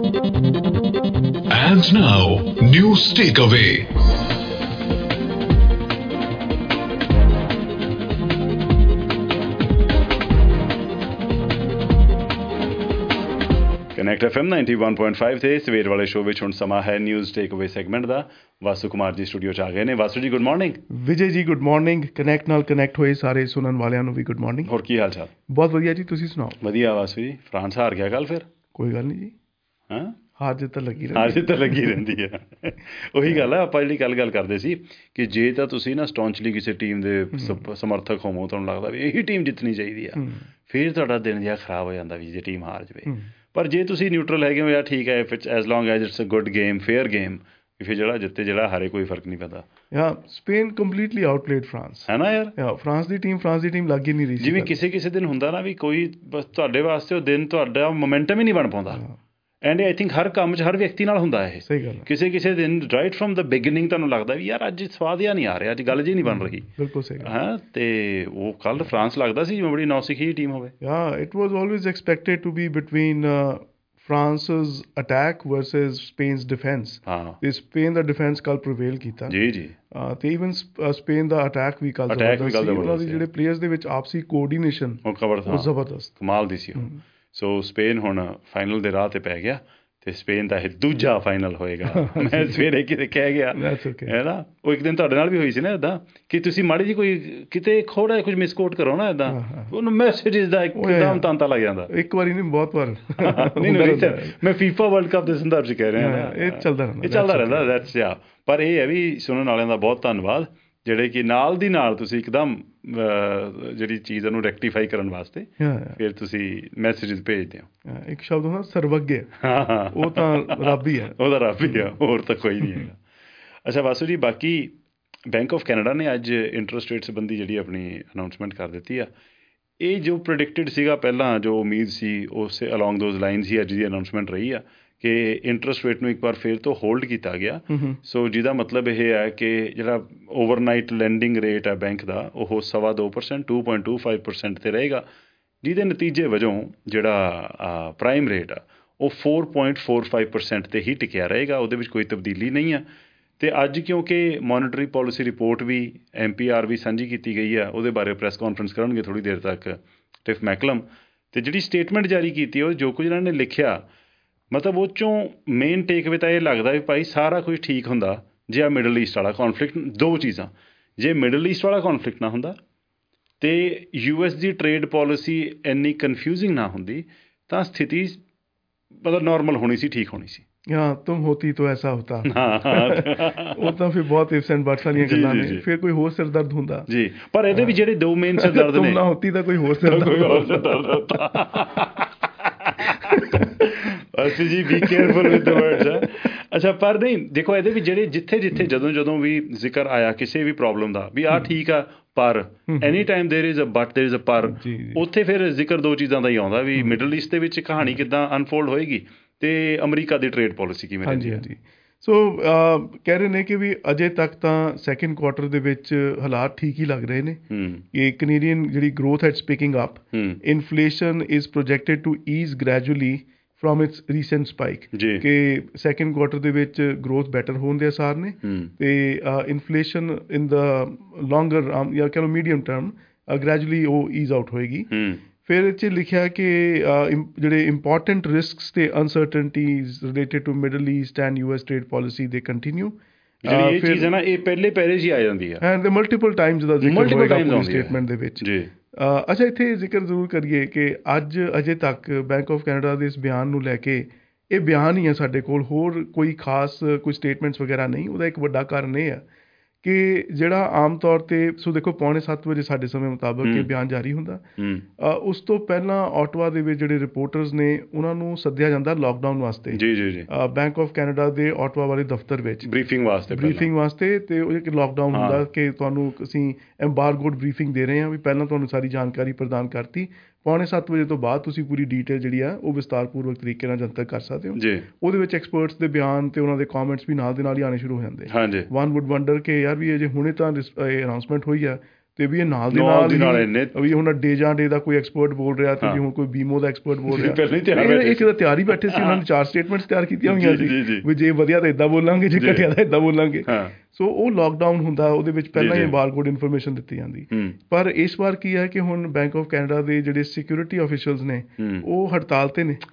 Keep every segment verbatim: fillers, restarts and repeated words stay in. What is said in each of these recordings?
And now, News Takeaway. Connect F M ninety one point five ਤੇ ਸਵੇਰ ਵਾਲੇ show ਵਿੱਚ ਹੁਣ ਸਮਾਂ ਹੈ ਨਿਊਜ਼ ਟੇਕਅਵੇ ਸੈਗਮੈਂਟ ਦਾ। ਵਾਸੂ ਕੁਮਾਰ ਜੀ ਸਟੂਡੀਓ 'ਚ ਆ ਗਏ ਨੇ। ਵਾਸੂ ਜੀ good morning. Vijay ji good morning. Connect ਨਾਲ ਕਨੈਕਟ ਹੋਏ ਸਾਰੇ ਸੁਣਨ ਵਾਲਿਆਂ ਨੂੰ ਵੀ ਗੁੱਡ ਮਾਰਨਿੰਗ। ਹੋਰ ਕੀ ਹਾਲ ਚਾਲ? ਬਹੁਤ ਵਧੀਆ ਜੀ, ਤੁਸੀਂ ਸੁਣਾਓ? ਵਧੀਆ ਵਾਸੂ ਜੀ। ਫਰਾਂਸ ਹਾਰ ਗਿਆ ਕੱਲ ਫਿਰ? ਕੋਈ ਗੱਲ ਨਹੀਂ ਜੀ, ਹਾਂ ਹਾਰ ਜਿੱਤ ਤਾਂ ਲੱਗੀ ਹਾਰ ਜਿੱਤ ਤਾਂ ਲੱਗੀ ਰਹਿੰਦੀ ਹੈ। ਉਹੀ ਗੱਲ ਆ, ਆਪਾਂ ਜਿਹੜੀ ਕੱਲ ਗੱਲ ਕਰਦੇ ਸੀ ਕਿ ਜੇ ਤਾਂ ਤੁਸੀਂ ਨਾ ਸਟੌਂਚਲੀ ਕਿਸੇ ਟੀਮ ਦੇ ਸਮਰਥਕ ਹੋਵੋ, ਤੁਹਾਨੂੰ ਲੱਗਦਾ ਵੀ ਇਹੀ ਟੀਮ ਜਿੱਤਣੀ ਚਾਹੀਦੀ ਆ, ਫਿਰ ਤੁਹਾਡਾ ਦਿਨ ਜਿਹਾ ਖਰਾਬ ਹੋ ਜਾਂਦਾ ਵੀ ਜੇ ਟੀਮ ਹਾਰ ਜਾਵੇ। ਪਰ ਜੇ ਤੁਸੀਂ ਨਿਊਟਰਲ ਹੈਗੇ ਹੋ, ਯਾਰ ਠੀਕ ਹੈ, if it's as long as it's a good game, fair game, ਫਿਰ ਜਿਹੜਾ ਜਿੱਤੇ ਜਿਹੜਾ ਹਾਰੇ ਕੋਈ ਫਰਕ ਨਹੀਂ ਪੈਂਦਾ। ਯਾ ਸਪੇਨ ਕੰਪਲੀਟਲੀ ਆਊਟਪਲੇਡ ਫਰਾਂਸ, ਹੈ ਨਾ ਯਾਰ। ਫਰਾਂਸ ਦੀ ਟੀਮ ਫਰਾਂਸ ਦੀ ਟੀਮ ਲੱਗ ਹੀ ਨਹੀਂ ਰਹੀ। ਜਿਵੇਂ ਕਿਸੇ ਕਿਸੇ ਦਿਨ ਹੁੰਦਾ ਨਾ ਵੀ ਕੋਈ ਬਸ ਤੁਹਾਡੇ ਵਾਸਤੇ ਉਹ ਦਿਨ ਤੁਹਾਡਾ ਮੋਮੈਂਟਮ ਹੀ ਨਹੀਂ ਬਣ ਪਾਉਂਦਾ। ਐਂਡ ਆਈ ਥਿੰਕ ਹਰ ਕੰਮ 'ਚ ਹਰ ਵਿਅਕਤੀ ਨਾਲ ਹੁੰਦਾ ਇਹ। ਸਹੀ ਗੱਲ। ਕਿਸੇ ਕਿਸੇ ਦਿਨ ਰਾਈਟ ਫਰੋਮ ਦਾ ਬਿਗਨਿੰਗ ਤੁਹਾਨੂੰ ਲੱਗਦਾ ਵੀ ਯਾਰ ਅੱਜ ਸਵਾਦ ਜਿਹਾ ਨਹੀਂ ਆ ਰਿਹਾ, ਅੱਜ ਗੱਲ ਜਿਹੀ ਨਹੀਂ ਬਣ ਰਹੀ। ਬਿਲਕੁਲ ਸਹੀ। ਹਾਂ, ਅਤੇ ਉਹ ਕੱਲ੍ਹ ਫਰਾਂਸ ਲੱਗਦਾ ਸੀ ਜਿਵੇਂ ਬੜੀ ਨੌਸਿਖੀ ਟੀਮ ਹੋਵੇ। Yeah it was always expected to be between France's attack versus Spain's defense. ਹਾਂ, ਤੇ ਸਪੇਨ ਦਾ ਡਿਫੈਂਸ ਕੱਲ ਪ੍ਰਵੇਲ ਕੀਤਾ ਜੀ ਜੀ। ਤੇ ਈਵਨ ਸਪੇਨ ਦਾ ਅਟੈਕ ਵੀ ਕੱਲ ਜ਼ਬਰਦਸਤ ਸੀ। ਉਹਨਾਂ ਦੇ ਜਿਹੜੇ ਪਲੇਅਰਸ ਦੇ ਵਿੱਚ ਆਪਸੀ ਕੋਆਰਡੀਨੇਸ਼ਨ ਉਹ ਖਬਰ ਜ਼ਬਰਦਸਤ ਕਮਾਲ ਦੀ ਸੀ। ਸੋ ਸਪੇਨ ਹੁਣ ਫਾਈਨਲ ਦੇ ਰਾਹ 'ਤੇ ਪੈ ਗਿਆ ਅਤੇ ਸਪੇਨ ਦਾ ਇਹ ਦੂਜਾ ਫਾਈਨਲ ਹੋਏਗਾ। ਮੈਂ ਸਵੇਰੇ ਕਿਤੇ ਕਹਿ ਗਿਆ ਹੈ ਨਾ, ਉਹ ਇੱਕ ਦਿਨ ਤੁਹਾਡੇ ਨਾਲ ਵੀ ਹੋਈ ਸੀ ਨਾ ਇੱਦਾਂ ਕਿ ਤੁਸੀਂ ਮਾੜੀ ਜਿਹੀ ਕੋਈ ਕਿਤੇ ਥੋੜ੍ਹਾ ਜਿਹਾ ਕੁਝ ਮਿਸਕੋਟ ਕਰੋ ਨਾ ਇੱਦਾਂ, ਉਹਨੂੰ ਮੈਸੇਜਿਸ ਦਾ ਇੱਕਦਮ ਤਾਂਤਾ ਲੱਗ ਜਾਂਦਾ। ਇੱਕ ਵਾਰੀ ਨਹੀਂ, ਬਹੁਤ ਵਾਰ। ਮੈਂ ਫੀਫਾ ਵਰਲਡ ਕੱਪ ਦੇ ਸੰਦਰਭ 'ਚ ਕਹਿ ਰਿਹਾ ਨਾ, ਇਹ ਚੱਲਦਾ ਰਹਿੰਦਾ ਇਹ ਚੱਲਦਾ ਰਹਿੰਦਾ ਦੈਟਸ ਆ। ਪਰ ਇਹ ਹੈ ਵੀ ਸੁਣਨ ਵਾਲਿਆਂ ਦਾ ਬਹੁਤ ਧੰਨਵਾਦ ਜਿਹੜੇ ਕਿ ਨਾਲ ਦੀ ਨਾਲ ਤੁਸੀਂ ਇੱਕਦਮ ਜਿਹੜੀ ਚੀਜ਼ ਉਹਨੂੰ ਰੈਕਟੀਫਾਈ ਕਰਨ ਵਾਸਤੇ ਫਿਰ ਤੁਸੀਂ ਮੈਸੇਜਿਸ ਭੇਜਦੇ ਹੋ। ਇੱਕ ਸ਼ਬਦ ਹੁੰਦਾ ਸਰਵੱਗ, ਉਹ ਤਾਂ ਰੱਬ ਹੀ ਹੈ। ਉਹਦਾ ਰੱਬ ਹੀ ਆ, ਹੋਰ ਤਾਂ ਕੋਈ ਨਹੀਂ ਹੈਗਾ। ਅੱਛਾ ਵਾਸੂ ਜੀ, ਬਾਕੀ ਬੈਂਕ ਆਫ ਕੈਨੇਡਾ ਨੇ ਅੱਜ ਇੰਟਰਸਟ ਰੇਟ ਸੰਬੰਧੀ ਜਿਹੜੀ ਆਪਣੀ ਅਨਾਊਂਸਮੈਂਟ ਕਰ ਦਿੱਤੀ ਆ। ਇਹ ਜੋ ਪ੍ਰੈਡਿਕਟਡ ਸੀਗਾ ਪਹਿਲਾਂ, ਜੋ ਉਮੀਦ ਸੀ ਉਸ ਅਲੋਂਗ ਦੋਜ਼ ਲਾਈਨਸ ਹੀ ਅੱਜ ਦੀ ਅਨਾਊਂਸਮੈਂਟ ਰਹੀ ਆ ਕਿ ਇੰਟਰਸਟ ਰੇਟ ਨੂੰ ਇੱਕ ਵਾਰ ਫਿਰ ਤੋਂ ਹੋਲਡ ਕੀਤਾ ਗਿਆ। ਸੋ ਜਿਹਦਾ ਮਤਲਬ ਇਹ ਹੈ ਕਿ ਜਿਹੜਾ ਓਵਰਨਾਈਟ ਲੈਂਡਿੰਗ ਰੇਟ ਹੈ ਬੈਂਕ ਦਾ, ਉਹ ਸਵਾ ਦੋ percent two point two five percent 'ਤੇ ਰਹੇਗਾ, ਜਿਹਦੇ ਨਤੀਜੇ ਵਜੋਂ ਜਿਹੜਾ ਪ੍ਰਾਈਮ ਰੇਟ ਆ ਉਹ four point four five percent 'ਤੇ ਹੀ ਟਿਕਿਆ ਰਹੇਗਾ। ਉਹਦੇ ਵਿੱਚ ਕੋਈ ਤਬਦੀਲੀ ਨਹੀਂ ਆ। ਅਤੇ ਅੱਜ ਕਿਉਂਕਿ ਮੋਨੀਟਰੀ ਪੋਲਿਸੀ ਰਿਪੋਰਟ ਵੀ ਐਮ ਪੀ ਆਰ ਵੀ ਸਾਂਝੀ ਕੀਤੀ ਗਈ ਆ, ਉਹਦੇ ਬਾਰੇ ਪ੍ਰੈਸ ਕਾਨਫਰੰਸ ਕਰਨਗੇ ਥੋੜ੍ਹੀ ਦੇਰ ਤੱਕ ਟਿਫ ਮੈਕਲਮ। ਅਤੇ ਜਿਹੜੀ ਸਟੇਟਮੈਂਟ ਜਾਰੀ ਕੀਤੀ ਉਹ ਜੋ ਕੁਝ ਇਹਨਾਂ ਨੇ ਲਿਖਿਆ, ਮਤਲਬ ਉਹ 'ਚੋਂ ਮੇਨ ਟੇਕਅਵੇ ਤਾਂ ਇਹ ਲੱਗਦਾ ਵੀ ਭਾਈ ਸਾਰਾ ਕੁਝ ਠੀਕ ਹੁੰਦਾ ਜੇ ਆ ਮਿਡਲ ਈਸਟ ਵਾਲਾ ਕੌਨਫਲਿਕਟ, ਦੋ ਚੀਜ਼ਾਂ, ਜੇ ਮਿਡਲ ਈਸਟ ਵਾਲਾ ਕੌਨਫਲਿਕਟ ਨਾ ਹੁੰਦਾ ਅਤੇ ਯੂ ਐਸ ਦੀ ਟਰੇਡ ਪੋਲਿਸੀ ਇੰਨੀ ਕਨਫਿਊਜ਼ਿੰਗ ਨਾ ਹੁੰਦੀ, ਤਾਂ ਸਥਿਤੀ ਮਤਲਬ ਨੋਰਮਲ ਹੋਣੀ ਸੀ, ਠੀਕ ਹੋਣੀ ਸੀ। ਹਾਂ, ਤੁਮ ਹੋਤੀ ਤਾਂ ਐਸਾ ਹੋਤਾ। ਉਹ ਤਾਂ ਫਿਰ ਬਹੁਤ ਇਫਸ ਐਂਡ ਬਟਸ ਵਾਲੀਆਂ ਗੱਲਾਂ ਨੇ, ਫਿਰ ਕੋਈ ਹੋਰ ਸਿਰ ਦਰਦ ਹੁੰਦਾ ਜੀ। ਪਰ ਇਹਦੇ ਵੀ ਜਿਹੜੇ ਦੋ ਮੇਨ ਸਿਰ ਦਰਦ ਨੇ, ਨਾ ਹੋਤੀ ਤਾਂ ਕੋਈ ਹੋਰ ਸਿਰ ਦਰਦ। ਅਸੀਂ ਜੀ be careful with the words. ਅੱਛਾ, ਪਰ ਨਹੀਂ ਦੇਖੋ, ਇਹਦੇ ਵੀ ਜਿਹੜੇ ਜਿੱਥੇ ਜਿੱਥੇ ਜਦੋਂ ਜਦੋਂ ਵੀ ਜ਼ਿਕਰ ਆਇਆ ਕਿਸੇ ਵੀ ਪ੍ਰੋਬਲਮ ਦਾ ਵੀ ਆਹ ਠੀਕ ਆ, ਪਰ any time there is a but there is a ਪਰ, ਉੱਥੇ ਫਿਰ ਜ਼ਿਕਰ ਦੋ ਚੀਜ਼ਾਂ ਦਾ ਹੀ ਆਉਂਦਾ ਵੀ ਮਿਡਲ ਈਸਟ ਦੇ ਵਿੱਚ ਕਹਾਣੀ ਕਿੱਦਾਂ ਅਨਫੋਲਡ ਹੋਏਗੀ ਅਤੇ ਅਮਰੀਕਾ ਦੀ ਟਰੇਡ ਪੋਲਿਸੀ ਕਿਵੇਂ ਰਹਿੰਦੀ ਹੈ। ਹਾਂਜੀ, ਸੋ ਕਹਿ ਰਹੇ ਨੇ ਕਿ ਵੀ ਅਜੇ ਤੱਕ ਤਾਂ ਸੈਕਿੰਡ ਕੁਆਰਟਰ ਦੇ ਵਿੱਚ ਹਾਲਾਤ ਠੀਕ ਹੀ ਲੱਗ ਰਹੇ ਨੇ ਕਿ ਕੈਨੇਡੀਅਨ ਜਿਹੜੀ growth had speaking up, inflation is projected to ease gradually from its recent spike, ਕਿ ਸੈਕਿੰਡ ਕੁਆਰਟਰ ਦੇ ਵਿੱਚ ਗਰੋਥ ਬੈਟਰ ਹੋਣ ਦੇ ਆਸਾਰ ਨੇ ਅਤੇ ਇਨਫਲੇਸ਼ਨ ਇਨ ਦਾ ਲੌਂਗਰ ਜਾਂ ਕਹਿ ਲਓ ਮੀਡੀਅਮ ਟਰਮ ਗ੍ਰੈਜੂਅਲੀ ਉਹ ਈਜ਼ ਆਊਟ ਹੋਏਗੀ। ਫਿਰ ਇਹ 'ਚ ਲਿਖਿਆ ਕਿ ਜਿਹੜੇ ਇੰਪੋਰਟੈਂਟ ਰਿਸਕਸ ਅਤੇ uncertainties related to Middle East and U S trade policy ਦੇ ਕੰਟੀਨਿਊ। ਇਹ ਚੀਜ਼ ਹੈ ਨਾ, ਇਹ ਪਹਿਲੇ ਪਹਿਲੇ 'ਚ ਹੀ ਆ ਜਾਂਦੀ ਹੈ ਐਂਡ ਮਲਟੀਪਲ ਟਾਈਮਜ਼ ਦਾ ਜ਼ਿਕਰ ਹੋਏਗਾ ਪੂਰੀ ਸਟੇਟਮੈਂਟ ਦੇ ਵਿੱਚ। ਅੱਛਾ, ਇੱਥੇ ਜ਼ਿਕਰ ਜ਼ਰੂਰ ਕਰੀਏ ਕਿ ਅੱਜ ਅਜੇ ਤੱਕ ਬੈਂਕ ਆਫ ਕੈਨੇਡਾ ਦੇ ਇਸ ਬਿਆਨ ਨੂੰ ਲੈ ਕੇ, ਇਹ ਬਿਆਨ ਹੀ ਹੈ ਸਾਡੇ ਕੋਲ, ਹੋਰ ਕੋਈ ਖਾਸ ਕੋਈ ਸਟੇਟਮੈਂਟਸ ਵਗੈਰਾ ਨਹੀਂ। ਉਹਦਾ ਇੱਕ ਵੱਡਾ ਕਾਰਨ ਇਹ ਹੈ ਕਿ ਜਿਹੜਾ ਆਮ ਤੌਰ 'ਤੇ, ਸੋ ਦੇਖੋ ਪੌਣੇ ਸੱਤ ਵਜੇ ਸਾਡੇ ਸਮੇਂ ਮੁਤਾਬਕ ਇਹ ਬਿਆਨ ਜਾਰੀ ਹੁੰਦਾ, ਉਸ ਤੋਂ ਪਹਿਲਾਂ ਆਟਵਾ ਦੇ ਵਿੱਚ ਜਿਹੜੇ ਰਿਪੋਰਟਰਸ ਨੇ ਉਹਨਾਂ ਨੂੰ ਸੱਦਿਆ ਜਾਂਦਾ ਲੋਕਡਾਊਨ ਵਾਸਤੇ। ਜੀ ਜੀ ਜੀ ਬੈਂਕ ਆਫ ਕੈਨੇਡਾ ਦੇ ਆਟਵਾ ਵਾਲੇ ਦਫ਼ਤਰ ਵਿੱਚ ਬਰੀਫਿੰਗ ਵਾਸਤੇ ਬਰੀਫਿੰਗ ਵਾਸਤੇ ਅਤੇ ਉਹ ਇੱਕ ਲੋਕਡਾਊਨ ਹੁੰਦਾ ਕਿ ਤੁਹਾਨੂੰ ਅਸੀਂ ਐਮਬਾਰਗੋਡ ਬਰੀਫਿੰਗ ਦੇ ਰਹੇ ਹਾਂ, ਵੀ ਪਹਿਲਾਂ ਤੁਹਾਨੂੰ ਸਾਰੀ ਜਾਣਕਾਰੀ ਪ੍ਰਦਾਨ ਕਰਤੀ, ਪੌਣੇ ਸੱਤ ਵਜੇ ਤੋਂ ਬਾਅਦ ਤੁਸੀਂ ਪੂਰੀ ਡੀਟੇਲ ਜਿਹੜੀ ਆ ਉਹ ਵਿਸਤਾਰਪੂਰਵਕ ਤਰੀਕੇ ਨਾਲ ਜਨਤਕ ਕਰ ਸਕਦੇ ਹੋ। ਉਹਦੇ ਵਿੱਚ ਐਕਸਪਰਟਸ ਦੇ ਬਿਆਨ ਅਤੇ ਉਹਨਾਂ ਦੇ ਕੌਮੈਂਟਸ ਵੀ ਨਾਲ ਦੇ ਨਾਲ ਹੀ ਆਉਣੇ ਸ਼ੁਰੂ ਹੋ ਜਾਂਦੇ। ਵਨ ਵੁੱਡ ਵੰਡਰ ਕਿ ਯਾਰ ਵੀ ਇਹ ਜੇ ਹੁਣੇ ਤਾਂ ਇਹ ਅਨਾਊਂਸਮੈਂਟ ਹੋਈ ਆ, ਤੇ ਵੀ ਇਹ ਨਾਲ ਦੇ ਨਾਲ ਹੀ ਵੀ ਹੁਣ ਡੇ ਜਾਂ ਡੇ ਦਾ ਕੋਈ ਐਕਸਪਰਟ ਬੋਲ ਰਿਹਾ ਤੇ ਹੁਣ ਕੋਈ ਬੀਮੋ ਦਾ ਐਕਸਪਰਟ ਬੋਲ ਰਿਹਾ, ਇਹ ਕਿਤੇ ਤਿਆਰ ਹੀ ਬੈਠੇ ਸੀ, ਉਹਨਾਂ ਨੇ ਚਾਰ ਸਟੇਟਮੈਂਟਸ ਤਿਆਰ ਕੀਤੀਆਂ ਹੋਈਆਂ ਸੀ ਵੀ ਜੇ ਵਧੀਆ ਤਾਂ ਇੱਦਾਂ ਬੋਲਾਂਗੇ, ਜੇ ਘਟਿਆ ਤਾਂ ਇੱਦਾਂ ਬੋਲਾਂਗੇ। ਸੋ ਉਹ ਲੋਕਡਾਊਨ ਹੁੰਦਾ, ਉਹਦੇ ਵਿੱਚ ਪਹਿਲਾਂ ਹੀ ਬਾਰਕੋਡ ਇਨਫੋਰਮੇਸ਼ਨ ਦਿੱਤੀ ਜਾਂਦੀ। ਪਰ ਇਸ ਵਾਰ ਕੀ ਹੈ ਕਿ ਹੁਣ ਬੈਂਕ ਆਫ ਕੈਨੇਡਾ ਦੇ ਜਿਹੜੇ ਸਿਕਿਉਰਿਟੀ ਆਫੀਸ਼ੀਅਲਸ ਨੇ ਉਹ ਹੜਤਾਲ ਤੇ ਨੇ,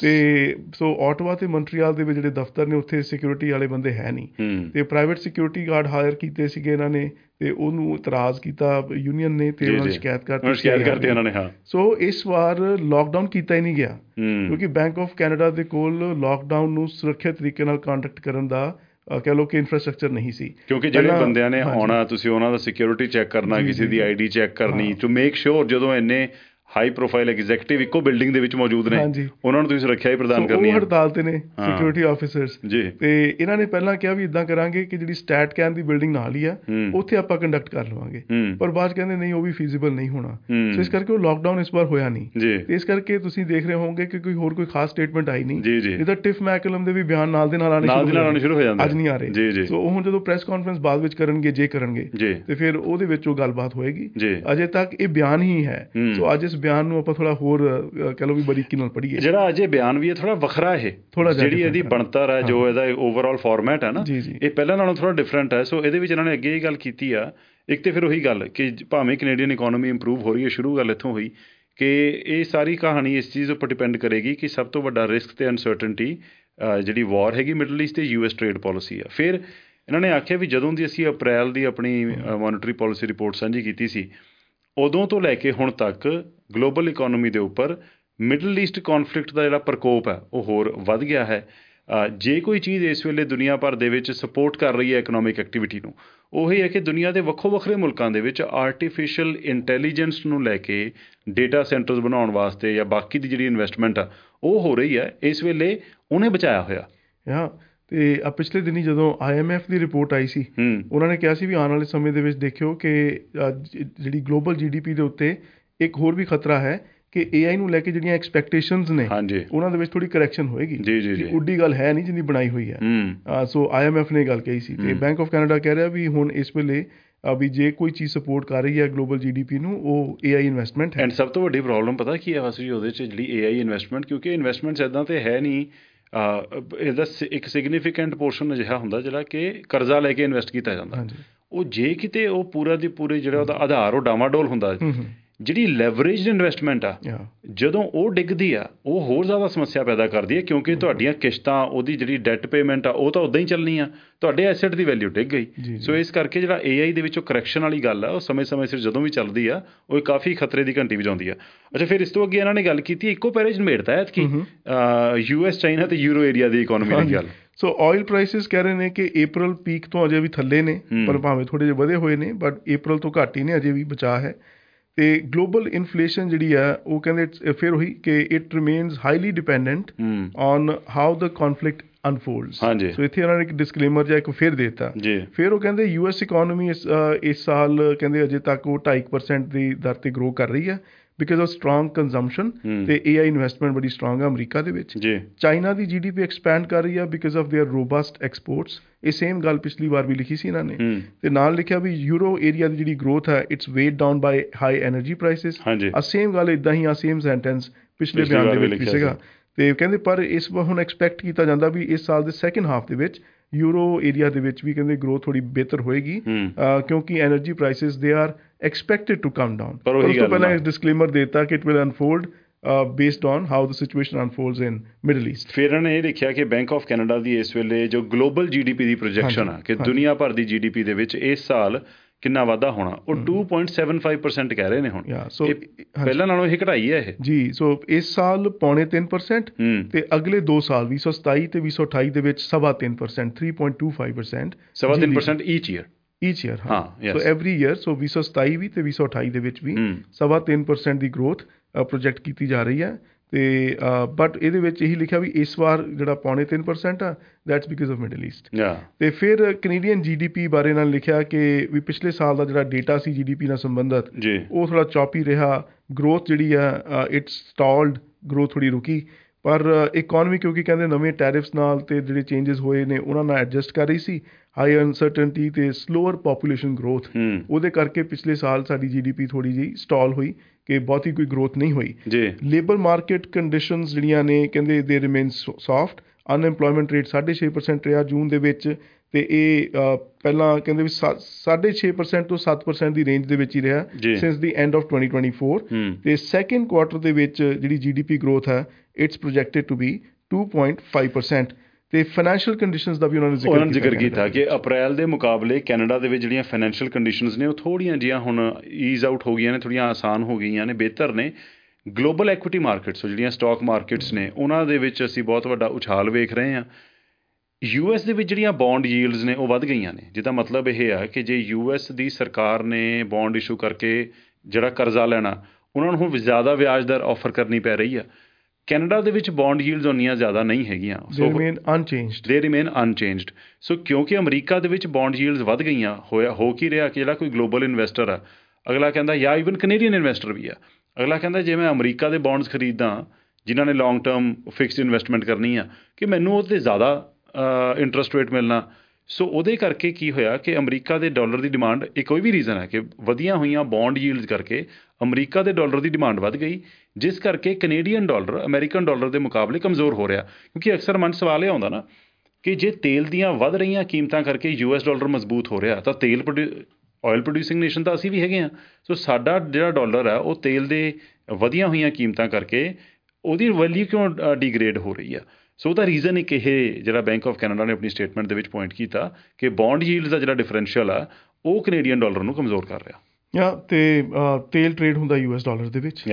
ਤੇ ਸੋ ਆਟਵਾ ਤੇ ਮੌਂਟਰੀਅਲ ਦੇ ਵਿੱਚ ਜਿਹੜੇ ਦਫ਼ਤਰ ਨੇ ਉੱਥੇ ਸਿਕਿਉਰਿਟੀ ਵਾਲੇ ਬੰਦੇ ਹੈ ਨਹੀਂ, ਤੇ ਪ੍ਰਾਈਵੇਟ ਸਿਕਿਉਰਿਟੀ ਗਾਰਡ ਹਾਇਰ ਕੀਤੇ ਸੀਗੇ ਇਹਨਾਂ ਨੇ, ਤੇ ਉਹਨੂੰ ਇਤਰਾਜ਼ ਕੀਤਾ ਯੂਨੀਅਨ ਨੇ ਤੇ ਉਹਨਾਂ ਨੇ ਸ਼ਿਕਾਇਤ ਕਰਤੀ ਸ਼ਿਕਾਇਤ ਕਰਤੀ ਉਹਨਾਂ ਨੇ। ਹਾਂ, ਸੋ ਇਸ ਵਾਰ ਲੋਕਡਾਊਨ ਕੀਤਾ ਹੀ ਨਹੀਂ ਗਿਆ ਕਿਉਂਕਿ ਬੈਂਕ ਆਫ ਕੈਨੇਡਾ ਦੇ ਕੋਲ ਲੋਕਡਾਊਨ ਨੂੰ ਸੁਰੱਖਿਅਤ ਤਰੀਕੇ ਨਾਲ ਕੰਡਕਟ ਕਰਨ ਦਾ ਕਹਿ ਲਓ ਕਿ ਇਨਫਰਾਸਟਰਕਚਰ ਨਹੀਂ ਸੀ, ਕਿਉਂਕਿ ਜਿਹੜੇ ਬੰਦਿਆਂ ਨੇ ਆਉਣਾ ਤੁਸੀਂ ਉਹਨਾਂ ਦਾ ਸਿਕਿਉਰਿਟੀ ਚੈੱਕ ਕਰਨਾ, ਕਿਸੇ ਦੀ ਆਈ ਡੀ ਚੈੱਕ ਕਰਨੀ, ਟੂ ਮੇਕ ਸ਼ੋਰ ਜਦੋਂ ਇੰਨੇ ਹਾਈ ਪ੍ਰੋਫਾਈਲ ਐਗਜ਼ੈਕਟਿਵ ਇੱਕੋ ਬਿਲਡਿੰਗ ਦੇ ਵਿੱਚ ਮੌਜੂਦ ਨੇ, ਉਹਨਾਂ ਨੂੰ ਤੁਸੀਂ ਸੁਰੱਖਿਆ ਹੀ ਪ੍ਰਦਾਨ ਕਰਨੀ ਹੈ। ਉਹ ਹੜਤਾਲ ਤੇ ਨੇ ਸਿਕਿਉਰਿਟੀ ਆਫਿਸਰਸ ਜੀ, ਤੇ ਇਹਨਾਂ ਨੇ ਪਹਿਲਾਂ ਕਿਹਾ ਵੀ ਇੱਦਾਂ ਕਰਾਂਗੇ ਕਿ ਜਿਹੜੀ ਸਟੈਟ ਕੈਨ ਦੀ ਬਿਲਡਿੰਗ ਨਾਲ ਹੀ ਆ ਉੱਥੇ ਆਪਾਂ ਕੰਡਕਟ ਕਰ ਲਵਾਂਗੇ, ਪਰ ਬਾਅਦ ਕਹਿੰਦੇ ਨਹੀਂ ਉਹ ਵੀ ਫੀਜ਼ੀਬਲ ਨਹੀਂ ਹੋਣਾ, ਸੋ ਇਸ ਕਰਕੇ ਉਹ ਲੋਕਡਾਊਨ ਇਸ ਵਾਰ ਹੋਇਆ ਨਹੀਂ। ਤੇ ਇਸ ਕਰਕੇ ਤੁਸੀਂ ਦੇਖ ਰਹੇ ਹੋਵੋਗੇ ਕਿ ਕੋਈ ਹੋਰ ਕੋਈ ਖਾਸ ਸਟੇਟਮੈਂਟ ਆਈ ਨਹੀਂ, ਜਿੱਦਾਂ ਟਿਫ ਮੈਕਲਮ ਦੇ ਵੀ ਬਿਆਨ ਨਾਲ ਦੇ ਨਾਲ ਆਉਣੇ ਸ਼ੁਰੂ ਹੋ ਜਾਂਦੇ, ਅੱਜ ਨਹੀਂ ਆ ਰਹੇ। ਸੋ ਉਹ ਹੁਣ ਜਦੋਂ ਪ੍ਰੈਸ ਕਾਨਫਰੰਸ ਬਾਅਦ ਵਿੱਚ ਕਰਨਗੇ, ਜੇ ਕਰਨਗੇ ਤੇ ਫਿਰ ਉਹਦੇ ਵਿੱਚ ਉਹ ਗੱਲਬਾਤ ਹੋਏਗੀ। ਅਜੇ ਤੱਕ ਇਹ ਬਿਆਨ ਹੀ ਹੈ, ਸੋ ਅੱਜ ਇਸ ਬਿਆਨ ਨੂੰ ਆਪਾਂ ਥੋੜਾ ਹੋਰ ਕਹਿ ਲਓ ਵੀ ਬਰੀਕੀ ਨਾਲ ਪੜ੍ਹੀਏ। ਜਿਹੜਾ ਅਜੇ ਬਿਆਨ ਵੀ ਹੈ ਥੋੜਾ ਵੱਖਰਾ, ਇਹ ਥੋੜਾ ਜਿਹੜੀ ਇਹਦੀ ਬਣਤਰ ਹੈ, ਜੋ ਇਹਦਾ ਓਵਰਆਲ ਫਾਰਮੈਟ ਹੈ ਨਾ, ਇਹ ਪਹਿਲਾਂ ਨਾਲੋਂ ਥੋੜਾ ਡਿਫਰੈਂਟ ਹੈ। ਸੋ ਇਹਦੇ ਵਿੱਚ ਇਹਨਾਂ ਨੇ ਅੱਗੇ ਇਹ ਗੱਲ ਕੀਤੀ ਆ, ਇੱਕ ਤੇ ਫਿਰ ਉਹੀ ਗੱਲ ਕਿ ਭਾਵੇਂ ਕੈਨੇਡੀਅਨ ਇਕੋਨਮੀ ਇੰਪਰੂਵ ਹੋ ਰਹੀ ਹੈ, ਸ਼ੁਰੂ ਗੱਲ ਇੱਥੋਂ ਹੋਈ ਕਿ ਇਹ ਸਾਰੀ ਕਹਾਣੀ ਇਸ ਚੀਜ਼ ਉੱਪਰ ਡਿਪੈਂਡ ਕਰੇਗੀ ਕਿ ਸਭ ਤੋਂ ਵੱਡਾ ਰਿਸਕ ਤੇ ਅਨਸਰਟਨਟੀ ਜਿਹੜੀ ਵਾਰ ਹੈਗੀ ਮਿਡਲ ਈਸਟ ਤੇ ਯੂ ਐਸ ਟ੍ਰੇਡ ਪੋਲਿਸੀ ਆ। ਫਿਰ ਇਹਨਾਂ ਨੇ ਆਖਿਆ ਵੀ ਜਦੋਂ ਦੀ ਅਸੀਂ ਅਪ੍ਰੈਲ ਦੀ ਆਪਣੀ ਮੋਨੀਟਰੀ ਪੋਲਿਸੀ ਰਿਪੋਰਟ ਸਾਂਝੀ ਕੀਤੀ ਸੀ, ਉਦੋਂ ਤੋਂ ਲੈ ਕੇ ਹੁਣ ਤੱਕ ਗਲੋਬਲ ਇਕੋਨਮੀ ਦੇ ਉੱਪਰ ਮਿਡਲ ਈਸਟ ਕੌਨਫਲਿਕਟ ਦਾ ਜਿਹੜਾ ਪ੍ਰਕੋਪ ਹੈ ਉਹ ਹੋਰ ਵੱਧ ਗਿਆ ਹੈ। ਜੇ ਕੋਈ ਚੀਜ਼ ਇਸ ਵੇਲੇ ਦੁਨੀਆ ਭਰ ਦੇ ਵਿੱਚ ਸਪੋਰਟ ਕਰ ਰਹੀ ਹੈ ਇਕਨੋਮਿਕ ਐਕਟੀਵਿਟੀ ਨੂੰ, ਉਹ ਇਹ ਹੈ ਕਿ ਦੁਨੀਆ ਦੇ ਵੱਖੋ ਵੱਖਰੇ ਮੁਲਕਾਂ ਦੇ ਵਿੱਚ ਆਰਟੀਫਿਸ਼ੀਅਲ ਇੰਟੈਲੀਜੈਂਸ ਨੂੰ ਲੈ ਕੇ ਡੇਟਾ ਸੈਂਟਰਸ ਬਣਾਉਣ ਵਾਸਤੇ ਜਾਂ ਬਾਕੀ ਦੀ ਜਿਹੜੀ ਇਨਵੈਸਟਮੈਂਟ ਆ ਉਹ ਹੋ ਰਹੀ ਹੈ। ਇਸ ਵੇਲੇ ਉਹਨੇ ਬਚਾਇਆ ਹੋਇਆ। ਹਾਂ, ਤੇ ਆ ਪਿਛਲੇ ਦਿਨੀ ਜਦੋਂ ਆਈ ਐਮ ਐਫ ਦੀ ਰਿਪੋਰਟ ਆਈ ਸੀ, ਉਹਨਾਂ ਨੇ ਕਿਹਾ ਸੀ ਵੀ ਆਉਣ ਵਾਲੇ ਸਮੇਂ ਦੇ ਵਿੱਚ ਦੇਖਿਓ ਕਿ ਜਿਹੜੀ ਗਲੋਬਲ ਜੀ ਡੀ ਪੀ ਦੇ ਉੱਤੇ ਇੱਕ ਹੋਰ ਵੀ ਖਤਰਾ ਹੈ ਕਿ ਏ ਆਈ ਨੂੰ ਲੈ ਕੇ ਜਿਹੜੀਆਂ ਐਕਸਪੈਕਟੇਸ਼ਨਸ ਨੇ ਉਹਨਾਂ ਦੇ ਵਿੱਚ ਥੋੜੀ ਕਰੈਕਸ਼ਨ ਹੋਏਗੀ। ਜੀ ਉੱਡੀ ਗੱਲ ਹੈ ਨਹੀਂ ਜਿੰਨੀ ਬਣਾਈ ਹੋਈ ਹੈ। ਸੋ ਆਈ ਐਮ ਐਫ ਨੇ ਗੱਲ ਕਹੀ ਸੀ, ਤੇ ਬੈਂਕ ਆਫ ਕੈਨੇਡਾ ਕਹਿ ਰਿਹਾ ਵੀ ਹੁਣ ਇਸ ਵੇਲੇ ਵੀ ਜੇ ਕੋਈ ਚੀਜ਼ ਸਪੋਰਟ ਕਰ ਰਹੀ ਹੈ ਗਲੋਬਲ ਜੀ ਡੀ ਪੀ ਨੂੰ, ਉਹ ਏ ਆਈ ਇਨਵੈਸਟਮੈਂਟ ਹੈ। ਐਂਡ ਸਭ ਤੋਂ ਵੱਡੀ ਪ੍ਰੋਬਲਮ ਪਤਾ ਕੀ ਹੈ ਵਾਸੀ ਉਹਦੇ 'ਚ, ਜਿਹੜੀ ਏ ਆਈ ਇਨਵੈਸਟਮੈਂਟ, ਕਿਉਂਕਿ ਇਨਵੈਸਟਮੈਂਟਸ ਇੱਦਾਂ ਤਾਂ ਹੈ ਨਹੀਂ, ਇਹਦਾ ਇੱਕ ਸਿਗਨੀਫਿਕੈਂਟ ਪੋਰਸ਼ਨ ਅਜਿਹਾ ਹੁੰਦਾ ਜਿਹੜਾ ਕਿ ਕਰਜ਼ਾ ਲੈ ਕੇ ਇਨਵੈਸਟ ਕੀਤਾ ਜਾਂਦਾ। ਉਹ ਜੇ ਕਿਤੇ ਉਹ ਪੂਰਾ ਦੀ ਪੂਰੀ ਜਿਹੜਾ ਉਹਦਾ ਆਧਾਰ ਉਹ ਡਾਵਾਡੋਲ ਹੁੰਦਾ, ਜਿਹੜੀ ਲੈਵਰੇਜਡ ਇਨਵੈਸਟਮੈਂਟ ਆ ਜਦੋਂ ਉਹ ਡਿੱਗਦੀ ਆ ਉਹ ਹੋਰ ਜ਼ਿਆਦਾ ਸਮੱਸਿਆ ਪੈਦਾ ਕਰਦੀ ਹੈ, ਕਿਉਂਕਿ ਤੁਹਾਡੀਆਂ ਕਿਸ਼ਤਾਂ, ਉਹਦੀ ਜਿਹੜੀ ਡੈਟ ਪੇਮੈਂਟ ਆ ਉਹ ਤਾਂ ਉੱਦਾਂ ਹੀ ਚੱਲਣੀ ਆ, ਤੁਹਾਡੇ ਐਸੈਟ ਦੀ ਵੈਲਿਊ ਡਿੱਗ ਗਈ। ਸੋ ਇਸ ਕਰਕੇ ਜਿਹੜਾ ਏ ਆਈ ਦੇ ਵਿੱਚੋਂ ਕਰੈਕਸ਼ਨ ਵਾਲੀ ਗੱਲ ਆ ਉਹ ਸਮੇਂ ਸਮੇਂ ਸਿਰ ਜਦੋਂ ਵੀ ਚੱਲਦੀ ਆ ਉਹ ਕਾਫੀ ਖਤਰੇ ਦੀ ਘੰਟੀ ਵਜਾਉਂਦੀ ਆ। ਅੱਛਾ, ਫਿਰ ਇਸ ਤੋਂ ਅੱਗੇ ਇਹਨਾਂ ਨੇ ਗੱਲ ਕੀਤੀ ਇੱਕੋ ਪੈਰੇ 'ਚ ਨਿਬੇੜਤਾ ਐਤਕੀ ਯੂ ਐਸ ਚਾਈਨਾ ਤੇ ਯੂਰੋ ਏਰੀਆ ਦੀ ਇਕੋਨਮੀ ਦੀ ਗੱਲ। ਸੋ ਆਇਲ ਪ੍ਰਾਈਸਿਸ ਕਹਿ ਰਹੇ ਨੇ ਕਿ ਅਪ੍ਰੈਲ ਪੀਕ ਤੋਂ ਅਜੇ ਵੀ ਥੱਲੇ ਨੇ, ਪਰ ਭਾਵੇਂ ਥੋੜ੍ਹੇ ਜਿਹੇ ਵਧੇ ਹੋਏ ਨੇ, ਬਟ ਅਪ੍ਰੈਲ ਤੋਂ ਘੱਟ ਹੀ ਨੇ, ਅਜੇ ਵੀ ਬਚਾਅ ਹੈ। ਤੇ ਗਲੋਬਲ ਇਨਫਲੇਸ਼ਨ ਜਿਹੜੀ ਆ ਉਹ ਕਹਿੰਦੇ ਫਿਰ ਉਹੀ ਕਿ it remains highly dependent on how the conflict unfolds. So ਇੱਥੇ ਉਹਨਾਂ ਨੇ ਇੱਕ ਡਿਸਕਲੇਮਰ ਜਿਹਾ ਇੱਕ ਫਿਰ ਦੇ ਦਿੱਤਾ। ਫਿਰ ਉਹ ਕਹਿੰਦੇ ਯੂ ਐਸ ਇਕੋਨਮੀ ਇਸ ਇਸ ਸਾਲ ਕਹਿੰਦੇ ਅਜੇ ਤੱਕ ਉਹ ਢਾਈ ਪਰਸੈਂਟ ਦੀ ਦਰ ਤੇ ਗਰੋ ਕਰ ਰਹੀ ਹੈ ਬਿਕਾਜ਼ ਆਫ ਸਟਰੋਂਗ ਕੰਜ਼ੰਪਸ਼ਨ ਤੇ ਏ ਆਈ ਇਨਵੈਸਟਮੈਂਟ ਬੜੀ ਸਟਰੋਂਗ ਹੈ ਅਮਰੀਕਾ ਦੇ ਵਿੱਚ। ਚਾਈਨਾ ਦੀ ਜੀ ਡੀ ਪੀ ਐਕਸਪੈਂਡ ਕਰ ਰਹੀ ਆ because of their robust exports. ਇਹ ਸੇਮ ਗੱਲ ਪਿਛਲੀ ਵਾਰ ਵੀ ਲਿਖੀ ਸੀ ਇਹਨਾਂ ਨੇ, ਤੇ ਨਾਲ ਲਿਖਿਆ ਵੀ ਯੂਰੋ ਏਰੀਆ ਦੀ ਜਿਹੜੀ ਗਰੋਥ ਹੈ it's weighed down by high energy prices. ਆ ਸੇਮ ਗੱਲ ਇੱਦਾਂ ਹੀ ਆ, ਸੇਮ ਸੈਂਟੈਂਸ ਪਿਛਲੇ ਬਿਆਨ ਦੇ ਵਿੱਚ ਵੀ ਸੀਗਾ। ਤੇ ਕਹਿੰਦੇ ਪਰ ਇਸ ਵਾਰ ਹੁਣ ਐਕਸਪੈਕਟ ਕੀਤਾ ਜਾਂਦਾ ਵੀ ਇਸ ਸਾਲ ਦੇ ਸੈਕਿੰਡ ਹਾਫ ਦੇ ਵਿੱਚ ਯੂਰੋ ਏਰੀਆ ਦੇ ਵਿੱਚ ਵੀ ਕਹਿੰਦੇ ਗਰੋਥ ਥੋੜੀ ਬਿਹਤਰ ਹੋਏਗੀ, ਕਿਉਂਕਿ energy prices they are expected to come down. ਪਰ ਉਸ ਤੋਂ ਪਹਿਲਾਂ ਇਸ ਡਿਸਕਲੇਮਰ ਦੇ ਦਿੱਤਾ ਕਿ it will unfold uh, based on how the situation unfolds in Middle East. ਫਿਰ ਇਹਨਾਂ ਨੇ ਇਹ ਲਿਖਿਆ ਕਿ ਬੈਂਕ ਆਫ ਕੈਨੇਡਾ ਦੀ ਇਸ ਵੇਲੇ ਜੋ ਗਲੋਬਲ ਜੀ ਡੀ ਪੀ ਦੀ ਪ੍ਰੋਜੈਕਸ਼ਨ ਆ ਕਿ ਦੁਨੀਆ ਭਰ ਦੀ ਜੀ ਡੀ ਪੀ ਦੇ ਵਿੱਚ ਇਸ ਸਾਲ ਕਿੰਨਾ ਵਾਧਾ ਹੋਣਾ, ਉਹ ਦੋ ਪੁਆਇੰਟ ਸੱਤ ਪੰਜ ਪਰਸੈਂਟ ਕਹਿ ਰਹੇ ਨੇ ਹੁਣ। ਪਹਿਲਾਂ ਨਾਲੋਂ ਇਹ ਘਟਾਈ ਹੈ ਇਹ ਜੀ। ਸੋ ਇਸ ਸਾਲ ਪੌਣੇ ਤਿੰਨ ਪਰਸੈਂਟ ਤੇ ਅਗਲੇ ਦੋ ਸਾਲ ਵੀਹ ਸੌ ਸਤਾਈ ਤੇ ਵੀਹ ਸੌ ਅਠਾਈ ਦੇ ਵਿੱਚ ਸਵਾ ਤਿੰਨ ਪਰਸੈਂਟ ਤਿੰਨ ਪੁਆਇੰਟ ਦੋ ਪੰਜ ਪਰਸੈਂਟ ਸਵਾ ਤਿੰਨ percent each year each year ਹਾਂ। ਸੋ ਐਵਰੀ ਈਅਰ, ਸੋ ਵੀਹ ਸੌ ਸਤਾਈ ਵੀ ਤੇ ਵੀਹ ਸੌ ਅਠਾਈ ਦੇ ਵਿੱਚ ਵੀ ਸਵਾ ਤਿੰਨ ਪਰਸੈਂਟ ਦੀ ਗਰੋਥ ਪ੍ਰੋਜੈਕਟ ਕੀਤੀ ਜਾ ਰਹੀ ਹੈ। ਤੇ ਬਟ ਇਹਦੇ ਵਿੱਚ ਇਹੀ ਲਿਖਿਆ ਵੀ ਇਸ ਵਾਰ ਜਿਹੜਾ ਪੌਣੇ ਤਿੰਨ ਪਰਸੈਂਟ ਆ that's because of Middle East. ਤੇ ਫਿਰ ਕੈਨੇਡੀਅਨ ਜੀ ਡੀ ਪੀ ਬਾਰੇ ਨਾਲ ਲਿਖਿਆ ਕਿ ਵੀ ਪਿਛਲੇ ਸਾਲ ਦਾ ਜਿਹੜਾ ਡੇਟਾ ਸੀ ਜੀ ਡੀ ਪੀ ਨਾਲ ਸੰਬੰਧਿਤ ਉਹ ਥੋੜ੍ਹਾ ਚੌਪੀ ਰਿਹਾ, ਗਰੋਥ ਜਿਹੜੀ ਆ ਇਟਸ ਸਟਾਲਡ, ਗਰੋਥ ਥੋੜ੍ਹੀ ਰੁਕੀ, ਪਰ ਇਕੋਨਮੀ ਕਿਉਂਕਿ ਕਹਿੰਦੇ ਨਵੇਂ ਟੈਰਿਫਸ ਨਾਲ ਅਤੇ ਜਿਹੜੇ ਚੇਂਜਸ ਹੋਏ ਨੇ ਉਹਨਾਂ ਨਾਲ ਐਡਜਸਟ ਕਰ ਰਹੀ ਸੀ, ਹਾਈ ਅਨਸਰਟਨਟੀ ਅਤੇ ਸਲੋਅਰ ਪੋਪੂਲੇਸ਼ਨ ਗਰੋਥ, ਉਹਦੇ ਕਰਕੇ ਪਿਛਲੇ ਸਾਲ ਸਾਡੀ ਜੀ ਡੀ ਪੀ ਥੋੜ੍ਹੀ ਜਿਹੀ ਸਟਾਲ ਹੋਈ ਕਿ ਬਹੁਤੀ ਕੋਈ ਗਰੋਥ ਨਹੀਂ ਹੋਈ। ਲੇਬਰ ਮਾਰਕੀਟ ਕੰਡੀਸ਼ਨਸ ਜਿਹੜੀਆਂ ਨੇ ਕਹਿੰਦੇ ਦੇ ਰਿਮੇਨ ਸੌਫਟ, ਅਨਐਮਪਲੋਇਮੈਂਟ ਰੇਟ ਸਾਢੇ ਛੇ ਪਰਸੈਂਟ ਰਿਹਾ ਜੂਨ ਦੇ ਵਿੱਚ, ਅਤੇ ਇਹ ਪਹਿਲਾਂ ਕਹਿੰਦੇ ਵੀ ਸਾ ਸਾਢੇ ਛੇ ਪਰਸੈਂਟ ਤੋਂ ਸੱਤ ਪਰਸੈਂਟ ਦੀ ਰੇਂਜ ਦੇ ਵਿੱਚ ਹੀ ਰਿਹਾ since the end of twenty twenty four. ਅਤੇ ਸੈਕਿੰਡ ਕੁਆਰਟਰ ਦੇ ਵਿੱਚ ਜਿਹੜੀ ਜੀ ਡੀ ਪੀ ਗਰੋਥ ਹੈ it's projected to be two point five percent. ਤੇ ਫਾਈਨੈਂਸ਼ੀਅਲ ਕੰਡੀਸ਼ਨਸ ਦਾ ਵੀ ਉਹਨਾਂ ਨੇ ਉਹਨਾਂ ਜ਼ਿਕਰ ਕੀਤਾ ਕਿ ਅਪ੍ਰੈਲ ਦੇ ਮੁਕਾਬਲੇ ਕੈਨੇਡਾ ਦੇ ਵਿੱਚ ਜਿਹੜੀਆਂ ਫਾਈਨੈਂਸ਼ੀਅਲ ਕੰਡੀਸ਼ਨਸ ਨੇ ਉਹ ਥੋੜ੍ਹੀਆਂ ਜਿਹੀਆਂ ਹੁਣ ਈਜ਼ ਆਊਟ ਹੋ ਗਈਆਂ ਨੇ, ਥੋੜ੍ਹੀਆਂ ਆਸਾਨ ਹੋ ਗਈਆਂ ਨੇ, ਬਿਹਤਰ ਨੇ। ਗਲੋਬਲ ਐਕੁਇਟੀ ਮਾਰਕੀਟਸ ਜਿਹੜੀਆਂ ਸਟਾਕ ਮਾਰਕੀਟਸ ਨੇ ਉਹਨਾਂ ਦੇ ਵਿੱਚ ਅਸੀਂ ਬਹੁਤ ਵੱਡਾ ਉਛਾਲ ਵੇਖ ਰਹੇ ਹਾਂ। ਯੂ ਐਸ ਦੇ ਵਿੱਚ ਜਿਹੜੀਆਂ ਬੌਂਡ ਯੀਲਡਸ ਨੇ ਉਹ ਵੱਧ ਗਈਆਂ ਨੇ, ਜਿਹਦਾ ਮਤਲਬ ਇਹ ਆ ਕਿ ਜੇ ਯੂ ਐਸ ਦੀ ਸਰਕਾਰ ਨੇ ਬੌਂਡ ਇਸ਼ੂ ਕਰਕੇ ਜਿਹੜਾ ਕਰਜ਼ਾ ਲੈਣਾ ਉਹਨਾਂ ਨੂੰ ਹੁਣ ਜ਼ਿਆਦਾ ਵਿਆਜ ਦਰ ਆਫਰ ਕਰਨੀ ਪੈ ਰਹੀ ਆ। ਕੈਨੇਡਾ ਦੇ ਵਿੱਚ ਬੌਂਡ ਯੀਲਡਸ ਉਨੀਆਂ ਜ਼ਿਆਦਾ ਨਹੀਂ ਹੈਗੀਆਂ, ਦੇ ਰਿਮੇਨ ਅਨਚੇਂਜਡ ਦੇ ਰਿਮੇਨ ਅਨਚੇਂਜਡ ਸੋ ਕਿਉਂਕਿ ਅਮਰੀਕਾ ਦੇ ਵਿੱਚ ਬੌਂਡ ਯੀਲਡਸ ਵੱਧ ਗਈਆਂ, ਹੋਇਆ ਹੋ ਕੀ ਰਿਹਾ ਕਿ ਜਿਹੜਾ ਕੋਈ ਗਲੋਬਲ ਇਨਵੈਸਟਰ ਆ ਅਗਲਾ ਕਹਿੰਦਾ, ਜਾਂ ਈਵਨ ਕੈਨੇਡੀਅਨ ਇਨਵੈਸਟਰ ਵੀ ਆ, ਅਗਲਾ ਕਹਿੰਦਾ ਜੇ ਮੈਂ ਅਮਰੀਕਾ ਦੇ ਬੌਂਡਸ ਖਰੀਦਾਂ ਜਿਨ੍ਹਾਂ ਨੇ ਲੌਂਗ ਟਰਮ ਫਿਕਸਡ ਇਨਵੈਸਟਮੈਂਟ ਕਰਨੀ ਆ ਕਿ ਮੈਨੂੰ ਉਹ 'ਤੇ ਜ਼ਿਆਦਾ ਇੰਟਰਸਟ ਰੇਟ ਮਿਲਣਾ। ਸੋ ਉਹਦੇ ਕਰਕੇ ਕੀ ਹੋਇਆ ਕਿ ਅਮਰੀਕਾ ਦੇ ਡਾਲਰ ਦੀ ਡਿਮਾਂਡ, ਇਹ ਕੋਈ ਵੀ ਰੀਜ਼ਨ ਹੈ ਕਿ ਵਧੀਆਂ ਹੋਈਆਂ ਬੌਂਡ ਯੀਲਡਸ ਕਰਕੇ ਅਮਰੀਕਾ ਦੇ ਡਾਲਰ ਦੀ ਡਿਮਾਂਡ ਵੱਧ ਗਈ, ਜਿਸ ਕਰਕੇ ਕੈਨੇਡੀਅਨ ਡਾਲਰ ਅਮਰੀਕਨ ਡਾਲਰ ਦੇ ਮੁਕਾਬਲੇ ਕਮਜ਼ੋਰ ਹੋ ਰਿਹਾ। ਕਿਉਂਕਿ ਅਕਸਰ ਮਨ ਸਵਾਲ ਇਹ ਆਉਂਦਾ ਨਾ ਕਿ ਜੇ ਤੇਲ ਦੀਆਂ ਵੱਧ ਰਹੀਆਂ ਕੀਮਤਾਂ ਕਰਕੇ ਯੂ ਐਸ ਡਾਲਰ ਮਜ਼ਬੂਤ ਹੋ ਰਿਹਾ ਤਾਂ ਤੇਲ ਪ੍ਰੋਡਿਊ ਆਇਲ ਪ੍ਰੋਡਿਊਸਿੰਗ ਨੇਸ਼ਨ ਤਾਂ ਅਸੀਂ ਵੀ ਹੈਗੇ ਹਾਂ। ਸੋ ਸਾਡਾ ਜਿਹੜਾ ਡਾਲਰ ਹੈ ਉਹ ਤੇਲ ਦੇ ਵਧੀਆਂ ਹੋਈਆਂ ਕੀਮਤਾਂ ਕਰਕੇ ਉਹਦੀ ਵੈਲਿਊ ਕਿਉਂ ਡੀਗ੍ਰੇਡ ਹੋ ਰਹੀ ਆ। ਸੋ ਉਹਦਾ ਰੀਜ਼ਨ ਇੱਕ ਇਹ ਜਿਹੜਾ ਬੈਂਕ ਆਫ ਕੈਨੇਡਾ ਨੇ ਆਪਣੀ ਸਟੇਟਮੈਂਟ ਦੇ ਵਿੱਚ ਪੁਆਇੰਟ ਕੀਤਾ ਕਿ ਬੌਂਡ ਯੀਲਡਸ ਦਾ ਜਿਹੜਾ ਡਿਫਰੈਂਸ਼ੀਅਲ ਆ ਉਹ ਕੈਨੇਡੀਅਨ ਡਾਲਰ ਨੂੰ ਕਮਜ਼ੋਰ ਕਰ ਰਿਹਾ। ਜਾਂ ਅਤੇ ਤੇਲ ਟਰੇਡ ਹੁੰਦਾ ਯੂ ਐਸ ਡਾਲਰ ਦੇ ਵਿੱਚ।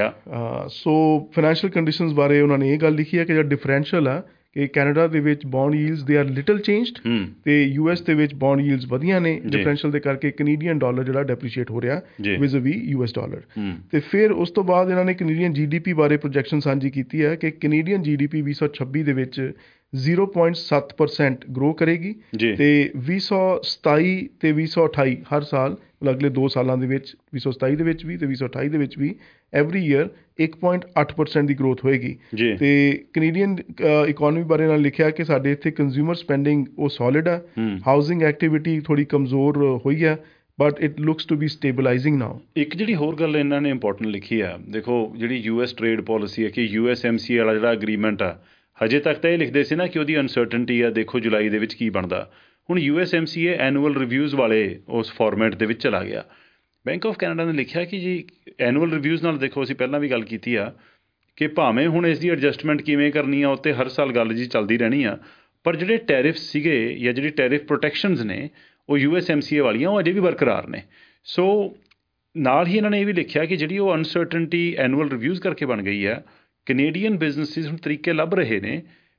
ਸੋ ਫਾਈਨੈਂਸ਼ੀਅਲ ਕੰਡੀਸ਼ਨਸ ਬਾਰੇ ਉਹਨਾਂ ਨੇ ਇਹ ਗੱਲ ਲਿਖੀ ਹੈ ਕਿ ਜਿਹੜਾ ਡਿਫਰੈਂਸ਼ੀਅਲ ਆ ਕਿ ਕੈਨੇਡਾ ਦੇ ਵਿੱਚ bond yields they are little changed ਅਤੇ ਯੂ ਐਸ ਦੇ ਵਿੱਚ ਬੌਂਡ ਯੀਲਡਸ ਵਧੀਆਂ ਨੇ। ਡਿਫਰੈਂਸ਼ੀਅਲ ਦੇ ਕਰਕੇ ਕੈਨੇਡੀਅਨ ਡਾਲਰ ਜਿਹੜਾ ਡੈਪਰੀਸ਼ੀਏਟ ਹੋ ਰਿਹਾ vis-a-vis U S dollar. ਅਤੇ ਫਿਰ ਉਸ ਤੋਂ ਬਾਅਦ ਇਹਨਾਂ ਨੇ ਕੈਨੇਡੀਅਨ ਜੀ ਡੀ ਪੀ ਬਾਰੇ ਪ੍ਰੋਜੈਕਸ਼ਨ ਸਾਂਝੀ ਕੀਤੀ ਹੈ ਕਿ ਕੈਨੇਡੀਅਨ ਜੀ ਡੀ ਪੀ ਵੀਹ ਸੌ ਛੱਬੀ ਦੇ ਵਿੱਚ ਜ਼ੀਰੋ ਪੁਆਇੰਟ ਸੱਤ ਪਰਸੈਂਟ ਗਰੋ ਕਰੇਗੀ ਅਤੇ ਵੀਹ ਸੌ ਸਤਾਈ ਅਤੇ ਵੀਹ ਸੌ ਅਠਾਈ ਹਰ ਸਾਲ ਅਗਲੇ ਦੋ ਸਾਲਾਂ ਦੇ ਵਿੱਚ ਵੀਹ ਸੌ ਸਤਾਈ ਦੇ ਵਿੱਚ ਵੀ ਅਤੇ ਵੀਹ ਸੌ ਅਠਾਈ ਦੇ ਵਿੱਚ ਵੀ ਐਵਰੀ ਈਅਰ ਇੱਕ ਪੁਆਇੰਟ ਅੱਠ ਪਰਸੈਂਟ ਦੀ ਗਰੋਥ ਹੋਏਗੀ। ਅਤੇ ਕੈਨੇਡੀਅਨ ਇਕੋਨਮੀ ਬਾਰੇ ਨਾਲ ਲਿਖਿਆ ਕਿ ਸਾਡੇ ਇੱਥੇ ਕੰਜ਼ਿਊਮਰ ਸਪੈਂਡਿੰਗ ਉਹ ਸੋਲਿਡ ਆ, ਹਾਊਸਿੰਗ ਐਕਟੀਵਿਟੀ ਥੋੜ੍ਹੀ ਕਮਜ਼ੋਰ ਹੋਈ ਆ, but it looks to be stabilising now. ਇੱਕ ਜਿਹੜੀ ਹੋਰ ਗੱਲ ਇਹਨਾਂ ਨੇ ਇੰਪੋਰਟੈਂਟ ਲਿਖੀ ਆ, ਦੇਖੋ ਜਿਹੜੀ ਯੂ ਐਸ ਟਰੇਡ ਪੋਲਿਸੀ ਹੈ ਕਿ ਯੂ ਐਸ ਐਮ ਸੀ ਵਾਲਾ ਜਿਹੜਾ ਅਗਰੀਮੈਂਟ ਆ, ਹਜੇ ਤੱਕ ਤਾਂ ਇਹ ਲਿਖਦੇ ਸੀ ਨਾ ਕਿ ਉਹਦੀ ਅਨਸਰਟਨਟੀ ਆ, ਦੇਖੋ ਜੁਲਾਈ ਦੇ ਵਿੱਚ ਕੀ ਬਣਦਾ। ਹੁਣ U S M C A annual reviews ਵਾਲੇ ਉਸ ਫਾਰਮੈਟ ਦੇ ਵਿੱਚ ਚਲਾ ਗਿਆ। ਬੈਂਕ ਆਫ ਕੈਨੇਡਾ ਨੇ ਲਿਖਿਆ ਕਿ ਜੀ ਐਨੂਅਲ ਰਿਵਿਊਜ਼ ਨਾਲ ਦੇਖੋ ਅਸੀਂ ਪਹਿਲਾਂ ਵੀ ਗੱਲ ਕੀਤੀ ਆ ਕਿ ਭਾਵੇਂ ਹੁਣ ਇਸ ਦੀ ਐਡਜਸਟਮੈਂਟ ਕਿਵੇਂ ਕਰਨੀ ਆ ਉੱਤੇ ਹਰ ਸਾਲ ਗੱਲ ਜੀ ਚੱਲਦੀ ਰਹਿਣੀ ਆ, ਪਰ ਜਿਹੜੇ ਟੈਰਿਫ ਸੀਗੇ ਜਾਂ ਜਿਹੜੀ ਟੈਰਿਫ ਪ੍ਰੋਟੈਕਸ਼ਨਸ ਨੇ ਉਹ U S M C A ਵਾਲੀਆਂ ਉਹ ਅਜੇ ਵੀ ਬਰਕਰਾਰ ਨੇ। ਸੋ ਨਾਲ ਹੀ ਇਹਨਾਂ ਨੇ ਇਹ ਵੀ ਲਿਖਿਆ ਕਿ ਜਿਹੜੀ ਉਹ ਅਨਸਰਟਨਟੀ ਐਨੂਅਲ ਰਿਵਿਊਜ਼ ਕਰਕੇ ਬਣ ਗਈ ਆ, ਕੈਨੇਡੀਅਨ ਬਿਜ਼ਨਸਿਸ ਹੁਣ ਤਰੀਕੇ ਲੱਭ ਰਹੇ ਨੇ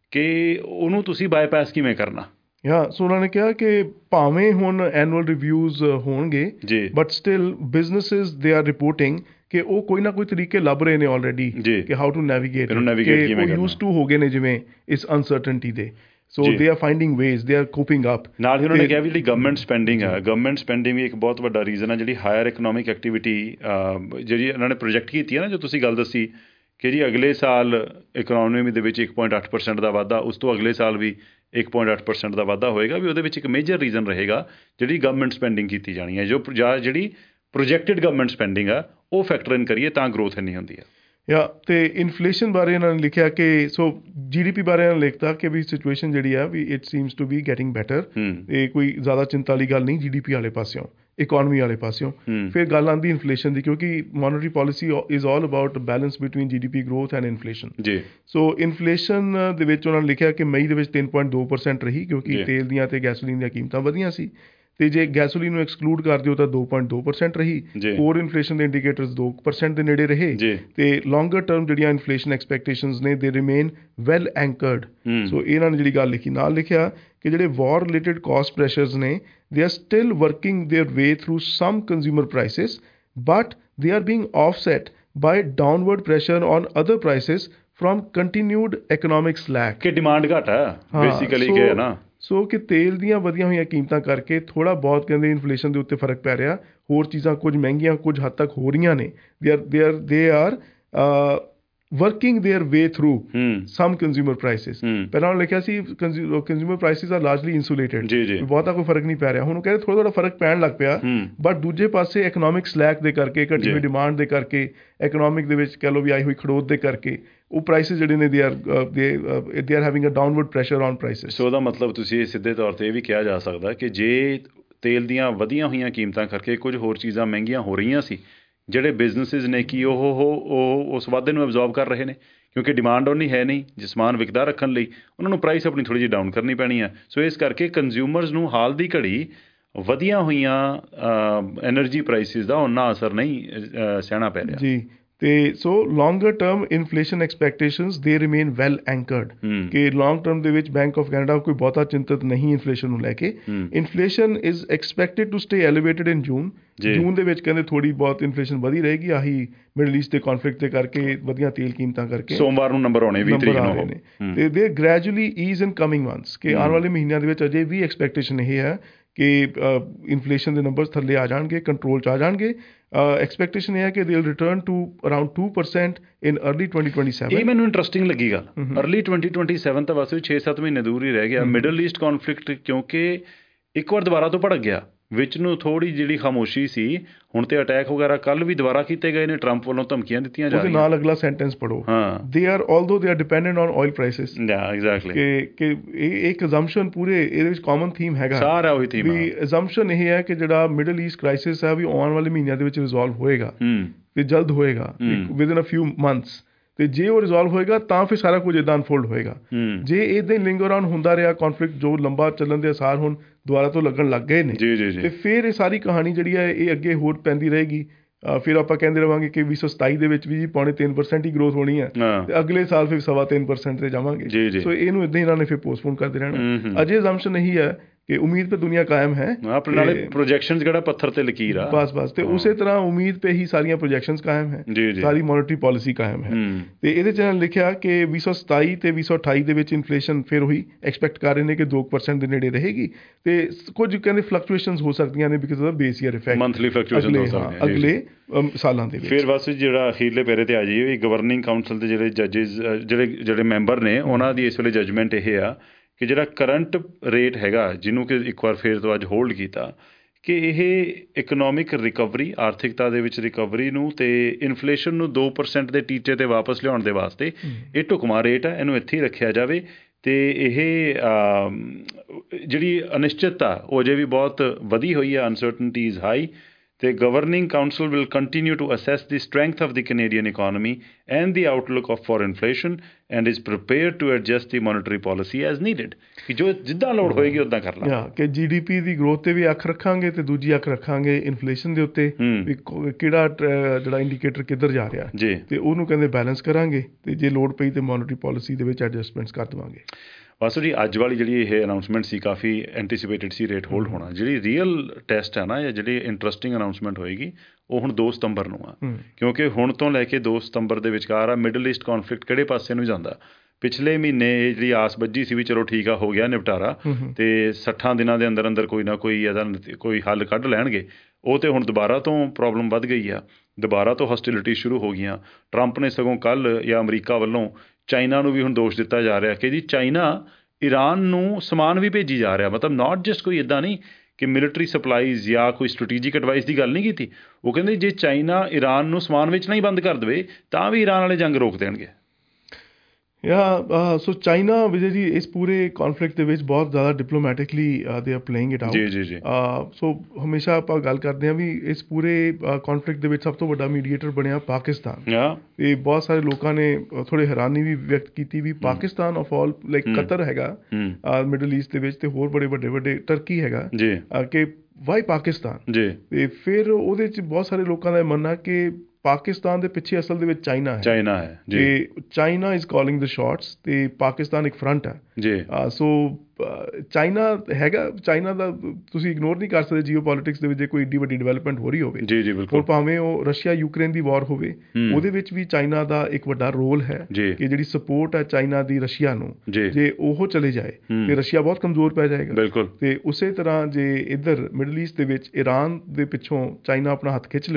ਕਿ ਉਹਨੂੰ ਤੁਸੀਂ ਬਾਈਪਾਸ ਕਿਵੇਂ ਕਰਨਾ। ਹਾਂ, ਸੋ ਉਹਨਾਂ ਨੇ ਕਿਹਾ ਕਿ ਭਾਵੇਂ ਹੁਣ ਐਨੂਅਲ ਰਿਵਿਊਜ਼ ਹੋਣਗੇ but still businesses they are reporting ਕਿ ਉਹ ਕੋਈ ਨਾ ਕੋਈ ਤਰੀਕੇ ਲੱਭ ਰਹੇ ਨੇ ਆਲਰੇਡੀ ਕਿ ਹਾਊ ਟੂ ਨੈਵੀਗੇਟ, ਕਿ ਉਹ ਯੂਜ਼ ਟੂ ਹੋ ਗਏ ਨੇ ਜਿਵੇਂ ਇਸ ਅਨਸਰਟਨਟੀ ਦੇ। So they are finding ways, they are coping up. ਨਾਲ ਹੀ ਉਹਨਾਂ ਨੇ ਕਿਹਾ ਵੀ ਜਿਹੜੀ ਗਵਰਨਮੈਂਟ ਸਪੈਂਡਿੰਗ ਆ, ਗਵਰਨਮੈਂਟ ਸਪੈਂਡਿੰਗ ਵੀ ਇੱਕ ਬਹੁਤ ਵੱਡਾ ਰੀਜ਼ਨ ਆ ਜਿਹੜੀ ਹਾਇਰ ਇਕਨੋਮਿਕ ਐਕਟੀਵਿਟੀ ਜਿਹੜੀ ਇਹਨਾਂ ਨੇ ਪ੍ਰੋਜੈਕਟ ਕੀਤੀ ਹੈ ਨਾ, ਜੋ ਤੁਸੀਂ ਗੱਲ ਦੱਸੀ ਕਿ ਜੀ ਅਗਲੇ ਸਾਲ ਇਕਨੋਮੀ ਦੇ ਵਿੱਚ ਇੱਕ ਪੁਆਇੰਟ ਅੱਠ ਪਰਸੈਂਟ ਦਾ ਵਾਧਾ, ਉਸ ਤੋਂ ਅਗਲੇ ਸਾਲ ਵੀ ਇੱਕ ਪੁਆਇੰਟ ਅੱਠ ਪਰਸੈਂਟ ਦਾ ਵਾਧਾ ਹੋਏਗਾ, ਵੀ ਉਹਦੇ ਵਿੱਚ ਇੱਕ ਮੇਜਰ ਰੀਜ਼ਨ ਰਹੇਗਾ ਜਿਹੜੀ ਗਵਰਨਮੈਂਟ ਸਪੈਂਡਿੰਗ ਕੀਤੀ ਜਾਣੀ ਹੈ, ਜੋ ਜਾਂ ਜਿਹੜੀ ਪ੍ਰੋਜੈਕਟਡ ਗਵਰਨਮੈਂਟ ਸਪੈਂਡਿੰਗ ਆ ਉਹ ਫੈਕਟਰ ਇਨ ਕਰੀਏ ਤਾਂ ਗਰੋਥ ਇੰਨੀ ਹੁੰਦੀ ਆ। ਜਾਂ ਅਤੇ ਇਨਫਲੇਸ਼ਨ ਬਾਰੇ ਇਹਨਾਂ ਨੇ ਲਿਖਿਆ ਕਿ ਸੋ ਜੀ ਡੀ ਪੀ ਬਾਰੇ ਇਹਨਾਂ ਨੇ ਲਿਖਤਾ ਕਿ ਵੀ ਸਿਚੁਏਸ਼ਨ ਜਿਹੜੀ ਆ ਵੀ it seems to be getting better. ਇਹ ਕੋਈ ਜ਼ਿਆਦਾ ਚਿੰਤਾ ਵਾਲੀ ਗੱਲ ਨਹੀਂ ਜੀ ਡੀ ਪੀ ਵਾਲੇ ਪਾਸਿਓਂ, ਇਕੋਨਮੀ ਵਾਲੇ ਪਾਸਿਓਂ। ਫਿਰ ਗੱਲ ਆਉਂਦੀ ਇਨਫਲੇਸ਼ਨ ਦੀ, ਕਿਉਂਕਿ monetary policy is all about balance between G D P growth and inflation. ਜੀ ਸੋ ਇਨਫਲੇਸ਼ਨ ਦੇ ਵਿੱਚ ਉਹਨਾਂ ਨੇ ਲਿਖਿਆ ਕਿ ਮਈ ਦੇ ਵਿੱਚ ਤਿੰਨ ਪੁਆਇੰਟ ਦੋ ਪਰਸੈਂਟ ਰਹੀ, ਕਿਉਂਕਿ ਤੇਲ ਦੀਆਂ ਅਤੇ ਗੈਸੋਲੀਨ ਦੀਆਂ ਕੀਮਤਾਂ ਵਧੀਆਂ ਸੀ। ਅਤੇ ਜੇ ਗੈਸੋਲੀਨ ਨੂੰ ਐਕਸਕਲੂਡ ਕਰ ਦਿਓ ਤਾਂ ਦੋ ਪੁਆਇੰਟ ਦੋ ਪਰਸੈਂਟ ਰਹੀ। ਕੋਰ ਇਨਫਲੇਸ਼ਨ ਦੇ ਇੰਡੀਕੇਟਰਸ ਦੋ ਪਰਸੈਂਟ ਦੇ ਨੇੜੇ ਰਹੇ। ਅਤੇ ਲੌਂਗਰ ਟਰਮ ਜਿਹੜੀਆਂ ਇਨਫਲੇਸ਼ਨ ਐਕਸਪੈਕਟੇਸ਼ਨਸ ਨੇ ਦੇ ਰਿਮੇਨ ਵੈਲ ਐਂਕਰਡ। ਸੋ ਇਹਨਾਂ ਨੇ ਜਿਹੜੀ ਗੱਲ ਲਿਖੀ, ਨਾਲ ਲਿਖਿਆ ਕਿ ਜਿਹੜੇ ਵਾਰ ਰਿਲੇਟਡ ਕਾਸਟ ਪ੍ਰੈਸ਼ਰਸ ਨੇ they are still working their way through some consumer prices, but they are being offset by downward pressure on other prices from continued economic slack. ਕਿ ਡਿਮਾਂਡ ਘੱਟ ਹੈ ਬੇਸਿਕਲੀ ਕਿ ਹੈ ਨਾ। ਸੋ ਕਿ ਤੇਲ ਦੀਆਂ ਵਧੀਆਂ ਹੋਈਆਂ ਕੀਮਤਾਂ ਕਰਕੇ ਥੋੜ੍ਹਾ ਬਹੁਤ ਕਹਿੰਦੇ ਇਨਫਲੇਸ਼ਨ ਦੇ ਉੱਤੇ ਫਰਕ ਪੈ ਰਿਹਾ। ਹੋਰ ਚੀਜ਼ਾਂ ਕੁਝ ਮਹਿੰਗੀਆਂ ਕੁਝ ਹੱਦ ਤੱਕ ਹੋ ਰਹੀਆਂ ਨੇ। They are they are they are working their way through hmm. some consumer prices. hmm. ਪਹਿਲਾਂ ਉਹਨੇ ਲਿਖਿਆ ਸੀ consumer prices are largely insulated, ਜੀ ਜੀ ਬਹੁਤਾ ਕੋਈ ਫਰਕ ਨਹੀਂ ਪੈ ਰਿਹਾ। ਹੁਣ ਉਹ ਕਹਿੰਦੇ ਥੋੜਾ ਥੋੜਾ ਫਰਕ ਪੈਣ ਲੱਗ ਪਿਆ, ਬਟ ਦੂਜੇ ਪਾਸੇ ਇਕਨੋਮਿਕ ਸਲੈਕ ਦੇ ਕਰਕੇ, ਘਟੀ ਹੋਈ ਡਿਮਾਂਡ ਦੇ ਕਰਕੇ, ਇਕਨੋਮਿਕ ਦੇ ਵਿੱਚ ਕਹਿ ਲਓ ਵੀ ਆਈ ਹੋਈ ਖੜੋਤ ਦੇ ਕਰਕੇ ਉਹ ਪ੍ਰਾਈਸਿਸ ਜਿਹੜੇ ਨੇ they are they are having a downward pressure on prices. So ਉਹਦਾ ਮਤਲਬ ਤੁਸੀਂ ਸਿੱਧੇ ਤੌਰ 'ਤੇ ਇਹ ਵੀ ਕਿਹਾ ਜਾ ਸਕਦਾ ਕਿ ਜੇ ਤੇਲ ਦੀਆਂ ਵਧੀਆਂ ਹੋਈਆਂ ਕੀਮਤਾਂ ਕਰਕੇ ਕੁਝ ਹੋਰ ਚੀਜ਼ਾਂ ਮਹਿੰਗੀਆਂ ਹੋ ਰਹੀਆਂ ਸੀ, ਜਿਹੜੇ ਬਿਜ਼ਨਸਿਸ ਨੇ ਕੀ ਉਹ ਉਹ ਉਸ ਵਾਧੇ ਨੂੰ ਐਬਜ਼ੋਰਬ ਕਰ ਰਹੇ ਨੇ, ਕਿਉਂਕਿ ਡਿਮਾਂਡ ਉਨੀ ਹੈ ਨਹੀਂ ਜੇ ਸਮਾਨ ਵਿਕਦਾ ਰੱਖਣ ਲਈ, ਉਹਨਾਂ ਨੂੰ ਪ੍ਰਾਈਸ ਆਪਣੀ ਥੋੜ੍ਹੀ ਜਿਹੀ ਡਾਊਨ ਕਰਨੀ ਪੈਣੀ ਆ। ਸੋ ਇਸ ਕਰਕੇ ਕੰਜ਼ਿਊਮਰਸ ਨੂੰ ਹਾਲ ਦੀ ਘੜੀ ਵਧੀਆਂ ਹੋਈਆਂ ਐਨਰਜੀ ਪ੍ਰਾਈਸਿਸ ਦਾ ਉਨਾ ਅਸਰ ਨਹੀਂ ਸਹਿਣਾ ਪੈ ਰਿਹਾ ਜੀ। ਤੇ so longer term inflation expectations they remain well anchored, ਕਿ ਲੌਂਗ ਟਰਮ ਦੇ ਵਿੱਚ ਬੈਂਕ ਆਫ ਕੈਨੇਡਾ ਕੋਈ ਬਹੁਤਾ ਚਿੰਤਤ ਨਹੀਂ ਇਨਫਲੇਸ਼ਨ ਨੂੰ ਲੈ ਕੇ। Inflation is expected to stay elevated in June. ਜੂਨ ਦੇ ਵਿੱਚ ਕਹਿੰਦੇ ਥੋੜੀ ਬਹੁਤ ਇਨਫਲੇਸ਼ਨ ਵਧੀ ਰਹੇਗੀ, ਆਹੀ ਮਿਡਲ ਈਸਟ ਦੇ ਕਨਫਲਿਕਟ ਦੇ ਕਰਕੇ, ਵਧੀਆਂ ਤੇਲ ਕੀਮਤਾਂ ਕਰਕੇ। ਸੋਮਵਾਰ ਨੂੰ ਨੰਬਰ ਆਉਣੇ ਵੀਹ ਤਰੀਕ ਨੂੰ ਨੇ ਤੇ they gradually ease in coming months, ਕਿ ਆਉਣ ਵਾਲੇ ਮਹੀਨਿਆਂ ਦੇ ਵਿੱਚ ਅਜੇ ਵੀ ਐਕਸਪੈਕਟੇਸ਼ਨ ਇਹ ਹੈ ਕਿ ਇਨਫਲੇਸ਼ਨ ਦੇ ਨੰਬਰਸ ਥੱਲੇ ਆ ਜਾਣਗੇ, ਕੰਟਰੋਲ 'ਚ ਆ ਜਾਣਗੇ। ਐਕਸਪੈਕਟੇਸ਼ਨ ਇਹ ਹੈ ਕਿ they will return to around two percent in early twenty twenty seven. ਇਹ ਮੈਨੂੰ ਇੰਟਰਸਟਿੰਗ ਲੱਗੀ ਗੱਲ। ਅਰਲੀ ਟਵੈਂਟੀ ਟਵੈਂਟੀ ਸੈਵਨ ਤਾਂ ਬਸ ਵੀ ਛੇ ਸੱਤ ਮਹੀਨੇ ਦੂਰ ਹੀ ਰਹਿ ਗਿਆ। ਮਿਡਲ ਈਸਟ ਕਨਫਲਿਕਟ ਕਿਉਂਕਿ ਇੱਕ ਵਾਰ ਦੁਬਾਰਾ ਤੋਂ ਭੜਕ ਗਿਆ, ਵਿੱਚ ਨੂੰ ਥੋੜ੍ਹੀ ਜਿਹੜੀ ਖਾਮੋਸ਼ੀ ਸੀ, ਹੁਣ ਤੇ ਅਟੈਕ ਵਗੈਰਾ ਕੱਲ੍ਹ ਵੀ ਦੁਬਾਰਾ ਕੀਤੇ ਗਏ ਨੇ, ਟਰੰਪ ਵੱਲੋਂ ਧਮਕੀਆਂ ਦਿੱਤੀਆਂ ਜਾ ਰਹੀਆਂ। ਨਾਲ ਅਗਲਾ ਸੈਂਟੈਂਸ ਪੜ੍ਹੋ, ਹਾਂ, ਦੇ are although they are dependent on oil prices. Yeah exactly, ਕਿ ਕਿ ਇਹ ਇੱਕ ਅਜ਼ੰਪਸ਼ਨ ਪੂਰੇ ਇਹਦੇ ਵਿੱਚ ਕਾਮਨ ਥੀਮ ਹੈਗਾ, ਸਾਰਾ ਉਹੀ ਥੀਮ ਵੀ ਅਜ਼ੰਪਸ਼ਨ ਇਹ ਹੈ ਕਿ ਜਿਹੜਾ ਮਿਡਲ ਈਸਟ ਕ੍ਰਾਈਸਿਸ ਹੈ ਵੀ ਆਉਣ ਵਾਲੇ ਮਹੀਨਿਆਂ ਦੇ ਵਿੱਚ ਰਿਜ਼ੋਲਵ ਹੋਏਗਾ, ਤੇ ਜਲਦ ਹੋਏਗਾ, ਵਿਦ ਇਨ ਅ ਫਿਊ ਮੰਥਸ। ਤੇ ਜੇ ਉਹ ਰਿਜ਼ੋਲਵ ਹੋਏਗਾ ਤਾਂ ਫਿਰ ਸਾਰਾ ਕੁਝ ਇੱਦਾਂ ਅਨਫੋਲਡ ਹੋਏਗਾ। ਜੇ ਇੱਦਾਂ ਹੀ ਲਿੰਗਰ ਆਨ ਹੁੰਦਾ ਰਿਹਾ ਕਨਫਲਿਕਟ, ਜੋ ਲੰਬਾ ਚੱਲਣ ਦੇ ਅਸਾਰ ਹੁਣ ਦੁਬਾਰਾ ਤੋਂ ਲੱਗਣ ਲੱਗ ਗਏ ਨੇ, ਤੇ ਫਿਰ ਇਹ ਸਾਰੀ ਕਹਾਣੀ ਜਿਹੜੀ ਹੈ ਇਹ ਅੱਗੇ ਹੋਰ ਪੈਂਦੀ ਰਹੇਗੀ। ਫਿਰ ਆਪਾਂ ਕਹਿੰਦੇ ਰਹਾਂਗੇ ਕਿ ਵੀਹ ਸੌ ਸਤਾਈ ਦੇ ਵਿੱਚ ਵੀ ਜੀ ਪੌਣੇ ਤਿੰਨ ਪਰਸੈਂਟ ਹੀ ਗਰੋਥ ਹੋਣੀ ਹੈ, ਤੇ ਅਗਲੇ ਸਾਲ ਫਿਰ ਸਵਾ ਤਿੰਨ ਪਰਸੈਂਟ ਤੇ ਜਾਵਾਂਗੇ। ਸੋ ਇਹਨੂੰ ਇੱਦਾਂ ਹੀ ਇਹਨਾਂ ਨੇ ਫਿਰ ਪੋਸਟਪੋਨ ਕਰਦੇ ਰਹਿਣਾ। ਅਜੇ ਅਜ਼ੰਪਸ਼ਨ ਇਹੀ ਹੈ ਕਿ ਉਮੀਦ ਪੇ ਦੁਨੀਆ ਕਾਇਮ ਹੈ, ਆਪਣੇ ਨਾਲੇ ਪ੍ਰੋਜੈਕਸ਼ਨਸ ਜਿਹੜਾ ਪੱਥਰ ਤੇ ਲਕੀਰ ਆ, ਬਸ ਬਸ ਤੇ ਉਸੇ ਤਰ੍ਹਾਂ ਉਮੀਦ ਪੇ ਹੀ ਸਾਰੀਆਂ ਪ੍ਰੋਜੈਕਸ਼ਨਸ ਕਾਇਮ ਹੈ, ਸਾਰੀ ਮੋਨਿਟਰੀ ਪਾਲਿਸੀ ਕਾਇਮ ਹੈ। ਤੇ ਇਹਦੇ 'ਚ ਲਿਖਿਆ ਕਿ ਵੀਹ ਸੌ ਸਤਾਈ ਤੇ ਵੀਹ ਸੌ ਅਠਾਈ ਦੇ ਵਿੱਚ ਇਨਫਲੇਸ਼ਨ ਫਿਰ ਉਹੀ ਐਕਸਪੈਕਟ ਕਰ ਰਹੇ ਨੇ ਕਿ ਦੋ ਪਰਸੈਂਟ ਦੇ ਨੇੜੇ ਰਹੇਗੀ, ਤੇ ਕੁਝ ਕਹਿੰਦੇ ਫਲਕਚੁਏਸ਼ਨਸ ਹੋ ਸਕਦੀਆਂ ਨੇ because of base year effect, monthly fluctuation ਹੋ ਸਕਦੀਆਂ ਅਗਲੇ ਸਾਲਾਂ ਦੇ ਵਿੱਚ। ਫਿਰ ਬਸ ਜਿਹੜਾ ਅਖੀਰਲੇ ਪੈਰੇ ਤੇ ਆ ਜਾਈਏ, ਗਵਰਨਿੰਗ ਕਾਊਂਸਲ ਦੇ ਜਿਹੜੇ ਜੱਜਿਸ ਜਿਹੜੇ ਜਿਹੜੇ ਮੈਂਬਰ ਨੇ, ਉਹਨਾਂ ਦੀ ਇਸ ਵੇਲੇ ਜੱਜਮੈਂਟ ਇਹ ਆ ਕਿ ਜਿਹੜਾ ਕਰੰਟ ਰੇਟ ਹੈਗਾ, ਜਿਹਨੂੰ ਕਿ ਇੱਕ ਵਾਰ ਫਿਰ ਤੋਂ ਅੱਜ ਹੋਲਡ ਕੀਤਾ, ਕਿ ਇਹ ਇਕਨੋਮਿਕ ਰਿਕਵਰੀ, ਆਰਥਿਕਤਾ ਦੇ ਵਿੱਚ ਰਿਕਵਰੀ ਨੂੰ ਤੇ ਇਨਫਲੇਸ਼ਨ ਨੂੰ ਦੋ ਪਰਸੈਂਟ ਦੇ ਟੀਚੇ 'ਤੇ ਵਾਪਸ ਲਿਆਉਣ ਦੇ ਵਾਸਤੇ ਇਹ ਢੁਕਵਾਂ ਰੇਟ ਹੈ, ਇਹਨੂੰ ਇੱਥੇ ਹੀ ਰੱਖਿਆ ਜਾਵੇ। ਅਤੇ ਇਹ ਜਿਹੜੀ ਅਨਿਸ਼ਚਿਤਤਾ ਉਹ ਅਜੇ ਵੀ ਬਹੁਤ ਵਧੀ ਹੋਈ ਹੈ, uncertainty is high. The governing council will continue to assess the strength of the Canadian economy and the outlook of for inflation and is prepared to adjust the monetary policy as needed. ਕਿ ਜੋ ਜਿੱਦਾਂ ਲੋੜ ਹੋਏਗੀ ਉੱਦਾਂ ਕਰ ਲਾਂ। ਕਿ ਜੀ ਡੀ ਪੀ ਦੀ ਗਰੋਥ ਤੇ ਵੀ ਅੱਖ ਰੱਖਾਂਗੇ ਤੇ ਦੂਜੀ ਅੱਖ ਰੱਖਾਂਗੇ ਇਨਫਲੇਸ਼ਨ ਦੇ ਉੱਤੇ, ਵੀ ਕਿਹੜਾ ਜਿਹੜਾ ਇੰਡੀਕੇਟਰ ਕਿੱਧਰ ਜਾ ਰਿਹਾ ਜੀ, ਤੇ ਉਹਨੂੰ ਕਹਿੰਦੇ ਬੈਲੈਂਸ ਕਰਾਂਗੇ, ਤੇ ਜੇ ਲੋੜ ਪਈ ਤੇ ਮੋਨਿਟਰੀ ਪਾਲਿਸੀ ਦੇ ਵਿੱਚ ਐਡਜਸਟਮੈਂਟਸ ਕਰ ਦੇਵਾਂਗੇ। ਬਸ ਜੀ ਅੱਜ ਵਾਲੀ ਜਿਹੜੀ ਇਹ ਅਨਾਊਂਸਮੈਂਟ ਸੀ ਕਾਫੀ ਐਂਟੀਸੀਪੇਟਡ ਸੀ ਰੇਟ ਹੋਲਡ ਹੋਣਾ। ਜਿਹੜੀ ਰੀਅਲ ਟੈਸਟ ਹੈ ਨਾ, ਜਾਂ ਜਿਹੜੀ ਇੰਟਰਸਟਿੰਗ ਅਨਾਊਂਸਮੈਂਟ ਹੋਏਗੀ, ਉਹ ਹੁਣ ਦੋ ਸਤੰਬਰ ਨੂੰ ਆ, ਕਿਉਂਕਿ ਹੁਣ ਤੋਂ ਲੈ ਕੇ ਦੋ ਸਤੰਬਰ ਦੇ ਵਿਚਕਾਰ ਆ ਮਿਡਲ ਈਸਟ ਕਨਫਲਿਕਟ ਕਿਹੜੇ ਪਾਸੇ ਨੂੰ ਜਾਂਦਾ। ਪਿਛਲੇ ਮਹੀਨੇ ਇਹ ਜਿਹੜੀ ਆਸ ਬੱਝੀ ਸੀ ਵੀ ਚਲੋ ਠੀਕ ਆ, ਹੋ ਗਿਆ ਨਿਪਟਾਰਾ, ਤੇ ਸੱਠਾਂ ਦਿਨਾਂ ਦੇ ਅੰਦਰ ਅੰਦਰ ਕੋਈ ਨਾ ਕੋਈ ਇਹਦਾ ਕੋਈ ਹੱਲ ਕੱਢ ਲੈਣਗੇ, ਉਹ ਤੇ ਹੁਣ ਦੁਬਾਰਾ ਤੋਂ ਪ੍ਰੋਬਲਮ ਵੱਧ ਗਈ ਆ, ਦੁਬਾਰਾ ਤੋਂ ਹੌਸਟੀਲਿਟੀ ਸ਼ੁਰੂ ਹੋ ਗਈਆਂ। ਟਰੰਪ ਨੇ ਸਗੋਂ ਕੱਲ੍ਹ ਜਾਂ ਅਮਰੀਕਾ ਵੱਲੋਂ ਚਾਈਨਾ ਨੂੰ ਵੀ ਹੁਣ ਦੋਸ਼ ਦਿੱਤਾ ਜਾ ਰਿਹਾ ਕਿ ਜੀ ਚਾਈਨਾ ਈਰਾਨ ਨੂੰ ਸਮਾਨ ਵੀ ਭੇਜੀ ਜਾ ਰਿਹਾ। ਮਤਲਬ ਨਾਟ ਜਸਟ ਕੋਈ ਇੱਦਾਂ ਨਹੀਂ ਕਿ ਮਿਲਟਰੀ ਸਪਲਾਈਜ਼ ਜਾਂ ਕੋਈ ਸਟ੍ਰੈਟੇਜਿਕ ਐਡਵਾਈਸ ਦੀ ਗੱਲ ਨਹੀਂ ਕੀਤੀ। ਉਹ ਕਹਿੰਦੇ ਜੇ ਚਾਈਨਾ ਈਰਾਨ ਨੂੰ ਸਮਾਨ ਵੇਚਣਾ ਹੀ ਬੰਦ ਕਰ ਦੇਵੇ ਤਾਂ ਵੀ ਈਰਾਨ ਵਾਲੇ ਜੰਗ ਰੋਕ ਦੇਣਗੇ। ਯਾ ਸੋ ਚਾਈਨਾ ਵਿਜੇ ਜੀ ਇਸ ਪੂਰੇ ਕਨਫਲਿਕਟ ਦੇ ਵਿੱਚ ਬਹੁਤ ਜ਼ਿਆਦਾ diplomatically they are playing it out. ਜੀ ਜੀ ਜੀ ਸੋ ਹਮੇਸ਼ਾ ਆਪਾਂ ਗੱਲ ਕਰਦੇ ਹਾਂ ਵੀ ਇਸ ਪੂਰੇ ਕਨਫਲਿਕਟ ਦੇ ਵਿੱਚ ਸਭ ਤੋਂ ਵੱਡਾ ਮੀਡੀਏਟਰ ਬਣਿਆ ਪਾਕਿਸਤਾਨ। ਤੇ ਬਹੁਤ ਸਾਰੇ ਲੋਕਾਂ ਨੇ ਥੋੜ੍ਹੀ ਹੈਰਾਨੀ ਵੀ ਵਿਅਕਤ ਕੀਤੀ ਵੀ Pakistan of all, like Qatar ਹੈਗਾ ਮਿਡਲ ਈਸਟ ਦੇ ਵਿੱਚ, ਤੇ ਹੋਰ ਬੜੇ ਵੱਡੇ ਵੱਡੇ ਟਰਕੀ ਹੈਗਾ, ਕਿ ਵਾਈ ਪਾਕਿਸਤਾਨ। ਤੇ ਫਿਰ ਉਹਦੇ 'ਚ ਬਹੁਤ ਸਾਰੇ ਲੋਕਾਂ ਦਾ ਇਹ ਮੰਨਣਾ ਕਿ ਪਾਕਿਸਤਾਨ ਦੇ ਪਿੱਛੇ ਅਸਲ ਦੇ ਵਿੱਚ ਚਾਈਨਾ ਹੈ। ਚਾਈਨਾ ਹੈ ਤੇ China is calling the shots, ਤੇ ਪਾਕਿਸਤਾਨ ਇੱਕ ਫਰੰਟ ਹੈ ਜੀ। ਸੋ ਚਾਈਨਾ ਹੈਗਾ, ਚਾਈਨਾ ਦਾ ਤੁਸੀਂ ਇਗਨੋਰ ਨਹੀਂ ਕਰ ਸਕਦੇ ਜੀਓ ਪੋਲੀਟਿਕਸ ਦੇ ਵਿੱਚ ਜੇ ਕੋਈ ਏਡੀ ਵੱਡੀ ਡਿਵੈਲਪਮੈਂਟ ਹੋ ਰਹੀ ਹੋਵੇ। ਜੀ ਜੀ ਬਿਲਕੁਲ। ਭਾਵੇਂ ਉਹ ਰਸ਼ੀਆ ਯੂਕਰੇਨ ਦੀ ਵਾਰ ਹੋਵੇ, ਉਹਦੇ ਵਿੱਚ ਵੀ ਚਾਈਨਾ ਦਾ ਇੱਕ ਵੱਡਾ ਰੋਲ ਹੈ ਕਿ ਜਿਹੜੀ ਸਪੋਰਟ ਹੈ ਚਾਈਨਾ ਦੀ ਰਸ਼ੀਆ ਨੂੰ, ਜੇ ਉਹ ਚਲੇ ਜਾਏ ਤੇ ਰਸ਼ੀਆ ਬਹੁਤ ਕਮਜ਼ੋਰ ਪੈ ਜਾਏਗਾ। ਬਿਲਕੁਲ। ਤੇ ਉਸੇ ਤਰ੍ਹਾਂ ਜੇ ਇੱਧਰ ਮਿਡਲ ਈਸਟ ਦੇ ਵਿੱਚ ਈਰਾਨ ਦੇ ਪਿੱਛੋਂ ਚਾਈਨਾ ਆਪਣਾ ਹੱਥ ਖਿੱਚ ਲਵੇ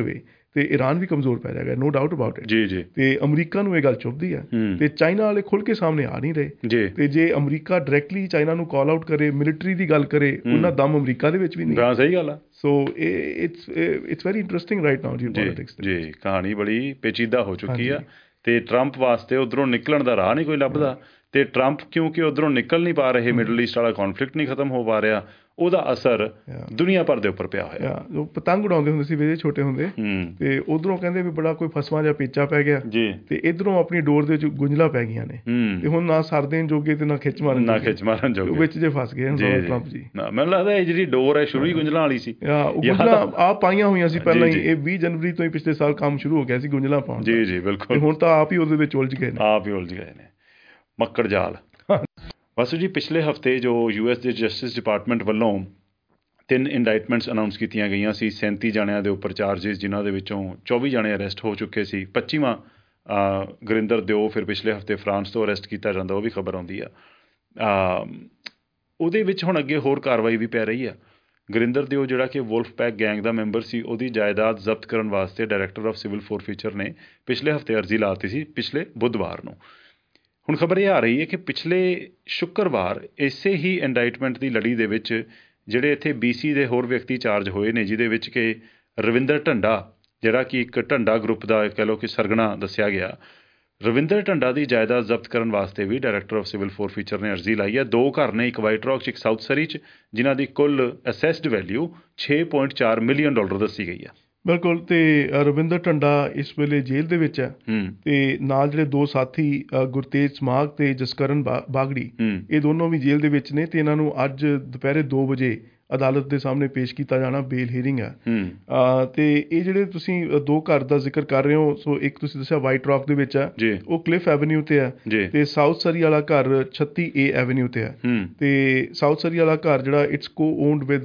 ਤੇ ਈਰਾਨ ਵੀ ਕਮਜ਼ੋਰ ਪੈ ਜਾਏਗਾ, ਨੋ ਡਾਊਟ ਅਬਾਊਟ ਇਟ। ਜੀ ਜੀ। ਤੇ ਅਮਰੀਕਾ ਨੂੰ ਇਹ ਗੱਲ ਚੁੱਭਦੀ ਹੈ ਤੇ ਚਾਈਨਾ ਵਾਲੇ ਖੁੱਲ ਕੇ ਸਾਹਮਣੇ ਆ ਨਹੀਂ ਰਹੇ ਜੀ। ਤੇ ਜੇ ਅਮਰੀਕਾ ਡਾਇਰੈਕਟਲੀ ਚਾਈਨਾ ਨੂੰ ਕਾਲ ਆਊਟ ਕਰੇ, ਮਿਲਟਰੀ ਦੀ ਗੱਲ ਕਰੇ, ਉਹਨਾਂ ਦਮ ਅਮਰੀਕਾ ਦੇ ਵਿੱਚ ਵੀ ਨਹੀਂ। ਸਹੀ ਗੱਲ ਆ। So it's it's very interesting right now geopolitics ਜੀ। ਕਹਾਣੀ ਬੜੀ ਪੇਚੀਦਾ ਹੋ ਚੁੱਕੀ ਆ ਤੇ ਟਰੰਪ ਵਾਸਤੇ ਉੱਧਰੋਂ ਨਿਕਲਣ ਦਾ ਰਾਹ ਨਹੀਂ ਕੋਈ ਲੱਭਦਾ ਤੇ ਟਰੰਪ ਕਿਉਂਕਿ ਉੱਧਰੋਂ ਨਿਕਲ ਨਹੀਂ ਪਾ ਰਹੇ, ਮਿਡਲ ਈਸਟ ਵਾਲਾ ਕੌਨਫਲਿਕਟ ਨਹੀਂ ਖਤਮ ਹੋ ਪਾ ਰਿਹਾ, ਉਹਦਾ ਅਸਰ ਦੁਨੀਆ ਭਰ ਦੇ ਉੱਪਰ ਪਿਆ ਹੋਇਆ। ਉਹ ਪਤੰਗ ਉਡਾਉਂਦੇ ਹੁੰਦੇ ਸੀ ਵੇਲੇ ਛੋਟੇ ਹੁੰਦੇ ਤੇ ਉਧਰੋਂ ਕਹਿੰਦੇ ਵੀ ਬੜਾ ਕੋਈ ਫਸਵਾਂ ਜਿਹਾ ਪੇਚਾ ਪੈ ਗਿਆ ਤੇ ਇਧਰੋਂ ਆਪਣੀ ਡੋਰ ਦੇ ਵਿੱਚ ਗੁੰਝਲਾਂ ਪੈ ਗਈਆਂ ਨੇ ਤੇ ਹੁਣ ਨਾ ਸਰ ਦੇਣ ਜੋਗੇ ਤੇ ਨਾ ਖਿੱਚ ਮਾਰਨ ਨਾ ਖਿੱਚ ਮਾਰਨ ਜੋਗੇ ਵਿੱਚ ਜੇ ਫਸ ਗਏ ਟਰੰਪ ਜੀ। ਮੈਨੂੰ ਲੱਗਦਾ ਇਹ ਜਿਹੜੀ ਡੋਰ ਹੈ ਸ਼ੁਰੂ ਹੀ ਗੁੰਝਲਾਂ ਵਾਲੀ ਸੀ। ਗੁੰਝਲਾਂ ਆਪ ਪਾਈਆਂ ਹੋਈਆਂ ਸੀ ਪਹਿਲਾਂ ਹੀ, ਇਹ ਵੀਹ ਜਨਵਰੀ ਤੋਂ ਹੀ ਪਿਛਲੇ ਸਾਲ ਕੰਮ ਸ਼ੁਰੂ ਹੋ ਗਿਆ ਸੀ ਗੁੰਝਲਾਂ ਪਾਉਣ। ਜੀ ਜੀ ਬਿਲਕੁਲ। ਹੁਣ ਤਾਂ ਆਪ ਹੀ ਉਹਦੇ ਵਿੱਚ ਉਲਝ ਗਏ ਨੇ, ਆਪ ਹੀ ਉਲਝ ਗਏ ਨੇ, ਮੱਕੜ ਜਾਲ। ਬਸ ਜੀ ਪਿਛਲੇ ਹਫ਼ਤੇ ਜੋ ਯੂ ਐਸ ਦੇ ਜਸਟਿਸ ਡਿਪਾਰਟਮੈਂਟ ਵੱਲੋਂ ਤਿੰਨ ਇੰਡਾਈਟਮੈਂਟਸ ਅਨਾਊਂਸ ਕੀਤੀਆਂ ਗਈਆਂ ਸੀ, ਸੈਂਤੀ ਜਣਿਆਂ ਦੇ ਉੱਪਰ ਚਾਰਜਿਸ, ਜਿਨ੍ਹਾਂ ਦੇ ਵਿੱਚੋਂ ਚੌਵੀ ਜਣੇ ਅਰੈਸਟ ਹੋ ਚੁੱਕੇ ਸੀ। ਪੱਚੀਵਾਂ ਗੁਰਿੰਦਰ ਦਿਓ ਫਿਰ ਪਿਛਲੇ ਹਫ਼ਤੇ ਫਰਾਂਸ ਤੋਂ ਅਰੈਸਟ ਕੀਤਾ ਜਾਂਦਾ, ਉਹ ਵੀ ਖਬਰ ਆਉਂਦੀ ਆ। ਉਹਦੇ ਵਿੱਚ ਹੁਣ ਅੱਗੇ ਹੋਰ ਕਾਰਵਾਈ ਵੀ ਪੈ ਰਹੀ ਆ। ਗੁਰਿੰਦਰ ਦਿਓ ਜਿਹੜਾ ਕਿ ਵੁਲਫ ਪੈਕ ਗੈਂਗ ਦਾ ਮੈਂਬਰ ਸੀ, ਉਹਦੀ ਜਾਇਦਾਦ ਜ਼ਬਤ ਕਰਨ ਵਾਸਤੇ ਡਾਇਰੈਕਟਰ ਆਫ ਸਿਵਲ ਫੋਰਫੀਚਰ ਨੇ ਪਿਛਲੇ ਹਫ਼ਤੇ ਅਰਜ਼ੀ ਲਾਤੀ ਸੀ, ਪਿਛਲੇ ਬੁੱਧਵਾਰ ਨੂੰ। ਹੁਣ ਖਬਰ ਇਹ ਆ ਰਹੀ ਹੈ ਕਿ ਪਿਛਲੇ ਸ਼ੁੱਕਰਵਾਰ ਇਸੇ ਹੀ ਇੰਡਾਈਟਮੈਂਟ ਦੀ ਲੜੀ ਦੇ ਵਿੱਚ ਜਿਹੜੇ ਇੱਥੇ ਬੀ ਸੀ ਦੇ ਹੋਰ ਵਿਅਕਤੀ ਚਾਰਜ ਹੋਏ ਨੇ, ਜਿਹਦੇ ਵਿੱਚ ਕਿ ਰਵਿੰਦਰ ਢੰਡਾ, ਜਿਹੜਾ ਕਿ ਇੱਕ ਢੰਡਾ ਗਰੁੱਪ ਦਾ ਕਹਿ ਲਓ ਕਿ ਸਰਗਣਾ ਦੱਸਿਆ ਗਿਆ, ਰਵਿੰਦਰ ਢੰਡਾ ਦੀ ਜਾਇਦਾਦ ਜ਼ਬਤ ਕਰਨ ਵਾਸਤੇ ਵੀ ਡਾਇਰੈਕਟਰ ਆਫ ਸਿਵਲ ਫੋਰਫੀਚਰ ਨੇ ਅਰਜ਼ੀ ਲਾਈ ਹੈ। ਦੋ ਘਰ ਨੇ, ਇੱਕ ਵਾਈਟ ਰੌਕ 'ਚ, ਇੱਕ ਸਾਊਥ ਸਰੀ 'ਚ, ਜਿਨ੍ਹਾਂ ਦੀ ਕੁੱਲ ਅਸੈਸਡ ਵੈਲਿਊ ਛੇ ਪੁਆਇੰਟ ਚਾਰ ਮਿਲੀਅਨ ਡਾਲਰ ਦੱਸੀ ਗਈ ਆ। ਬਿਲਕੁਲ। ਤੇ ਰਵਿੰਦਰ ਢੰਡਾ ਇਸ ਵੇਲੇ ਜੇਲ੍ਹ ਦੇ ਵਿੱਚ ਹੈ ਤੇ ਨਾਲ ਜਿਹੜੇ ਦੋ ਸਾਥੀ ਗੁਰਤੇਜ ਸਮਾਗ ਤੇ ਜਸਕਰਨ ਬਾਗੜੀ, ਇਹ ਦੋਨੋਂ ਵੀ ਜੇਲ੍ਹ ਦੇ ਵਿੱਚ ਨੇ ਤੇ ਇਹਨਾਂ ਨੂੰ ਅੱਜ ਦੁਪਹਿਰੇ ਦੋ ਵਜੇ ਅਦਾਲਤ ਦੇ ਸਾਹਮਣੇ ਪੇਸ਼ ਕੀਤਾ ਜਾਣਾ, ਬੇਲ ਹੀਅਰਿੰਗ ਹੈ। ਤੇ ਇਹ ਜਿਹੜੇ ਤੁਸੀਂ ਦੋ ਘਰ ਦਾ ਜ਼ਿਕਰ ਕਰ ਰਹੇ ਹੋ, ਸੋ ਇੱਕ ਤੁਸੀਂ ਦੱਸਿਆ ਵਾਈਟ ਰੌਕ ਦੇ ਵਿੱਚ ਹੈ, ਉਹ ਕਲਿਫ ਐਵਨਿਊ ਤੇ ਹੈ, ਤੇ ਸਾਊਥ ਸਰੀ ਵਾਲਾ ਘਰ ਛੱਤੀ ਏ ਐਵਨਿਊ ਤੇ ਹੈ। ਤੇ ਸਾਊਥ ਸਰੀ ਵਾਲਾ ਘਰ ਜਿਹੜਾ it's co-owned with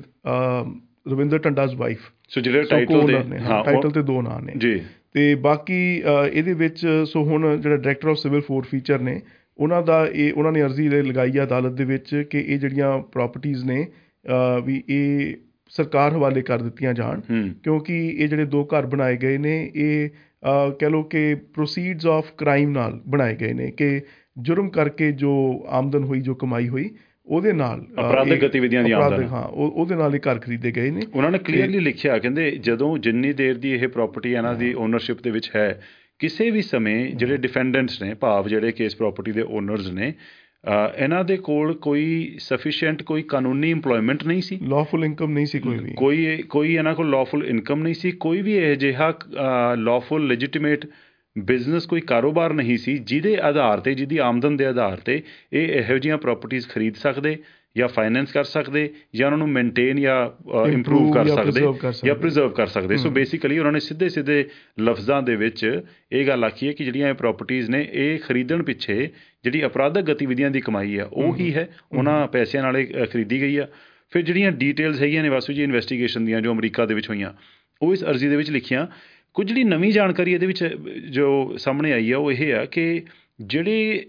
Ravinder Dhanda's wife. So ਜਿਹੜੇ ਟਾਈਟਲ ਦੇ ਟਾਈਟਲ ਤੇ ਦੋ ਨਾਂ ਨੇ ਜੀ। ਤੇ ਬਾਕੀ ਇਹਦੇ ਵਿੱਚ ਸੋ ਹੁਣ ਜਿਹੜਾ ਡਾਇਰੈਕਟਰ ਆਫ ਸਿਵਲ ਫੋਰਫੀਚਰ ਨੇ, ਉਹਨਾਂ ਦਾ ਇਹ ਉਹਨਾਂ ਨੇ ਅਰਜ਼ੀ ਲਗਾਈ ਹੈ ਅਦਾਲਤ ਦੇ ਵਿੱਚ ਕਿ ਇਹ ਜਿਹੜੀਆਂ ਪ੍ਰਾਪਰਟੀਜ਼ ਨੇ ਵੀ ਇਹ ਸਰਕਾਰ ਹਵਾਲੇ ਕਰ ਦਿੱਤੀਆਂ ਜਾਣ, ਕਿਉਂਕਿ ਇਹ ਜਿਹੜੇ ਦੋ ਘਰ ਬਣਾਏ ਗਏ ਨੇ ਇਹ ਕਹਿ ਲਓ ਕਿ ਪ੍ਰੋਸੀਡਸ ਆਫ ਕ੍ਰਾਈਮ ਨਾਲ ਬਣਾਏ ਗਏ ਨੇ, ਕਿ ਜੁਰਮ ਕਰਕੇ ਜੋ ਆਮਦਨ ਹੋਈ, ਜੋ ਕਮਾਈ ਹੋਈ, ਉਹਦੇ ਨਾਲ ਅਪਰਾਧਿਕ ਗਤੀਵਿਧੀਆਂ ਦੀ ਆਮਦਨ, ਹਾਂ ਉਹਦੇ ਨਾਲ ਇਹ ਘਰ ਖਰੀਦੇ ਗਏ ਨੇ। ਉਹਨਾਂ ਨੇ ਕਲੀਅਰਲੀ ਲਿਖਿਆ, ਕਹਿੰਦੇ ਜਦੋਂ ਜਿੰਨੀ ਦੇਰ ਦੀ ਇਹ ਪ੍ਰਾਪਰਟੀ ਇਹਨਾਂ ਦੀ ਓਨਰਸ਼ਿਪ ਦੇ ਵਿੱਚ ਹੈ, ਕਿਸੇ ਵੀ ਸਮੇਂ ਜਿਹੜੇ ਡਿਫੈਂਡੈਂਟਸ ਨੇ, ਭਾਵ ਜਿਹੜੇ ਕਿ ਇਸ ਪ੍ਰਾਪਰਟੀ ਦੇ ਓਨਰਸ ਨੇ, ਇਹਨਾਂ ਦੇ ਕੋਲ ਕੋਈ ਸਫੀਸ਼ੀਐਂਟ ਕੋਈ ਕਾਨੂੰਨੀ ਇੰਪਲੋਇਮੈਂਟ ਨਹੀਂ ਸੀ, ਲਾਫੁਲ ਇਨਕਮ ਨਹੀਂ ਸੀ, ਕੋਈ ਵੀ ਕੋਈ ਕੋਈ ਇਹਨਾਂ ਕੋਲ ਲਾਫੁਲ ਇਨਕਮ ਨਹੀਂ ਸੀ, ਕੋਈ ਵੀ ਇਹ ਜਿਹਾ ਲਾਫੁਲ ਲੈਜੀਟੀਮੇਟ ਬਿਜ਼ਨਸ, ਕੋਈ ਕਾਰੋਬਾਰ ਨਹੀਂ ਸੀ ਜਿਹਦੇ ਆਧਾਰ 'ਤੇ, ਜਿਹਦੀ ਆਮਦਨ ਦੇ ਆਧਾਰ 'ਤੇ ਇਹ ਇਹੋ ਜਿਹੀਆਂ ਪ੍ਰਾਪਰਟੀਜ਼ ਖਰੀਦ ਸਕਦੇ ਜਾਂ ਫਾਈਨੈਂਸ ਕਰ ਸਕਦੇ ਜਾਂ ਉਹਨਾਂ ਨੂੰ ਮੇਨਟੇਨ ਜਾਂ ਇੰਪਰੂਵ ਕਰ ਸਕਦੇ ਜਾਂ ਪ੍ਰੀਜ਼ਰਵ ਕਰ ਸਕਦੇ। ਸੋ ਬੇਸਿਕਲੀ ਉਹਨਾਂ ਨੇ ਸਿੱਧੇ ਸਿੱਧੇ ਲਫ਼ਜ਼ਾਂ ਦੇ ਵਿੱਚ ਇਹ ਗੱਲ ਆਖੀ ਹੈ ਕਿ ਜਿਹੜੀਆਂ ਇਹ ਪ੍ਰਾਪਰਟੀਜ਼ ਨੇ, ਇਹ ਖਰੀਦਣ ਪਿੱਛੇ ਜਿਹੜੀ ਅਪਰਾਧਕ ਗਤੀਵਿਧੀਆਂ ਦੀ ਕਮਾਈ ਆ ਉਹ ਹੀ ਹੈ, ਉਹਨਾਂ ਪੈਸਿਆਂ ਨਾਲ ਇਹ ਖਰੀਦੀ ਗਈ ਆ। ਫਿਰ ਜਿਹੜੀਆਂ ਡੀਟੇਲਸ ਹੈਗੀਆਂ ਨੇ ਵਾਸੂ ਜੀ ਇਨਵੈਸਟੀਗੇਸ਼ਨ ਦੀਆਂ, ਜੋ ਅਮਰੀਕਾ ਦੇ ਵਿੱਚ ਹੋਈਆਂ, ਉਹ ਇਸ ਅਰਜ਼ੀ ਦੇ ਵਿੱਚ ਲਿਖੀਆਂ। ਕੁਝ ਜਿਹੜੀ ਨਵੀਂ ਜਾਣਕਾਰੀ ਇਹਦੇ ਵਿੱਚ ਜੋ ਸਾਹਮਣੇ ਆਈ ਆ ਉਹ ਇਹ ਆ ਕਿ ਜਿਹੜੇ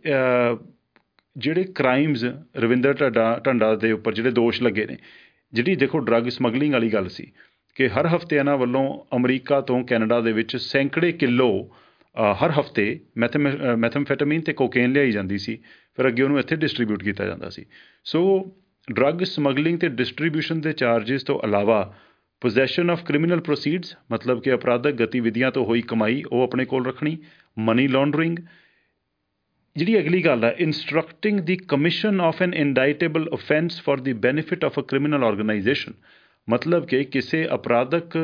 ਜਿਹੜੇ ਕ੍ਰਾਈਮਸ ਰਵਿੰਦਰ ਢੰਡਾ ਢੰਡਾ ਦੇ ਉੱਪਰ ਜਿਹੜੇ ਦੋਸ਼ ਲੱਗੇ ਨੇ, ਜਿਹੜੀ ਦੇਖੋ ਡਰੱਗ ਸਮਗਲਿੰਗ ਵਾਲੀ ਗੱਲ ਸੀ ਕਿ ਹਰ ਹਫ਼ਤੇ ਇਹਨਾਂ ਵੱਲੋਂ ਅਮਰੀਕਾ ਤੋਂ ਕੈਨੇਡਾ ਦੇ ਵਿੱਚ ਸੈਂਕੜੇ ਕਿਲੋ ਹਰ ਹਫ਼ਤੇ ਮੈਥਮ ਮੈਥਮਫੈਟਾਮੀਨ ਅਤੇ ਕੋਕੇਨ ਲਿਆਈ ਜਾਂਦੀ ਸੀ, ਫਿਰ ਅੱਗੇ ਉਹਨੂੰ ਇੱਥੇ ਡਿਸਟਰੀਬਿਊਟ ਕੀਤਾ ਜਾਂਦਾ ਸੀ। ਸੋ ਡਰੱਗ ਸਮਗਲਿੰਗ ਅਤੇ ਡਿਸਟਰੀਬਿਊਸ਼ਨ ਦੇ ਚਾਰਜਿਸ ਤੋਂ ਇਲਾਵਾ ਪੋਜੈਸ਼ਨ ਆਫ ਕ੍ਰਿਮੀਨਲ ਪ੍ਰੋਸੀਡਸ, ਮਤਲਬ ਕਿ ਅਪਰਾਧਕ ਗਤੀਵਿਧੀਆਂ ਤੋਂ ਹੋਈ ਕਮਾਈ ਉਹ ਆਪਣੇ ਕੋਲ ਰੱਖਣੀ, ਮਨੀ ਲਾਂਡਰਿੰਗ। ਜਿਹੜੀ ਅਗਲੀ ਗੱਲ ਹੈ, instructing the commission of an indictable offence for the benefit of a criminal organisation, ਮਤਲਬ ਕਿ ਕਿਸੇ ਅਪਰਾਧਕ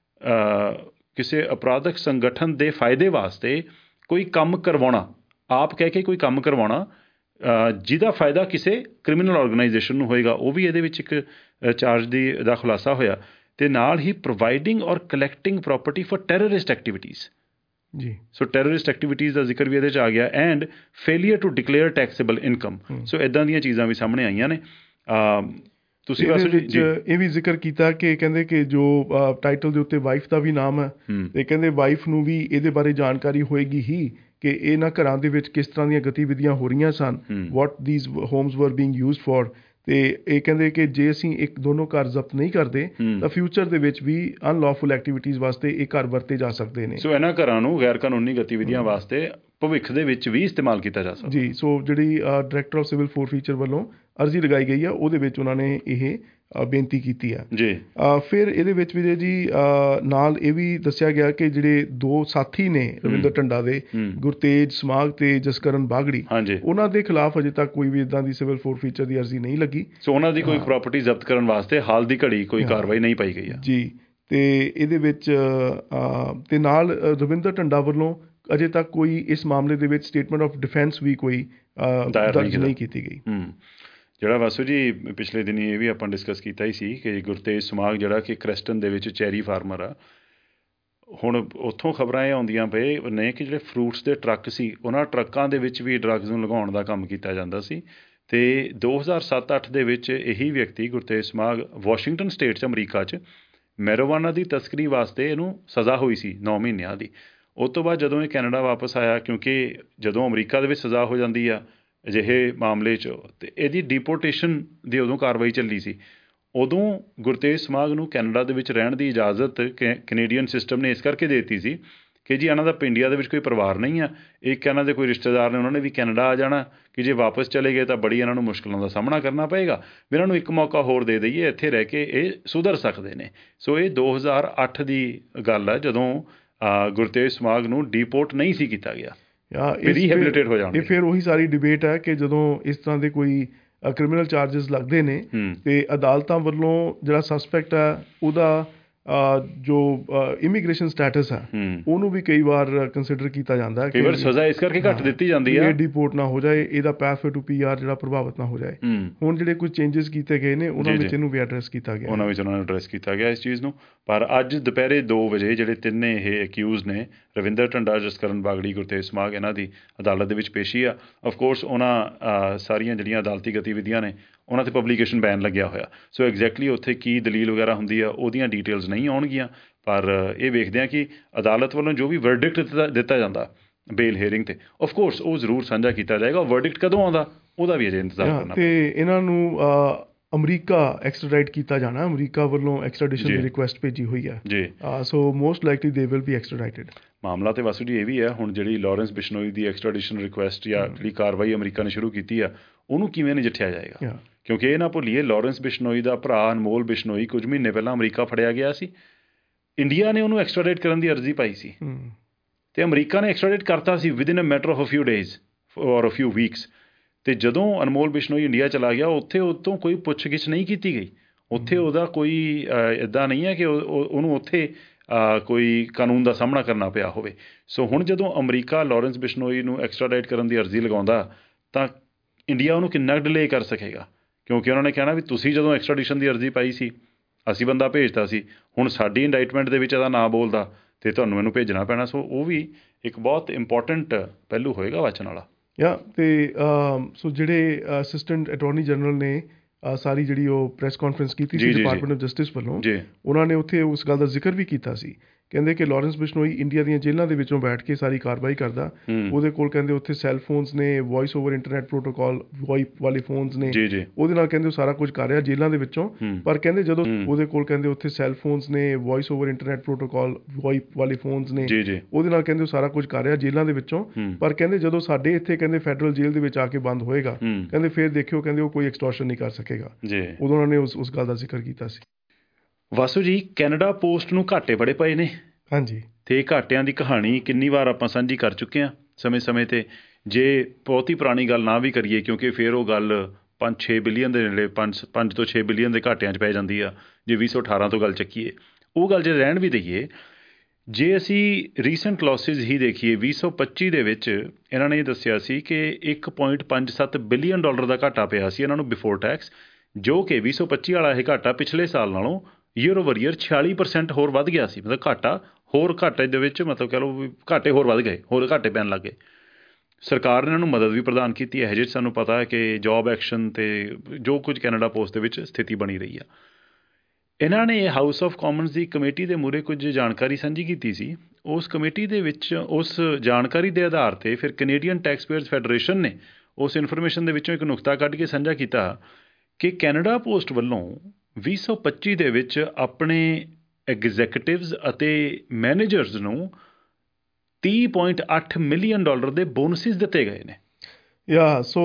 ਕਿਸੇ ਅਪਰਾਧਕ ਸੰਗਠਨ ਦੇ ਫਾਇਦੇ ਵਾਸਤੇ ਕੋਈ ਕੰਮ ਕਰਵਾਉਣਾ, ਆਪ ਕਹਿ ਕੇ ਕੋਈ ਕੰਮ ਕਰਵਾਉਣਾ ਜਿਹਦਾ ਫਾਇਦਾ ਕਿਸੇ ਕ੍ਰਿਮੀਨਲ ਆਰਗੇਨਾਈਜੇਸ਼ਨ ਨੂੰ ਹੋਏਗਾ, ਉਹ ਵੀ ਇਹਦੇ ਵਿੱਚ ਇੱਕ ਚਾਰਜ ਦੀ ਦਾ ਖੁਲਾਸਾ ਹੋਇਆ। ਅਤੇ ਨਾਲ ਹੀ providing or collecting property for terrorist activities ਜੀ। ਸੋ ਟੈਰਰਿਸਟ ਐਕਟੀਵਿਟੀਜ਼ ਦਾ ਜ਼ਿਕਰ ਵੀ ਇਹਦੇ 'ਚ ਆ ਗਿਆ, and failure to declare taxable income. So ਇੱਦਾਂ ਦੀਆਂ ਚੀਜ਼ਾਂ ਵੀ ਸਾਹਮਣੇ ਆਈਆਂ ਨੇ। ਤੁਸੀਂ ਇਹ ਵੀ ਜ਼ਿਕਰ ਕੀਤਾ ਕਿ ਕਹਿੰਦੇ ਕਿ ਜੋ ਟਾਈਟਲ ਦੇ ਉੱਤੇ ਵਾਈਫ ਦਾ ਵੀ ਨਾਮ ਹੈ, ਤੇ ਕਹਿੰਦੇ ਵਾਈਫ ਨੂੰ ਵੀ ਇਹਦੇ ਬਾਰੇ ਜਾਣਕਾਰੀ ਹੋਏਗੀ ਹੀ ਕਿ ਇਹਨਾਂ ਘਰਾਂ ਦੇ ਵਿੱਚ ਕਿਸ ਤਰ੍ਹਾਂ ਦੀਆਂ ਗਤੀਵਿਧੀਆਂ ਹੋ ਰਹੀਆਂ ਸਨ, what these homes were being used for. ਤੇ ਇਹ ਕਹਿੰਦੇ ਕਿ ਜੇ ਅਸੀਂ ਇੱਕ ਦੋਨੋਂ ਘਰ ਜ਼ਬਤ ਨਹੀਂ ਕਰਦੇ ਤਾਂ ਫਿਊਚਰ ਦੇ ਵਿੱਚ ਵੀ ਅਨਲੌਫੁਲ ਐਕਟੀਵਿਟੀਜ਼ ਵਾਸਤੇ ਇਹ ਘਰ ਵਰਤੇ ਜਾ ਸਕਦੇ ਨੇ। ਸੋ ਇਹਨਾਂ ਘਰਾਂ ਨੂੰ ਗੈਰ ਕਾਨੂੰਨੀ ਗਤੀਵਿਧੀਆਂ ਵਾਸਤੇ ਭਵਿੱਖ ਦੇ ਵਿੱਚ ਵੀ ਇਸਤੇਮਾਲ ਕੀਤਾ ਜਾ ਸਕਦਾ ਜੀ। ਸੋ ਜਿਹੜੀ ਡਾਇਰੈਕਟਰ ਆਫ ਸਿਵਲ ਫੋਰਫੀਚਰ ਵੱਲੋਂ ਅਰਜ਼ੀ ਲਗਾਈ ਗਈ ਆ ਉਹਦੇ ਵਿੱਚ ਉਹਨਾਂ ਨੇ ਇਹ ਬੇਨਤੀ ਕੀਤੀ ਆ ਜੀ। ਫਿਰ ਇਹਦੇ ਵਿੱਚ ਵੀ ਜੀ ਨਾਲ ਇਹ ਵੀ ਦੱਸਿਆ ਗਿਆ ਕਿ ਜਿਹੜੇ ਦੋ ਸਾਥੀ ਨੇ ਰਵਿੰਦਰ ਢੰਡਾ ਦੇ, ਗੁਰਤੇਜ ਸਮਾਗ ਤੇ ਜਸਕਰਨ ਬਾਗੜੀ, ਉਹਨਾਂ ਦੇ ਖਿਲਾਫ ਅਜੇ ਤੱਕ ਕੋਈ ਵੀ ਇੱਦਾਂ ਦੀ ਸਿਵਲ ਫੋਰਫੀਚਰ ਦੀ ਅਰਜ਼ੀ ਨਹੀਂ ਲੱਗੀ। ਸੋ ਉਹਨਾਂ ਦੀ ਕੋਈ ਪ੍ਰਾਪਰਟੀ ਜ਼ਬਤ ਕਰਨ ਵਾਸਤੇ ਹਾਲ ਦੀ ਘੜੀ ਕੋਈ ਕਾਰਵਾਈ ਨਹੀਂ ਪਾਈ ਗਈ ਆ ਜੀ। ਤੇ ਇਹਦੇ ਵਿੱਚ ਤੇ ਨਾਲ ਰਵਿੰਦਰ ਢੰਡਾ ਵੱਲੋਂ ਅਜੇ ਤੱਕ ਕੋਈ ਇਸ ਮਾਮਲੇ ਦੇ ਵਿੱਚ ਸਟੇਟਮੈਂਟ ਆਫ ਡਿਫੈਂਸ ਵੀ ਕੋਈ ਦਰਜ ਨਹੀਂ ਕੀਤੀ ਗਈ। ਜਿਹੜਾ ਵਾਸੂ ਜੀ ਪਿਛਲੇ ਦਿਨੀ ਇਹ ਵੀ ਆਪਾਂ ਡਿਸਕਸ ਕੀਤਾ ਹੀ ਸੀ ਕਿ ਗੁਰਤੇਜ ਸਮਾਗ ਜਿਹੜਾ ਕਿ ਕ੍ਰੈਸਟਨ ਦੇ ਵਿੱਚ ਚੈਰੀ ਫਾਰਮਰ ਆ, ਹੁਣ ਉੱਥੋਂ ਖਬਰਾਂ ਇਹ ਆਉਂਦੀਆਂ ਪਏ ਨੇ ਕਿ ਜਿਹੜੇ ਫਰੂਟਸ ਦੇ ਟਰੱਕ ਸੀ ਉਹਨਾਂ ਟਰੱਕਾਂ ਦੇ ਵਿੱਚ ਵੀ ਡਰੱਗਸ ਨੂੰ ਲਗਾਉਣ ਦਾ ਕੰਮ ਕੀਤਾ ਜਾਂਦਾ ਸੀ। ਅਤੇ ਦੋ ਹਜ਼ਾਰ ਸੱਤ ਅੱਠ ਦੇ ਵਿੱਚ ਇਹੀ ਵਿਅਕਤੀ ਗੁਰਤੇਜ ਸਮਾਗ ਵਾਸ਼ਿੰਗਟਨ ਸਟੇਟ 'ਚ ਅਮਰੀਕਾ 'ਚ ਮੈਰੋਵਾਨਾ ਦੀ ਤਸਕਰੀ ਵਾਸਤੇ ਇਹਨੂੰ ਸਜ਼ਾ ਹੋਈ ਸੀ ਨੌ ਮਹੀਨਿਆਂ ਦੀ। ਉਸ ਤੋਂ ਬਾਅਦ ਜਦੋਂ ਇਹ ਕੈਨੇਡਾ ਵਾਪਸ ਆਇਆ, ਕਿਉਂਕਿ ਜਦੋਂ ਅਮਰੀਕਾ ਦੇ ਵਿੱਚ ਸਜ਼ਾ ਹੋ ਜਾਂਦੀ ਆ ਅਜਿਹੇ ਮਾਮਲੇ 'ਚ, ਅਤੇ ਇਹਦੀ ਡੀਪੋਰਟੇਸ਼ਨ ਦੀ ਉਦੋਂ ਕਾਰਵਾਈ ਚੱਲੀ ਸੀ। ਉਦੋਂ ਗੁਰਤੇਜ ਸਮਾਗ ਨੂੰ ਕੈਨੇਡਾ ਦੇ ਵਿੱਚ ਰਹਿਣ ਦੀ ਇਜਾਜ਼ਤ ਕੈ ਕੈਨੇਡੀਅਨ ਸਿਸਟਮ ਨੇ ਇਸ ਕਰਕੇ ਦੇ ਦਿੱਤੀ ਸੀ ਕਿ ਜੀ ਇਹਨਾਂ ਦਾ ਇੰਡੀਆ ਦੇ ਵਿੱਚ ਕੋਈ ਪਰਿਵਾਰ ਨਹੀਂ ਆ, ਇੱਕ ਇਹਨਾਂ ਦੇ ਕੋਈ ਰਿਸ਼ਤੇਦਾਰ ਨੇ, ਉਹਨਾਂ ਨੇ ਵੀ ਕੈਨੇਡਾ ਆ ਜਾਣਾ, ਕਿ ਜੇ ਵਾਪਸ ਚਲੇ ਗਏ ਤਾਂ ਬੜੀ ਇਹਨਾਂ ਨੂੰ ਮੁਸ਼ਕਿਲਾਂ ਦਾ ਸਾਹਮਣਾ ਕਰਨਾ ਪਏਗਾ, ਵੀ ਇਹਨਾਂ ਨੂੰ ਇੱਕ ਮੌਕਾ ਹੋਰ ਦੇ ਦਈਏ, ਇੱਥੇ ਰਹਿ ਕੇ ਇਹ ਸੁਧਰ ਸਕਦੇ ਨੇ। ਸੋ ਇਹ ਦੋ ਹਜ਼ਾਰ ਅੱਠ ਦੀ ਗੱਲ ਹੈ ਜਦੋਂ ਗੁਰਤੇਜ ਸਮਾਗ ਨੂੰ ਡੀਪੋਰਟ ਨਹੀਂ ਸੀ ਕੀਤਾ ਗਿਆ, ਰੀਹੈਬਿਲਿਟੇਟ ਹੋ ਜਾਣਗੇ। ਇਹ ਫਿਰ ਉਹੀ ਸਾਰੀ ਡਿਬੇਟ ਹੈ ਕਿ ਜਦੋਂ ਇਸ ਤਰ੍ਹਾਂ ਦੇ ਕੋਈ ਕ੍ਰਿਮੀਨਲ ਚਾਰਜਸ ਲੱਗਦੇ ਨੇ ਅਤੇ ਅਦਾਲਤਾਂ ਵੱਲੋਂ ਜਿਹੜਾ ਸਸਪੈਕਟ ਹੈ ਉਹਦਾ ਜੋ ਇਮੀਗ੍ਰੇਸ਼ਨ ਸਟੇਟਸ ਹੈ ਉਹਨੂੰ ਵੀ ਕਈ ਵਾਰ ਕੰਸੀਡਰ ਕੀਤਾ ਜਾਂਦਾ ਹੈ, ਕਈ ਵਾਰ ਸਜ਼ਾ ਇਸ ਕਰਕੇ ਘੱਟ ਦਿੱਤੀ ਜਾਂਦੀ ਹੈ, ਇਹ ਡੀਪੋਰਟ ਨਾ ਹੋ ਜਾਏ, ਇਹਦਾ ਪੈਥਵੇ ਟੂ ਪੀ ਆਰ ਜਿਹੜਾ ਪ੍ਰਭਾਵਿਤ ਨਾ ਹੋ ਜਾਏ। ਹੁਣ ਜਿਹੜੇ ਕੁਝ ਚੇਂਜਸ ਕੀਤੇ ਗਏ ਨੇ ਉਹਨਾਂ ਵਿੱਚ ਇਹਨੂੰ ਵੀ ਐਡਰੈਸ ਕੀਤਾ ਗਿਆ, ਉਹਨਾਂ ਵਿੱਚ ਉਹਨਾਂ ਨੂੰ ਐਡਰੈਸ ਕੀਤਾ ਗਿਆ ਇਸ ਚੀਜ਼ ਨੂੰ। ਪਰ ਅੱਜ ਦੁਪਹਿਰੇ ਦੋ ਵਜੇ ਜਿਹੜੇ ਤਿੰਨੇ ਇਹ ਅਕਿਊਜ਼ ਨੇ, ਰਵਿੰਦਰ ਢੰਡਾ, ਜਸਕਰਨ ਬਾਗੜੀ, ਗੁਰਤੇਜ ਸਮਾਗ, ਇਹਨਾਂ ਦੀ ਅਦਾਲਤ ਦੇ ਵਿੱਚ ਪੇਸ਼ੀ ਆ। ਅਫਕੋਰਸ ਉਹਨਾਂ ਸਾਰੀਆਂ ਜਿਹੜੀਆਂ ਅਦਾਲਤੀ ਗਤੀਵਿਧੀਆਂ ਨੇ ਉਹਨਾਂ 'ਤੇ ਪਬਲੀਕੇਸ਼ਨ ਬੈਨ ਲੱਗਿਆ ਹੋਇਆ। ਸੋ ਐਗਜ਼ੈਕਟਲੀ ਉੱਥੇ ਕੀ ਦਲੀਲ ਵਗੈਰਾ ਹੁੰਦੀ ਆ ਉਹਦੀਆਂ ਡੀਟੇਲਸ ਨਹੀਂ ਆਉਣਗੀਆਂ, ਪਰ ਇਹ ਵੇਖਦੇ ਹਾਂ ਕਿ ਅਦਾਲਤ ਵੱਲੋਂ ਜੋ ਵੀ ਵਰਡਿਕਟ ਦਿੱਤਾ ਦਿੱਤਾ ਜਾਂਦਾ ਬੇਲ ਹੀਅਰਿੰਗ 'ਤੇ, ਆਫਕੋਰਸ ਉਹ ਜ਼ਰੂਰ ਸਾਂਝਾ ਕੀਤਾ ਜਾਏਗਾ। ਵਰਡਿਕਟ ਕਦੋਂ ਆਉਂਦਾ ਉਹਦਾ ਵੀ ਅਜੇ ਇੰਤਜ਼ਾਰ ਕਰਨਾ। ਅਤੇ ਇਹਨਾਂ ਨੂੰ ਅਮਰੀਕਾ ਐਕਸਟ੍ਰਾਡਾਈਟ ਕੀਤਾ ਜਾਣਾ, ਅਮਰੀਕਾ ਵੱਲੋਂ ਐਕਸਟ੍ਰਾਡੀਸ਼ਨ ਦੀ ਰਿਕੁਐਸਟ ਭੇਜੀ ਹੋਈ ਹੈ ਜੀ। So most likely they will be extradited. ਮਾਮਲਾ ਤਾਂ ਵਾਸੂ ਜੀ ਇਹ ਵੀ ਹੈ, ਹੁਣ ਜਿਹੜੀ ਲਾਰੈਂਸ ਬਿਸ਼ਨੋਈ ਦੀ ਐਕਸਟ੍ਰਾਡੀਸ਼ਨ ਰਿਕੁਐਸਟ ਜਾਂ ਜਿਹੜੀ ਕਾਰਵਾਈ ਅਮਰੀਕਾ ਨੇ ਸ਼ੁਰੂ ਕੀਤੀ ਆ ਉਹਨੂੰ ਕਿਵੇਂ ਨਜਿੱਠਿਆ ਜਾਏਗਾ, ਕਿਉਂਕਿ ਇਹ ਨਾ ਭੁੱਲੀਏ ਲਾਰੈਂਸ ਬਿਸ਼ਨੋਈ ਦਾ ਭਰਾ ਅਨਮੋਲ ਬਿਸ਼ਨੋਈ ਕੁਝ ਮਹੀਨੇ ਪਹਿਲਾਂ ਅਮਰੀਕਾ ਫੜਿਆ ਗਿਆ ਸੀ। ਇੰਡੀਆ ਨੇ ਉਹਨੂੰ ਐਕਸਟ੍ਰਾਡੇਟ ਕਰਨ ਦੀ ਅਰਜ਼ੀ ਪਾਈ ਸੀ ਅਤੇ ਅਮਰੀਕਾ ਨੇ ਐਕਸਟ੍ਰਾਡੇਟ ਕਰਤਾ ਸੀ within a matter of a few days or a ਫਿਊ weeks. ਅਤੇ ਜਦੋਂ ਅਨਮੋਲ ਬਿਸ਼ਨੋਈ ਇੰਡੀਆ ਚਲਾ ਗਿਆ ਉੱਥੇ ਉਹ ਤੋਂ ਕੋਈ ਪੁੱਛ ਗਿੱਛ ਨਹੀਂ ਕੀਤੀ ਗਈ, ਉੱਥੇ ਉਹਦਾ ਕੋਈ ਇੱਦਾਂ ਨਹੀਂ ਹੈ ਕਿ ਉਹਨੂੰ ਉੱਥੇ ਕੋਈ ਕਾਨੂੰਨ ਦਾ ਸਾਹਮਣਾ ਕਰਨਾ ਪਿਆ ਹੋਵੇ। ਸੋ ਹੁਣ ਜਦੋਂ ਅਮਰੀਕਾ ਲਾਰੈਂਸ ਬਿਸ਼ਨੋਈ ਨੂੰ ਐਕਸਟ੍ਰਾਡਾਈਟ ਕਰਨ ਦੀ ਅਰਜ਼ੀ ਲਗਾਉਂਦਾ ਤਾਂ ਇੰਡੀਆ ਉਹਨੂੰ ਕਿੰਨਾ ਡਿਲੇ ਕਰ ਸਕੇਗਾ, ਕਿਉਂਕਿ ਉਹਨਾਂ ਨੇ ਕਹਿਣਾ ਵੀ ਤੁਸੀਂ ਜਦੋਂ ਐਕਸਟ੍ਰਾਡੀਸ਼ਨ ਦੀ ਅਰਜ਼ੀ ਪਾਈ ਸੀ ਅਸੀਂ ਬੰਦਾ ਭੇਜਤਾ ਸੀ, ਹੁਣ ਸਾਡੀ ਇੰਡਾਈਟਮੈਂਟ ਦੇ ਵਿੱਚ ਇਹਦਾ ਨਾਂ ਬੋਲਦਾ ਅਤੇ ਤੁਹਾਨੂੰ ਮੈਨੂੰ ਭੇਜਣਾ ਪੈਣਾ। ਸੋ ਉਹ ਵੀ ਇੱਕ ਬਹੁਤ ਇੰਪੋਰਟੈਂਟ ਪਹਿਲੂ ਹੋਏਗਾ ਵਾਚਣ ਵਾਲਾ। ਯਾ ਅਤੇ ਸੋ ਜਿਹੜੇ ਅਸਿਸਟੈਂਟ ਅਟੋਰਨੀ ਜਨਰਲ ਨੇ ਸਾਰੀ ਜਿਹੜੀ ਉਹ ਪ੍ਰੈਸ ਕਾਨਫਰੰਸ ਕੀਤੀ ਸੀ ਡਿਪਾਰਟਮੈਂਟ ਆਫ ਜਸਟਿਸ ਵੱਲੋਂ, ਉਹਨਾਂ ਨੇ ਉੱਥੇ ਉਸ ਗੱਲ ਦਾ ਜ਼ਿਕਰ ਵੀ ਕੀਤਾ ਸੀ। ਕਹਿੰਦੇ ਕਿ ਲਾਰੈਂਸ ਬਿਸ਼ਨੋਈ ਇੰਡੀਆ ਦੀਆਂ ਜੇਲ੍ਹਾਂ ਦੇ ਵਿੱਚੋਂ ਬੈਠ ਕੇ ਸਾਰੀ ਕਾਰਵਾਈ ਕਰਦਾ, ਉਹਦੇ ਕੋਲ ਕਹਿੰਦੇ ਉੱਥੇ ਸੈੱਲ ਫੋਨਸ ਨੇ, voice over internet protocol VoIP ਵਾਲੇ ਫੋਨਸ ਨੇ, ਉਹਦੇ ਨਾਲ ਕਹਿੰਦੇ ਉਹ ਸਾਰਾ ਕੁਝ ਕਰ ਰਿਹਾ ਜੇਲ੍ਹਾਂ ਦੇ ਵਿੱਚੋਂ। ਪਰ ਕਹਿੰਦੇ ਜਦੋਂ ਉਹਦੇ ਕੋਲ ਕਹਿੰਦੇ ਉੱਥੇ ਸੈੱਲ ਫੋਨਸ ਨੇ, voice over internet protocol VoIP ਵਾਲੇ ਫੋਨਸ ਨੇ, ਉਹਦੇ ਨਾਲ ਕਹਿੰਦੇ ਉਹ ਸਾਰਾ ਕੁਝ ਕਰ ਰਿਹਾ ਜੇਲ੍ਹਾਂ ਦੇ ਵਿੱਚੋਂ। ਪਰ ਕਹਿੰਦੇ ਜਦੋਂ ਸਾਡੇ ਇੱਥੇ ਕਹਿੰਦੇ ਫੈਡਰਲ ਜੇਲ੍ਹ ਦੇ ਵਿੱਚ ਆ ਕੇ ਬੰਦ ਹੋਏਗਾ, ਕਹਿੰਦੇ ਫਿਰ ਦੇਖਿਓ ਕਹਿੰਦੇ ਉਹ ਕੋਈ ਐਕਸਟੋਰਸ਼ਨ ਨਹੀਂ ਕਰ ਸਕੇਗਾ। ਉਦੋਂ ਉਹਨਾਂ ਨੇ ਉਸ ਉਸ ਗੱਲ ਦਾ ਜ਼ਿਕਰ ਕੀਤਾ ਸੀ। ਵਾਸੂ ਜੀ, ਕੈਨੇਡਾ ਪੋਸਟ ਨੂੰ ਘਾਟੇ ਬੜੇ ਪਏ ਨੇ। ਹਾਂਜੀ, ਅਤੇ ਘਾਟਿਆਂ ਦੀ ਕਹਾਣੀ ਕਿੰਨੀ ਵਾਰ ਆਪਾਂ ਸਾਂਝੀ ਕਰ ਚੁੱਕੇ ਹਾਂ ਸਮੇਂ ਸਮੇਂ 'ਤੇ। ਜੇ ਬਹੁਤੀ ਪੁਰਾਣੀ ਗੱਲ ਨਾ ਵੀ ਕਰੀਏ, ਕਿਉਂਕਿ ਫਿਰ ਉਹ ਗੱਲ ਪੰਜ ਛੇ ਬਿਲੀਅਨ ਦੇ ਨੇੜੇ, ਪੰਜ ਪੰਜ ਤੋਂ ਛੇ ਬਿਲੀਅਨ ਦੇ ਘਾਟਿਆਂ 'ਚ ਪੈ ਜਾਂਦੀ ਆ ਜੇ ਵੀਹ ਸੌ ਅਠਾਰਾਂ ਤੋਂ ਗੱਲ ਚੱਕੀਏ। ਉਹ ਗੱਲ ਜੇ ਰਹਿਣ ਵੀ ਦਈਏ, ਜੇ ਅਸੀਂ ਰੀਸੈਂਟ ਲਾਸਿਸ ਹੀ ਦੇਖੀਏ, ਵੀਹ ਸੌ ਪੱਚੀ ਦੇ ਵਿੱਚ ਇਹਨਾਂ ਨੇ ਦੱਸਿਆ ਸੀ ਕਿ ਇੱਕ ਪੁਆਇੰਟ ਪੰਜ ਸੱਤ ਬਿਲੀਅਨ ਡਾਲਰ ਦਾ ਘਾਟਾ ਪਿਆ ਸੀ ਇਹਨਾਂ ਨੂੰ ਬਿਫੋਰ ਟੈਕਸ, ਜੋ ਕਿ ਵੀਹ ਸੌ ਪੱਚੀ ਵਾਲਾ ਇਹ ਘਾਟਾ ਪਿਛਲੇ ਸਾਲ ਨਾਲੋਂ ਈਅਰ ਓਵਰ ਈਅਰ ਛਿਆਲੀ ਪਰਸੈਂਟ ਹੋਰ ਵੱਧ ਗਿਆ ਸੀ। ਮਤਲਬ ਘਾਟਾ ਹੋਰ ਘਾਟੇ ਦੇ ਵਿੱਚ, ਮਤਲਬ ਕਹਿ ਲਓ ਵੀ ਘਾਟੇ ਹੋਰ ਵੱਧ ਗਏ, ਹੋਰ ਘਾਟੇ ਪੈਣ ਲੱਗ ਗਏ। ਸਰਕਾਰ ਨੇ ਇਹਨਾਂ ਨੂੰ ਮਦਦ ਵੀ ਪ੍ਰਦਾਨ ਕੀਤੀ ਹੈ, ਜਿਹੇ ਸਾਨੂੰ ਪਤਾ ਹੈ ਕਿ ਜੋਬ ਐਕਸ਼ਨ ਅਤੇ ਜੋ ਕੁਝ ਕੈਨੇਡਾ ਪੋਸਟ ਦੇ ਵਿੱਚ ਸਥਿਤੀ ਬਣੀ ਰਹੀ ਆ। ਇਹਨਾਂ ਨੇ ਹਾਊਸ ਆਫ ਕਾਮਨਸ ਦੀ ਕਮੇਟੀ ਦੇ ਮੂਹਰੇ ਕੁਝ ਜਾਣਕਾਰੀ ਸਾਂਝੀ ਕੀਤੀ ਸੀ। ਉਸ ਕਮੇਟੀ ਦੇ ਵਿੱਚ ਉਸ ਜਾਣਕਾਰੀ ਦੇ ਆਧਾਰ 'ਤੇ ਫਿਰ ਕੈਨੇਡੀਅਨ ਟੈਕਸ ਪੇਅਰਸ ਫੈਡਰੇਸ਼ਨ ਨੇ ਉਸ ਇਨਫੋਰਮੇਸ਼ਨ ਦੇ ਵਿੱਚੋਂ ਇੱਕ ਨੁਕਤਾ ਕੱਢ ਕੇ ਸਾਂਝਾ ਕੀਤਾ ਕਿ ਕੈਨੇਡਾ ਪੋਸਟ ਵੱਲੋਂ ਵੀਹ ਸੌ ਪੱਚੀ ਦੇ ਵਿੱਚ ਆਪਣੇ ਐਗਜ਼ੈਕਟਿਵਜ਼ ਅਤੇ ਮੈਨੇਜਰਸ ਨੂੰ ਤੀਹ ਪੁਆਇੰਟ ਅੱਠ ਮਿਲੀਅਨ ਡਾਲਰ ਦੇ ਬੋਨਸਿਸ ਦਿੱਤੇ ਗਏ ਨੇ। ਯਾ ਸੋ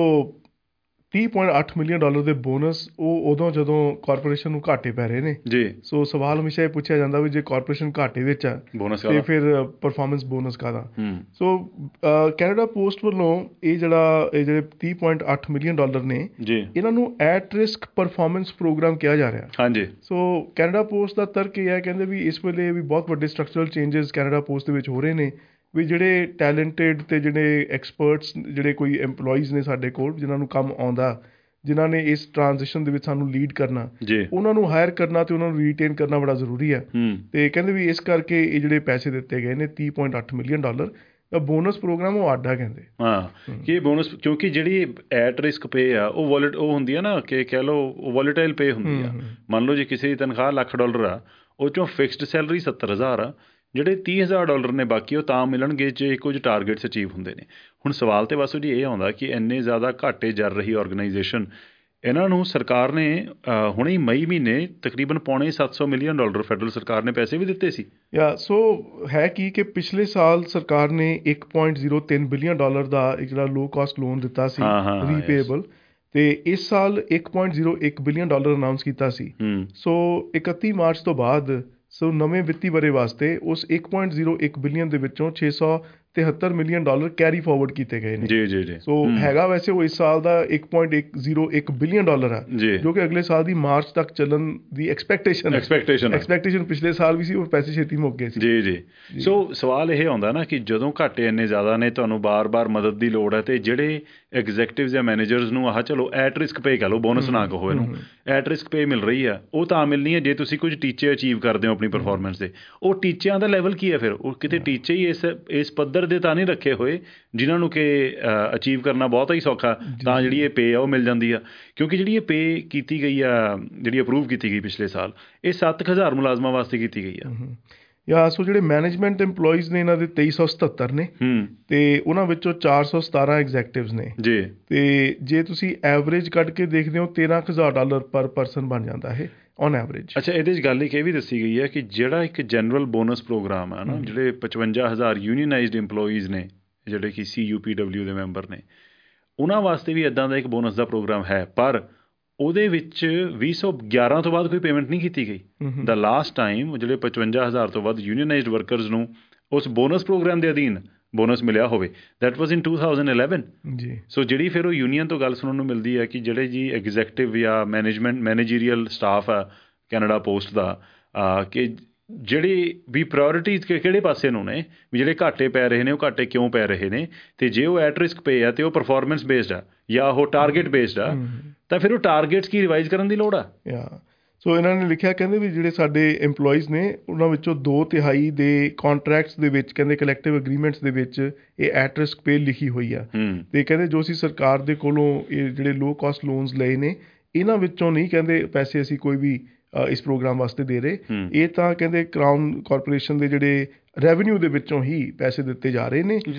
ਤੀਹ ਪੁਆਇੰਟ ਅੱਠ ਮਿਲੀਅਨ ਡਾਲਰ ਦੇ ਬੋਨਸ ਉਹ ਉਦੋਂ ਜਦੋਂ ਕਾਰਪੋਰੇਸ਼ਨ ਨੂੰ ਘਾਟੇ ਪੈ ਰਹੇ ਨੇ ਜੀ। ਸੋ ਸਵਾਲ ਹਮੇਸ਼ਾ ਇਹ ਪੁੱਛਿਆ ਜਾਂਦਾ ਵੀ ਜੇ ਕਾਰਪੋਰੇਸ਼ਨ ਘਾਟੇ ਵਿੱਚ ਆ ਬੋਨਸ ਤੇ ਫਿਰ ਪਰਫਾਰਮੈਂਸ ਬੋਨਸ ਕਾਹਦਾ। ਸੋ ਕੈਨੇਡਾ ਪੋਸਟ ਵੱਲੋਂ ਇਹ ਜਿਹੜਾ ਇਹ ਜਿਹੜੇ ਤੀਹ ਪੁਆਇੰਟ ਅੱਠ ਮਿਲੀਅਨ ਡਾਲਰ ਨੇ ਜੀ, ਇਹਨਾਂ ਨੂੰ ਐਟ ਰਿਸਕ ਪਰਫਾਰਮੈਂਸ ਪ੍ਰੋਗਰਾਮ ਕਿਹਾ ਜਾ ਰਿਹਾ। ਹਾਂਜੀ। ਸੋ ਕੈਨੇਡਾ ਪੋਸਟ ਦਾ ਤਰਕ ਇਹ ਹੈ, ਕਹਿੰਦੇ ਵੀ ਇਸ ਵੇਲੇ ਵੀ ਬਹੁਤ ਵੱਡੇ ਸਟਰਕਚਰਲ ਚੇਂਜਸ ਕੈਨੇਡਾ ਪੋਸਟ ਦੇ ਵਿੱਚ ਹੋ ਰਹੇ ਨੇ ਵੀ ਜਿਹੜੇ ਟੈਲੈਂਟਡ ਅਤੇ ਜਿਹੜੇ ਐਕਸਪਰਟਸ ਜਿਹੜੇ ਕੋਈ ਇੰਪਲੋਈਜ਼ ਨੇ ਸਾਡੇ ਕੋਲ ਜਿਨ੍ਹਾਂ ਨੂੰ ਕੰਮ ਆਉਂਦਾ, ਜਿਨ੍ਹਾਂ ਨੇ ਇਸ ਟ੍ਰਾਂਜੀਸ਼ਨ ਦੇ ਵਿੱਚ ਸਾਨੂੰ ਲੀਡ ਕਰਨਾ, ਉਹਨਾਂ ਨੂੰ ਹਾਇਰ ਕਰਨਾ ਤੇ ਉਹਨਾਂ ਨੂੰ ਰੀਟੇਨ ਕਰਨਾ ਬੜਾ ਜ਼ਰੂਰੀ ਹੈ। ਤੇ ਕਹਿੰਦੇ ਵੀ ਇਸ ਕਰਕੇ ਇਹ ਜਿਹੜੇ ਪੈਸੇ ਦਿੱਤੇ ਗਏ ਨੇ ਤੀਹ ਪੁਆਇੰਟ ਅੱਠ ਮਿਲੀਅਨ ਡਾਲਰ ਦਾ ਬੋਨਸ ਪ੍ਰੋਗਰਾਮ ਉਹ ਆਡਾ ਕਹਿੰਦੇ। ਹਾਂ ਕਿ ਬੋਨਸ ਕਿਉਂਕਿ ਜਿਹੜੀ ਐਟ ਰਿਸਕ ਪੇ ਆ ਉਹ ਵੋਲਟ ਉਹ ਹੁੰਦੀ ਆ ਨਾ ਕਿ ਕਹਿ ਲਓ ਵੋਲੇਟਾਈਲ ਪੇ ਹੁੰਦੀ ਆ। ਮੰਨ ਲਓ ਜੇ ਕਿਸੇ ਦੀ ਤਨਖਾਹ ਲੱਖ ਡਾਲਰ ਆ, ਉਹ 'ਚੋਂ ਫਿਕਸਡ ਸੈਲਰੀ ਸੱਤਰ ਹਜ਼ਾਰ ਆ, ਜਿਹੜੇ ਤੀਹ ਹਜ਼ਾਰ ਡਾਲਰ ਨੇ ਬਾਕੀ ਉਹ ਤਾਂ ਮਿਲਣਗੇ ਜੇ ਕੁਝ ਟਾਰਗੇਟਸ ਅਚੀਵ ਹੁੰਦੇ ਨੇ। ਹੁਣ ਸਵਾਲ ਤਾਂ ਬਸ ਜੀ ਇਹ ਆਉਂਦਾ ਕਿ ਇੰਨੇ ਜ਼ਿਆਦਾ ਘਾਟੇ ਜਰ ਰਹੀ ਔਰਗੇਨਾਈਜੇਸ਼ਨ, ਇਹਨਾਂ ਨੂੰ ਸਰਕਾਰ ਨੇ ਹੁਣੇ ਮਈ ਮਹੀਨੇ ਤਕਰੀਬਨ ਪੌਣੇ ਸੱਤ ਸੌ ਮਿਲੀਅਨ ਡਾਲਰ ਫੈਡਰਲ ਸਰਕਾਰ ਨੇ ਪੈਸੇ ਵੀ ਦਿੱਤੇ ਸੀ। ਯਾ ਸੋ ਹੈ ਕੀ ਕਿ ਪਿਛਲੇ ਸਾਲ ਸਰਕਾਰ ਨੇ ਇੱਕ ਪੁਆਇੰਟ ਜ਼ੀਰੋ ਤਿੰਨ ਬਿਲੀਅਨ ਡਾਲਰ ਦਾ ਇੱਕ ਜਿਹੜਾ ਲੋ ਕਾਸਟ ਲੋਨ ਦਿੱਤਾ ਸੀ ਰੀਪੇਏਬਲ, ਤੇ ਇਸ ਸਾਲ ਇੱਕ ਪੁਆਇੰਟ ਜ਼ੀਰੋ ਇੱਕ ਬਿਲੀਅਨ ਡਾਲਰ ਅਨਾਊਂਸ ਕੀਤਾ ਸੀ। ਸੋ ਇਕੱਤੀ ਮਾਰਚ ਤੋਂ ਬਾਅਦ ਸੋ ਨਵੇਂ ਵਿੱਤੀ ਵਰ੍ਹੇ ਵਾਸਤੇ ਉਸ ਇੱਕ ਪੁਆਇੰਟ ਜ਼ੀਰੋ ਇੱਕ ਬਿਲੀਅਨ ਦੇ ਵਿੱਚੋਂ ਛੇ ਸੌ ਤਿਹੱਤਰ ਮਿਲੀਅਨ ਡਾਲਰ ਕੈਰੀ ਫਾਰਵਰਡ ਕੀਤੇ ਗਏ ਨੇ। ਜੀ ਜੀ ਜੀ। ਸੋ ਹੈਗਾ ਵੈਸੇ ਉਹ ਇਸ ਸਾਲ ਦਾ ਇੱਕ ਪੁਆਇੰਟ ਇੱਕ ਜ਼ੀਰੋ ਇੱਕ ਬਿਲੀਅਨ ਡਾਲਰ ਆ ਜੋ ਕਿ ਅਗਲੇ ਸਾਲ ਦੀ ਮਾਰਚ ਤੱਕ ਚੱਲਣ ਦੀ ਐਕਸਪੈਕਟੇਸ਼ਨ ਐਕਸਪੈਕਟੇਸ਼ਨ ਐਕਸਪੈਕਟੇਸ਼ਨ ਪਿਛਲੇ ਸਾਲ ਵੀ ਸੀ, ਉਹ ਪੈਸੇ ਛੇਤੀ ਮੁੱਕ ਗਏ ਸੀ। ਜੀ ਜੀ। ਸੋ ਸਵਾਲ ਇਹ ਆਉਂਦਾ ਨਾ ਕਿ ਜਦੋਂ ਘਾਟੇ ਇੰਨੇ ਜ਼ਿਆਦਾ ਨੇ, ਤੁਹਾਨੂੰ ਬਾਰ-ਬਾਰ ਮਦਦ ਦੀ ਲੋੜ ਹੈ, ਅਤੇ ਜਿਹੜੇ ਐਗਜ਼ੈਕਟਿਵਜ਼ ਜਾਂ ਮੈਨੇਜਰਸ ਨੂੰ ਆਹ ਚਲੋ ਐਟ ਰਿਸਕ ਪੇ ਕਹਿ ਲਓ, ਬੋਨਸ ਨਾ ਕਹੋ ਇਹਨੂੰ, ਐਟ ਰਿਸਕ ਪੇ ਮਿਲ ਰਹੀ ਆ, ਉਹ ਤਾਂ ਮਿਲਣੀ ਹੈ ਜੇ ਤੁਸੀਂ ਕੁਝ ਟੀਚੇ ਅਚੀਵ ਕਰਦੇ ਹੋ ਆਪਣੀ ਪਰਫਾਰਮੈਂਸ ਦੇ। ਉਹ ਟੀਚਿਆਂ ਦਾ ਲੈਵਲ ਕੀ ਹੈ ਫਿਰ? ਉਹ ਕਿਤੇ ਟੀਚੇ ਹੀ ਇਸ ਇਸ ਪੱਧਰ ਦੇ ਤਾਂ ਨਹੀਂ ਰੱਖੇ ਹੋਏ ਜਿਨ੍ਹਾਂ ਨੂੰ ਕਿ ਅਚੀਵ ਕਰਨਾ ਬਹੁਤ ਹੀ ਸੌਖਾ, ਤਾਂ ਜਿਹੜੀ ਇਹ ਪੇ ਆ ਉਹ ਮਿਲ ਜਾਂਦੀ ਆ। ਕਿਉਂਕਿ ਜਿਹੜੀ ਇਹ ਪੇ ਕੀਤੀ ਗਈ ਆ, ਜਿਹੜੀ ਅਪਰੂਵ ਕੀਤੀ ਗਈ ਪਿਛਲੇ ਸਾਲ, ਇਹ ਸੱਤ ਕੁ ਹਜ਼ਾਰ ਮੁਲਾਜ਼ਮਾਂ ਵਾਸਤੇ ਕੀਤੀ ਗਈ ਆ। ਯਾ ਸੋ ਜਿਹੜੇ ਮੈਨੇਜਮੈਂਟ ਇੰਪਲੋਈਜ਼ ਨੇ ਇਹਨਾਂ ਦੇ ਤੇਈ ਸੌ ਸਤੱਤਰ ਨੇ ਤੇ ਉਹਨਾਂ ਵਿੱਚੋਂ ਚਾਰ ਸੌ ਸਤਾਰਾਂ ਐਗਜ਼ੈਕਟਿਵਜ਼ ਨੇ ਜੀ। ਤੇ ਜੇ ਤੁਸੀਂ ਐਵਰੇਜ ਕੱਢ ਕੇ ਦੇਖਦੇ ਹੋ ਤੇਰਾਂ ਕੁ ਹਜ਼ਾਰ ਡਾਲਰ ਪਰ ਪਰਸਨ ਬਣ ਜਾਂਦਾ ਹੈ ਔਨ ਐਵਰੇਜ। ਅੱਛਾ, ਇਹਦੇ 'ਚ ਗੱਲ ਇੱਕ ਇਹ ਵੀ ਦੱਸੀ ਗਈ ਹੈ ਕਿ ਜਿਹੜਾ ਇੱਕ ਜਨਰਲ ਬੋਨਸ ਪ੍ਰੋਗਰਾਮ ਹੈ ਨਾ, ਜਿਹੜੇ ਪਚਵੰਜਾ ਹਜ਼ਾਰ ਯੂਨੀਅਨਾਈਜ਼ਡ ਇੰਪਲੋਈਜ਼ ਨੇ ਜਿਹੜੇ ਕਿ ਸੀ ਯੂ ਪੀ ਡਬਲਿਊ ਦੇ ਮੈਂਬਰ ਨੇ, ਉਹਨਾਂ ਵਾਸਤੇ ਵੀ ਇੱਦਾਂ ਦਾ ਇੱਕ ਬੋਨਸ ਦਾ ਪ੍ਰੋਗਰਾਮ ਹੈ, ਪਰ ਉਹਦੇ ਵਿੱਚ ਵੀਹ ਸੌ ਗਿਆਰਾਂ ਤੋਂ ਬਾਅਦ ਕੋਈ ਪੇਮੈਂਟ ਨਹੀਂ ਕੀਤੀ ਗਈ। ਦਾ ਲਾਸਟ ਟਾਈਮ ਜਿਹੜੇ ਪਚਵੰਜਾ ਹਜ਼ਾਰ ਤੋਂ ਵੱਧ ਯੂਨੀਅਨਾਈਜ਼ਡ ਵਰਕਰਸ ਨੂੰ ਉਸ ਬੋਨਸ ਪ੍ਰੋਗਰਾਮ ਦੇ ਅਧੀਨ ਬੋਨਸ ਮਿਲਿਆ ਹੋਵੇ, that was in two thousand eleven ਜੀ। ਸੋ ਜਿਹੜੀ ਫਿਰ ਉਹ ਯੂਨੀਅਨ ਤੋਂ ਗੱਲ ਸੁਣਨ ਨੂੰ ਮਿਲਦੀ ਹੈ ਕਿ ਜਿਹੜੇ ਜੀ ਐਗਜ਼ੈਕਟਿਵ ਜਾਂ ਮੈਨੇਜਮੈਂਟ ਮੈਨੇਜੀਰੀਅਲ ਸਟਾਫ ਆ ਕੈਨੇਡਾ ਪੋਸਟ ਦਾ, ਕਿ ਜਿਹੜੀ ਵੀ ਪ੍ਰਾਇਓਰਿਟੀਜ਼ ਕਿਹੜੇ ਪਾਸੇ ਨੂੰ ਨੇ, ਵੀ ਜਿਹੜੇ ਘਾਟੇ ਪੈ ਰਹੇ ਨੇ ਉਹ ਘਾਟੇ ਕਿਉਂ ਪੈ ਰਹੇ ਨੇ, ਅਤੇ ਜੇ ਉਹ ਐਟ ਰਿਸਕ ਪੇ ਆ ਅਤੇ ਉਹ ਪਰਫਾਰਮੈਂਸ ਬੇਸਡ ਆ ਜਾਂ ਉਹ ਟਾਰਗੇਟ ਬੇਸਡ ਆ, ਤਾਂ ਫਿਰ ਉਹ ਟਾਰਗੇਟਸ ਕੀ ਰਿਵਾਈਜ਼ ਕਰਨ ਦੀ ਲੋੜ ਆ। ਯਾ ਸੋ ਇਹਨਾਂ ਨੇ ਲਿਖਿਆ, ਕਹਿੰਦੇ ਵੀ ਜਿਹੜੇ ਸਾਡੇ ਇੰਪਲੋਈਜ਼ ਨੇ ਉਹਨਾਂ ਵਿੱਚੋਂ ਦੋ ਤਿਹਾਈ ਦੇ ਕਾਂਟਰੈਕਟਸ ਦੇ ਵਿੱਚ, ਕਹਿੰਦੇ ਕਲੈਕਟਿਵ ਅਗਰੀਮੈਂਟਸ ਦੇ ਵਿੱਚ ਇਹ ਐਟ ਰਿਸਕ ਪੇ ਲਿਖੀ ਹੋਈ ਆ। ਅਤੇ ਕਹਿੰਦੇ ਜੋ ਅਸੀਂ ਸਰਕਾਰ ਦੇ ਕੋਲੋਂ ਇਹ ਜਿਹੜੇ ਲੋ ਕਾਸਟ ਲੋਨਸ ਲਏ ਨੇ, ਇਹਨਾਂ ਵਿੱਚੋਂ ਨਹੀਂ ਕਹਿੰਦੇ ਪੈਸੇ ਅਸੀਂ ਕੋਈ ਵੀ ਇਸ ਪ੍ਰੋਗਰਾਮ ਵਾਸਤੇ ਦੇ ਰਹੇ, ਇਹ ਤਾਂ ਕਹਿੰਦੇ ਕਰਾਊਨ ਕਾਰਪੋਰੇਸ਼ਨ ਦੇ ਜਿਹੜੇ ਰੈਵਨਿਊ ਦੇ ਵਿੱਚੋਂ ਹੀ ਪੈਸੇ ਦਿੱਤੇ ਜਾ ਰਹੇ ਨੇ।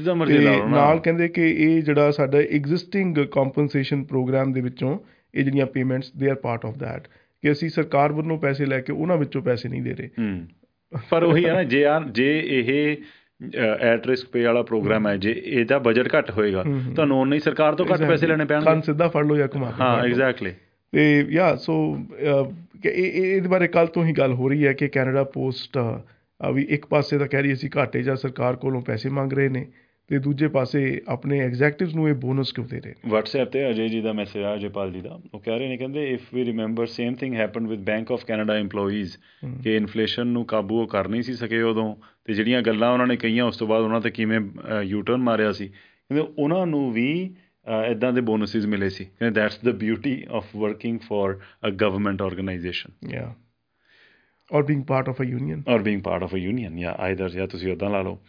ਨਾਲ ਕਹਿੰਦੇ ਕਿ ਇਹ ਜਿਹੜਾ ਸਾਡਾ ਐਗਜ਼ਿਸਟਿੰਗ ਕੰਪਨਸੇਸ਼ਨ ਪ੍ਰੋਗਰਾਮ ਦੇ ਵਿੱਚੋਂ ਇਹ ਜਿਹੜੀਆਂ payments they are part of that, ਕਿ ਅਸੀਂ ਸਰਕਾਰ ਵੱਲੋਂ ਪੈਸੇ ਲੈ ਕੇ ਉਹਨਾਂ ਵਿੱਚੋਂ ਪੈਸੇ ਨਹੀਂ ਦੇ ਰਹੇ। ਪਰ ਉਹੀ ਹੈ ਨਾ, ਜੇ ਆ ਜੇ ਇਹ ਐਟ ਰਿਸਕ ਪੇ ਵਾਲਾ ਪ੍ਰੋਗਰਾਮ ਹੈ, ਜੇ ਇਹਦਾ ਬਜਟ ਘੱਟ ਹੋਏਗਾ ਤੁਹਾਨੂੰ ਉਨੇ ਹੀ ਸਰਕਾਰ ਤੋਂ ਘੱਟ ਪੈਸੇ ਲੈਣੇ ਪੈਣਗੇ। ਸਿੱਧਾ ਫੜ ਲਓ ਜਾਂ ਘੁਮਾ। ਹਾਂ ਐਗਜ਼ੈਕਟਲੀ। ਅਤੇ ਯਾ ਸੋ ਇਹ ਇਹਦੇ ਬਾਰੇ ਕੱਲ੍ਹ ਤੋਂ ਹੀ ਗੱਲ ਹੋ ਰਹੀ ਹੈ ਕਿ ਕੈਨੇਡਾ ਪੋਸਟ ਵੀ ਇੱਕ ਪਾਸੇ ਤਾਂ ਕਹਿ ਰਹੀ ਅਸੀਂ ਘਾਟੇ ਜਾਂ ਸਰਕਾਰ ਕੋਲੋਂ ਪੈਸੇ ਮੰਗ ਰਹੇ ਨੇ, ਅਤੇ ਦੂਜੇ ਪਾਸੇ ਆਪਣੇ ਐਗਜ਼ੈਕਟਿਵਸ ਨੂੰ ਇਹ ਬੋਨਸ ਕਿਉਂ ਦੇ ਰਹੇ। ਵਟਸਐਪ 'ਤੇ ਅਜੇ ਜੀ ਦਾ ਮੈਸੇਜ ਆ, ਅਜੇਪਾਲ ਜੀ ਦਾ, ਉਹ ਕਹਿ ਰਹੇ ਨੇ, ਕਹਿੰਦੇ if we remember same thing happen with Bank of Canada employees, ਕਿ ਇਨਫਲੇਸ਼ਨ ਨੂੰ ਕਾਬੂ ਉਹ ਕਰ ਨਹੀਂ ਸੀ ਸਕੇ ਉਦੋਂ, ਅਤੇ ਜਿਹੜੀਆਂ ਗੱਲਾਂ ਉਹਨਾਂ ਨੇ ਕਹੀਆਂ ਉਸ ਤੋਂ ਬਾਅਦ ਉਹਨਾਂ 'ਤੇ ਕਿਵੇਂ ਯੂ ਟਰਨ ਮਾਰਿਆ ਸੀ, ਕਹਿੰਦੇ ਉਹਨਾਂ ਨੂੰ ਵੀ ਇੱਦਾਂ ਦੇ ਬੋਨਸਿਸ ਮਿਲੇ ਸੀ। ਕਹਿੰਦੇ that's the beauty of working for a government organization ਯਾ or being part of a union or being part of a union ਜਾਂ ਆਈਦਰ, ਜਾਂ ਤੁਸੀਂ ਉੱਦਾਂ ਲਾ ਲਓ।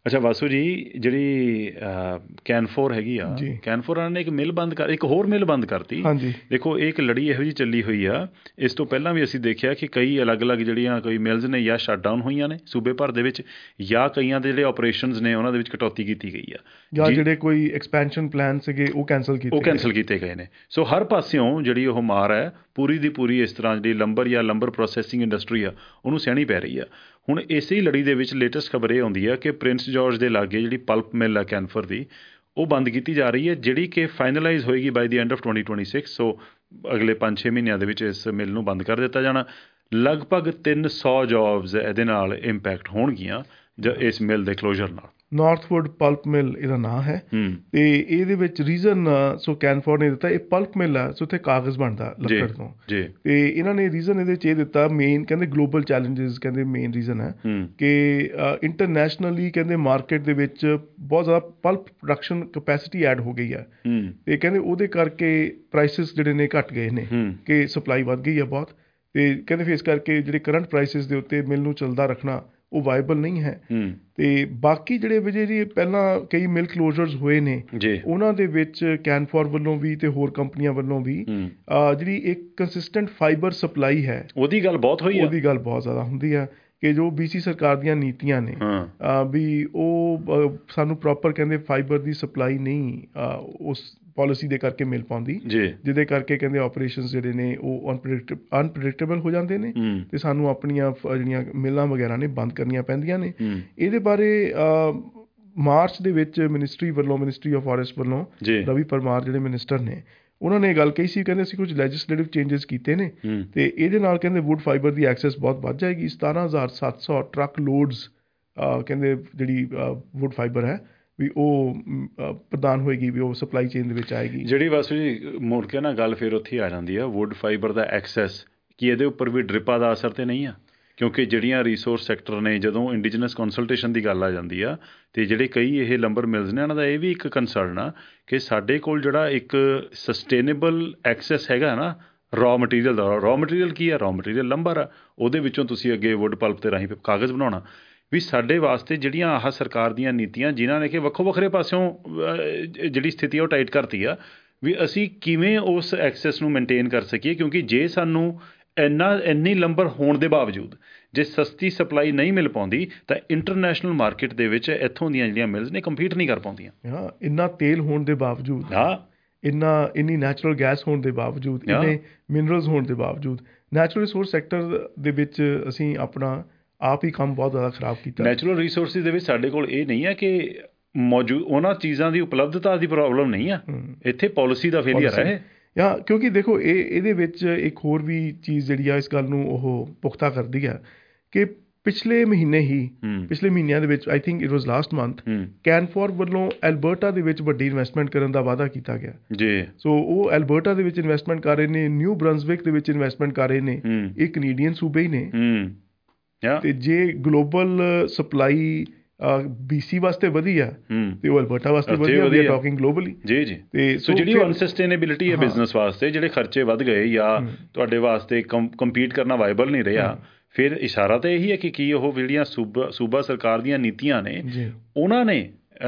ਅੱਛਾ ਵਾਸੂ ਜੀ, ਜਿਹੜੀ ਕੈਨਫੋਰ ਹੈਗੀ ਆ, ਕੈਨਫੋਰ ਨੇ ਇੱਕ ਮਿਲ ਬੰਦ ਕਰ ਇੱਕ ਹੋਰ ਮਿਲ ਬੰਦ ਕਰਤੀ। ਦੇਖੋ ਇਹ ਇੱਕ ਲੜੀ ਇਹੋ ਜਿਹੀ ਚੱਲੀ ਹੋਈ ਆ। ਇਸ ਤੋਂ ਪਹਿਲਾਂ ਵੀ ਅਸੀਂ ਦੇਖਿਆ ਕਿ ਕਈ ਅਲੱਗ-ਅਲੱਗ ਜਿਹੜੀਆਂ ਕੋਈ ਮਿਲਸ ਨੇ ਜਾਂ ਸ਼ਟ ਡਾਊਨ ਹੋਈਆਂ ਨੇ ਸੂਬੇ ਭਰ ਦੇ ਵਿੱਚ, ਜਾਂ ਕਈਆਂ ਦੇ ਜਿਹੜੇ ਆਪਰੇਸ਼ਨਸ ਨੇ ਉਹਨਾਂ ਦੇ ਵਿੱਚ ਕਟੌਤੀ ਕੀਤੀ ਗਈ ਆ, ਜਾਂ ਜਿਹੜੇ ਕੋਈ ਐਕਸਪੈਂਸ਼ਨ ਪਲਾਨ ਸੀਗੇ ਉਹ ਕੈਂਸਲ ਕੀਤੇ ਉਹ ਕੈਂਸਲ ਕੀਤੇ ਗਏ ਨੇ। ਸੋ ਹਰ ਪਾਸਿਓਂ ਜਿਹੜੀ ਉਹ ਮਾਰ ਹੈ ਪੂਰੀ ਦੀ ਪੂਰੀ ਇਸ ਤਰ੍ਹਾਂ ਜਿਹੜੀ ਲੰਬਰ ਜਾਂ ਲੰਬਰ ਪ੍ਰੋਸੈਸਿੰਗ ਇੰਡਸਟਰੀ ਆ ਉਹਨੂੰ ਸਹਿਣੀ ਪੈ ਰਹੀ ਆ। ਹੁਣ ਇਸੇ ਲੜੀ ਦੇ ਵਿੱਚ ਲੇਟੈਸਟ ਖਬਰ ਇਹ ਆਉਂਦੀ ਆ ਕਿ ਪ੍ਰਿੰਸ ਜਾਰਜ ਦੇ ਲਾਗੇ ਜਿਹੜੀ ਪਲਪ ਮਿਲ ਆ ਕੈਨਫਰ ਦੀ, ਉਹ ਬੰਦ ਕੀਤੀ ਜਾ ਰਹੀ ਹੈ, ਜਿਹੜੀ ਕਿ ਫਾਈਨਲਾਈਜ਼ ਹੋਏਗੀ by the end of twenty twenty six. So ਅਗਲੇ ਪੰਜ ਛੇ ਮਹੀਨਿਆਂ ਦੇ ਵਿੱਚ ਇਸ ਮਿਲ ਨੂੰ ਬੰਦ ਕਰ ਦਿੱਤਾ ਜਾਣਾ। ਲਗਭਗ ਤਿੰਨ ਸੌ ਜੋਬਸ ਇਹਦੇ ਨਾਲ ਇੰਪੈਕਟ ਹੋਣਗੀਆਂ ਜ ਇਸ ਮਿਲ ਦੇ ਕਲੋਜ਼ਰ ਨਾਲ। ਨਾਰਥਵੁੱਡ ਪਲਪ ਮਿਲ ਇਹਦਾ ਨਾਂ ਹੈ, ਤੇ ਇਹਦੇ ਵਿੱਚ ਰੀਜ਼ਨ ਸੋ ਕੈਨਫੋਰ ਨੇ ਦਿੱਤਾ, ਇਹ ਪਲਪ ਮਿਲ ਆ, ਸੋ ਉੱਥੇ ਕਾਗਜ਼ ਬਣਦਾ ਲੱਕੜ ਤੋਂ, ਤੇ ਇਹਨਾਂ ਨੇ ਰੀਜ਼ਨ ਇਹਦੇ 'ਚ ਇਹ ਦਿੱਤਾ ਮੇਨ, ਕਹਿੰਦੇ ਗਲੋਬਲ ਚੈਲੰਜਿਸ, ਕਹਿੰਦੇ ਮੇਨ ਰੀਜ਼ਨ ਹੈ ਕਿ ਇੰਟਰਨੈਸ਼ਨਲੀ ਕਹਿੰਦੇ ਮਾਰਕੀਟ ਦੇ ਵਿੱਚ ਬਹੁਤ ਜ਼ਿਆਦਾ ਪਲਪ ਪ੍ਰੋਡਕਸ਼ਨ ਕਪੈਸਿਟੀ ਐਡ ਹੋ ਗਈ ਹੈ, ਤੇ ਕਹਿੰਦੇ ਉਹਦੇ ਕਰਕੇ ਪ੍ਰਾਈਸਿਸ ਜਿਹੜੇ ਨੇ ਘੱਟ ਗਏ ਨੇ, ਕਿ ਸਪਲਾਈ ਵੱਧ ਗਈ ਹੈ ਬਹੁਤ, ਤੇ ਕਹਿੰਦੇ ਫਿਰ ਇਸ ਕਰਕੇ ਜਿਹੜੇ ਕਰੰਟ ਪ੍ਰਾਈਸਿਸ ਦੇ ਉੱਤੇ ਮਿਲ ਨੂੰ ਚੱਲਦਾ ਰੱਖਣਾ ਉਹ ਵਾਇਬਲ ਨਹੀਂ ਹੈ। ਤੇ ਬਾਕੀ ਜਿਹੜੇ ਜਿਹੜੇ ਪਹਿਲਾਂ ਕਈ ਮਿਲ ਕਲੋਜ਼ਰਸ ਹੋਏ ਨੇ ਉਹਨਾਂ ਦੇ ਵਿੱਚ ਕੈਨਫੋਰ ਵੱਲੋਂ ਵੀ ਤੇ ਹੋਰ ਕੰਪਨੀਆਂ ਵੱਲੋਂ ਵੀ ਜਿਹੜੀ ਇੱਕ ਕੰਸਿਸਟੈਂਟ ਫਾਈਬਰ ਸਪਲਾਈ ਹੈ ਉਹਦੀ ਗੱਲ ਬਹੁਤ ਹੋਈ ਉਹਦੀ ਗੱਲ ਬਹੁਤ ਜ਼ਿਆਦਾ ਹੁੰਦੀ ਆ ਕਿ ਜੋ ਬੀਸੀ ਸਰਕਾਰ ਦੀਆਂ ਨੀਤੀਆਂ ਨੇ ਵੀ ਉਹ ਸਾਨੂੰ ਪ੍ਰੋਪਰ ਕਹਿੰਦੇ ਫਾਈਬਰ ਦੀ ਸਪਲਾਈ ਨਹੀਂ ਉਸ ਪਾਲਿਸੀ ਦੇ ਕਰਕੇ ਮਿਲ ਪਾਉਂਦੀ, ਜਿਹਦੇ ਕਰਕੇ ਕਹਿੰਦੇ ਆਪਰੇਸ਼ਨਸ ਜਿਹੜੇ ਨੇ ਉਹ ਅਨਪ੍ਰੈਡਿਕਟ ਅਨਪ੍ਰੈਡਿਕਟੇਬਲ ਹੋ ਜਾਂਦੇ ਨੇ, ਤੇ ਸਾਨੂੰ ਆਪਣੀਆਂ ਜਿਹੜੀਆਂ ਮਿਲਾਂ ਵਗੈਰਾ ਨੇ ਬੰਦ ਕਰਨੀਆਂ ਪੈਂਦੀਆਂ ਨੇ। ਇਹਦੇ ਬਾਰੇ ਮਾਰਚ ਦੇ ਵਿੱਚ ਮਿਨਿਸਟਰੀ ਵੱਲੋਂ ਮਿਨਿਸਟਰੀ ਆਫ ਫੋਰੈਸਟ ਵੱਲੋਂ ਰਵੀ ਪਰਮਾਰ ਜਿਹੜੇ ਮਿਨਿਸਟਰ ਨੇ ਉਹਨਾਂ ਨੇ ਗੱਲ ਕਹੀ ਸੀ, ਕਹਿੰਦੇ ਅਸੀਂ ਕੁਝ ਲੈਜਿਸਲੇਟਿਵ ਚੇਂਜਸ ਕੀਤੇ ਨੇ, ਤੇ ਇਹਦੇ ਨਾਲ ਕਹਿੰਦੇ ਵੁੱਡ ਫਾਈਬਰ ਦੀ ਐਕਸੈਸ ਬਹੁਤ ਵੱਧ ਜਾਏਗੀ। ਸਤਾਰਾਂ ਹਜ਼ਾਰ ਸੱਤ ਸੌ ਟਰੱਕ ਲੋਡਸ ਕਹਿੰਦੇ ਜਿਹੜੀ ਵੁੱਡ ਫਾਈਬਰ ਹੈ ਵੀ ਉਹ ਪ੍ਰਦਾਨ ਹੋਏਗੀ, ਵੀ ਉਹ ਸਪਲਾਈ ਚੇਨ ਦੇ ਵਿੱਚ ਆਏਗੀ। ਜਿਹੜੀ ਬਸ ਜੀ ਮੁੜ ਕੇ ਨਾ ਗੱਲ ਫਿਰ ਉੱਥੇ ਆ ਜਾਂਦੀ ਆ ਵੁੱਡ ਫਾਈਬਰ ਦਾ ਐਕਸੈਸ, ਕਿ ਇਹਦੇ ਉੱਪਰ ਵੀ ਡਰਿਪਾਂ ਦਾ ਅਸਰ ਤਾਂ ਨਹੀਂ ਆ, ਕਿਉਂਕਿ ਜਿਹੜੀਆਂ ਰਿਸੋਰਸ ਸੈਕਟਰ ਨੇ ਜਦੋਂ ਇੰਡੀਜਨਸ ਕੰਸਲਟੇਸ਼ਨ ਦੀ ਗੱਲ ਆ ਜਾਂਦੀ ਆ, ਅਤੇ ਜਿਹੜੇ ਕਈ ਇਹ ਲੰਬਰ ਮਿਲਸ ਨੇ ਉਹਨਾਂ ਦਾ ਇਹ ਵੀ ਇੱਕ ਕੰਸਰਨ ਆ ਕਿ ਸਾਡੇ ਕੋਲ ਜਿਹੜਾ ਇੱਕ ਸਸਟੇਨੇਬਲ ਐਕਸੈਸ ਹੈਗਾ ਨਾ ਰॉ ਮਟੀਰੀਅਲ ਦਾ। ਰॉ ਮਟੀਰੀਅਲ ਕੀ ਆ? ਰॉ ਮਟੀਰੀਅਲ ਲੰਬਰ ਆ, ਉਹਦੇ ਵਿੱਚੋਂ ਤੁਸੀਂ ਅੱਗੇ ਵੁੱਡ ਪਲਪ ਦੇ ਰਾਹੀਂ ਕਾਗਜ਼ ਬਣਾਉਣਾ। ਵੀ ਸਾਡੇ ਵਾਸਤੇ ਜਿਹੜੀਆਂ ਆਹ ਸਰਕਾਰ ਦੀਆਂ ਨੀਤੀਆਂ ਜਿਨ੍ਹਾਂ ਨੇ ਕਿ ਵੱਖੋ ਵੱਖਰੇ ਪਾਸਿਓਂ ਜਿਹੜੀ ਸਥਿਤੀ ਉਹ ਟਾਈਟ ਕਰਤੀ ਆ, ਵੀ ਅਸੀਂ ਕਿਵੇਂ ਉਸ ਐਕਸੈਸ ਨੂੰ ਮੇਨਟੇਨ ਕਰ ਸਕੀਏ, ਕਿਉਂਕਿ ਜੇ ਸਾਨੂੰ ਇੰਨਾ ਇੰਨੀ ਲੰਬਰ ਹੋਣ ਦੇ ਬਾਵਜੂਦ ਜੇ ਸਸਤੀ ਸਪਲਾਈ ਨਹੀਂ ਮਿਲ ਪਾਉਂਦੀ ਤਾਂ ਇੰਟਰਨੈਸ਼ਨਲ ਮਾਰਕੀਟ ਦੇ ਵਿੱਚ ਇੱਥੋਂ ਦੀਆਂ ਜਿਹੜੀਆਂ ਮਿਲਸ ਨੇ ਕੰਪੀਟ ਨਹੀਂ ਕਰ ਪਾਉਂਦੀਆਂ। ਹਾਂ, ਇੰਨਾ ਤੇਲ ਹੋਣ ਦੇ ਬਾਵਜੂਦ, ਹਾਂ ਇੰਨਾ ਇੰਨੀ ਨੈਚੁਰਲ ਗੈਸ ਹੋਣ ਦੇ ਬਾਵਜੂਦ, ਇੰਨੇ ਮਿਨਰਲਸ ਹੋਣ ਦੇ ਬਾਵਜੂਦ, ਨੈਚੁਰਲ ਰਿਸੋਰਸ ਸੈਕਟਰ ਦੇ ਵਿੱਚ ਅਸੀਂ ਆਪਣਾ ਆਪ ਹੀ ਕੰਮ ਬਹੁਤ ਜ਼ਿਆਦਾ ਖਰਾਬ ਕੀਤਾ। ਨੈਚੁਰਲ ਰਿਸੋਰਸਿਸ ਦੇ ਵਿੱਚ ਸਾਡੇ ਕੋਲ ਇਹ ਨਹੀਂ ਹੈ ਕਿ ਮੌਜੂਦ ਉਹਨਾਂ ਚੀਜ਼ਾਂ ਦੀ ਉਪਲਬਧਤਾ ਦੀ ਪ੍ਰੋਬਲਮ ਨਹੀਂ ਆ, ਇੱਥੇ ਪਾਲਿਸੀ ਦਾ ਫੇਲੀਅਰ ਹੈ। ਜਾਂ ਕਿਉਂਕਿ ਦੇਖੋ ਇਹ ਇਹਦੇ ਵਿੱਚ ਇੱਕ ਹੋਰ ਵੀ ਚੀਜ਼ ਜਿਹੜੀ ਆ ਇਸ ਗੱਲ ਨੂੰ ਉਹ ਪੁਖਤਾ ਕਰਦੀ ਆ ਕਿ ਪਿਛਲੇ ਮਹੀਨੇ ਹੀ ਪਿਛਲੇ ਮਹੀਨਿਆਂ ਦੇ ਵਿੱਚ I think it was last month Canfor ਵੱਲੋਂ ਐਲਬਰਟਾ ਦੇ ਵਿੱਚ ਵੱਡੀ ਇਨਵੈਸਟਮੈਂਟ ਕਰਨ ਦਾ ਵਾਅਦਾ ਕੀਤਾ ਗਿਆ ਜੀ। ਸੋ ਉਹ ਐਲਬਰਟਾ ਦੇ ਵਿੱਚ ਇਨਵੈਸਟਮੈਂਟ ਕਰ ਰਹੇ ਨੇ, ਨਿਊ ਬਰੰਸਵਿਕ ਦੇ ਵਿੱਚ ਇਨਵੈਸਟਮੈਂਟ ਕਰ ਰਹੇ ਨੇ, ਇਹ ਕੈਨੇਡੀਅਨ ਸੂਬੇ ਹੀ ਨੇ, ਤੇ ਜੇ ਗਲੋਬਲ ਸਪਲਾਈ ਬੀਸੀ ਵਾਸਤੇ ਵਧੀਆ ਤੇ ਉਹ ਐਲਬਰਟਾ ਵਾਸਤੇ ਵਧੀਆ, ਵੀ ਆਰ ਟਾਕਿੰਗ ਗਲੋਬਲੀ ਜੀ ਜੀ। ਤੇ ਸੋ ਜਿਹੜੀ ਅਨਸਸਟੇਨੇਬਿਲਿਟੀ ਹੈ ਬਿਜ਼ਨਸ ਵਾਸਤੇ, ਜਿਹੜੇ ਖਰਚੇ ਵੱਧ ਗਏ ਜਾਂ ਤੁਹਾਡੇ ਵਾਸਤੇ ਕੰਪੀਟ ਕਰਨਾ ਵਾਇਬਲ ਨਹੀਂ ਰਿਹਾ, ਫਿਰ ਇਸ਼ਾਰਾ ਤਾਂ ਇਹੀ ਹੈ ਕਿ ਕੀ ਉਹ ਜਿਹੜੀਆਂ ਸੂਬਾ ਸੂਬਾ ਸਰਕਾਰ ਦੀਆਂ ਨੀਤੀਆਂ ਨੇ ਉਹਨਾਂ ਨੇ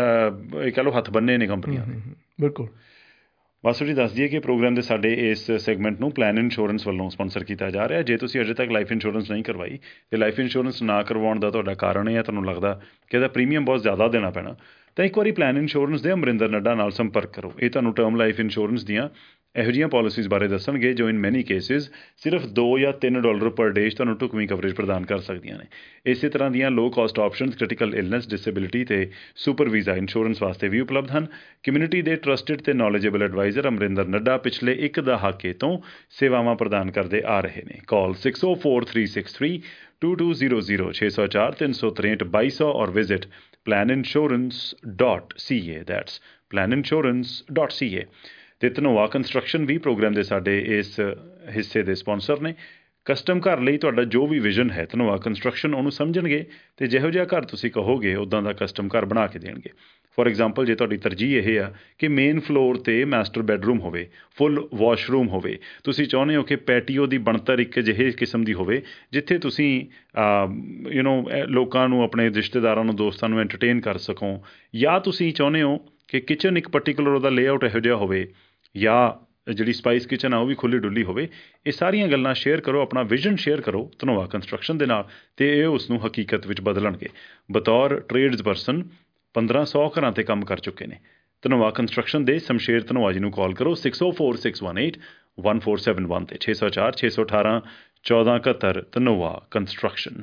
ਇਹ ਕਹਿ ਲਓ ਹੱਥ ਬੰਨੇ ਨੇ ਕੰਪਨੀਆਂ ਦੇ। ਬਿਲਕੁਲ। ਵਾਸੂ ਜੀ ਦੱਸ ਦਈਏ ਕਿ ਪ੍ਰੋਗਰਾਮ ਦੇ ਸਾਡੇ ਇਸ ਸੈਗਮੈਂਟ ਨੂੰ ਪਲਾਨ ਇੰਸ਼ੋਰੈਂਸ ਵੱਲੋਂ ਸਪਾਂਸਰ ਕੀਤਾ ਜਾ ਰਿਹਾ। ਜੇ ਤੁਸੀਂ ਅਜੇ ਤੱਕ ਲਾਈਫ ਇੰਸ਼ੋਰੈਂਸ ਨਹੀਂ ਕਰਵਾਈ ਅਤੇ ਲਾਈਫ ਇੰਸ਼ੋਰੈਂਸ ਨਾ ਕਰਵਾਉਣ ਦਾ ਤੁਹਾਡਾ ਕਾਰਨ ਇਹ ਹੈ, ਤੁਹਾਨੂੰ ਲੱਗਦਾ ਕਿ ਇਹਦਾ ਪ੍ਰੀਮੀਅਮ ਬਹੁਤ ਜ਼ਿਆਦਾ ਦੇਣਾ ਪੈਣਾ, ਤਾਂ ਇੱਕ ਵਾਰੀ ਪਲਾਨ ਇੰਸ਼ੋਰੈਂਸ ਦੇ ਅਮਰਿੰਦਰ ਨੱਡਾ ਨਾਲ ਸੰਪਰਕ ਕਰੋ। ਇਹ ਤੁਹਾਨੂੰ ਟਰਮ ਲਾਈਫ ਇੰਸ਼ੋਰੈਂਸ ਦੀਆਂ ਇਹੋ ਜਿਹੀਆਂ ਪਾਲਿਸੀਜ਼ ਬਾਰੇ ਦੱਸਣਗੇ ਜੋ ਇਨ ਮੈਨੀ ਕੇਸਿਸ ਸਿਰਫ ਦੋ ਜਾਂ ਤਿੰਨ ਡਾਲਰ ਪਰ ਡੇ ਤੁਹਾਨੂੰ ਢੁਕਵੀਂ ਕਵਰੇਜ ਪ੍ਰਦਾਨ ਕਰ ਸਕਦੀਆਂ ਨੇ। ਇਸੇ ਤਰ੍ਹਾਂ ਦੀਆਂ low cost options critical illness, disability ਅਤੇ ਸੁਪਰ ਵੀਜ਼ਾ ਇੰਸ਼ੋਰੈਂਸ ਵਾਸਤੇ ਵੀ ਉਪਲਬਧ ਹਨ। ਕਮਿਊਨਿਟੀ ਦੇ ਟਰਸਟਿਡ ਅਤੇ ਨੌਲੇਜੇਬਲ ਐਡਵਾਈਜ਼ਰ ਅਮਰਿੰਦਰ ਨੱਡਾ ਪਿਛਲੇ ਇੱਕ ਦਹਾਕੇ ਤੋਂ ਸੇਵਾਵਾਂ ਪ੍ਰਦਾਨ ਕਰਦੇ ਆ ਰਹੇ ਨੇ। Call six O four three six three two two zero zero ਛੇ ਸੌ ਚਾਰ ਤਿੰਨ ਸੌ ਤਰੇਂਹਠ ਬਾਈ ਸੌ or visit plan insurance dot C A, that's plan insurance dot C A. ਅਤੇ ਧਨੋਆ ਕੰਸਟਰਕਸ਼ਨ ਵੀ ਪ੍ਰੋਗਰਾਮ ਦੇ ਸਾਡੇ ਇਸ ਹਿੱਸੇ ਦੇ ਸਪਾਂਸਰ ਨੇ। ਕਸਟਮ ਘਰ ਲਈ ਤੁਹਾਡਾ ਜੋ ਵੀ ਵਿਜ਼ਨ ਹੈ ਧਨੋਆ ਕੰਸਟਰਕਸ਼ਨ ਉਹਨੂੰ ਸਮਝਣਗੇ ਅਤੇ ਜਿਹੋ ਜਿਹਾ ਘਰ ਤੁਸੀਂ ਕਹੋਗੇ ਉੱਦਾਂ ਦਾ ਕਸਟਮ ਘਰ ਬਣਾ ਕੇ ਦੇਣਗੇ। ਫੋਰ ਐਗਜ਼ਾਮਪਲ ਜੇ ਤੁਹਾਡੀ ਤਰਜੀਹ ਇਹ ਆ ਕਿ ਮੇਨ ਫਲੋਰ 'ਤੇ ਮਾਸਟਰ ਬੈਡਰੂਮ ਹੋਵੇ, ਫੁੱਲ ਵਾਸ਼ਰੂਮ ਹੋਵੇ, ਤੁਸੀਂ ਚਾਹੁੰਦੇ ਹੋ ਕਿ ਪੈਟੀਓ ਦੀ ਬਣਤਰ ਇੱਕ ਜਿਹੇ ਕਿਸਮ ਦੀ ਹੋਵੇ ਜਿੱਥੇ ਤੁਸੀਂ ਯੂ ਨੋ ਲੋਕਾਂ ਨੂੰ, ਆਪਣੇ ਰਿਸ਼ਤੇਦਾਰਾਂ ਨੂੰ, ਦੋਸਤਾਂ ਨੂੰ ਐਂਟਰਟੇਨ ਕਰ ਸਕੋ, ਜਾਂ ਤੁਸੀਂ ਚਾਹੁੰਦੇ ਹੋ ਕਿ ਕਿਚਨ ਇੱਕ ਪਰਟੀਕੂਲਰ ਉਹਦਾ ਲੇਆਊਟ ਇਹੋ ਜਿਹਾ ਹੋਵੇ, ਜਾਂ ਜਿਹੜੀ ਸਪਾਈਸ ਕਿਚਨ ਆ ਉਹ ਵੀ ਖੁੱਲ੍ਹੀ ਡੁੱਲੀ ਹੋਵੇ। ਇਹ ਸਾਰੀਆਂ ਗੱਲਾਂ ਸ਼ੇਅਰ ਕਰੋ, ਆਪਣਾ ਵਿਜ਼ਨ ਸ਼ੇਅਰ ਕਰੋ ਧਨੋਆ ਕੰਸਟਰਕਸ਼ਨ ਦੇ ਨਾਲ, ਅਤੇ ਇਹ ਉਸ ਨੂੰ ਹਕੀਕਤ ਵਿੱਚ ਬਦਲਣਗੇ। ਬਤੌਰ ਟ੍ਰੇਡਸ ਪਰਸਨ ਪੰਦਰਾਂ ਸੌ ਘਰਾਂ 'ਤੇ ਕੰਮ ਕਰ ਚੁੱਕੇ ਨੇ। ਧਨੋਆ ਕੰਸਟਰਕਸ਼ਨ ਦੇ ਸ਼ਮਸ਼ੇਰ ਧਨੋਆ ਜੀ ਨੂੰ ਕਾਲ ਕਰੋ six O four six one eight one four seven one 'ਤੇ ਛੇ ਸੌ ਚਾਰ ਛੇ ਸੌ ਅਠਾਰਾਂ ਚੌਦਾਂ ਇਕਹੱਤਰ ਧਨੋਆ ਕੰਸਟਰਕਸ਼ਨ।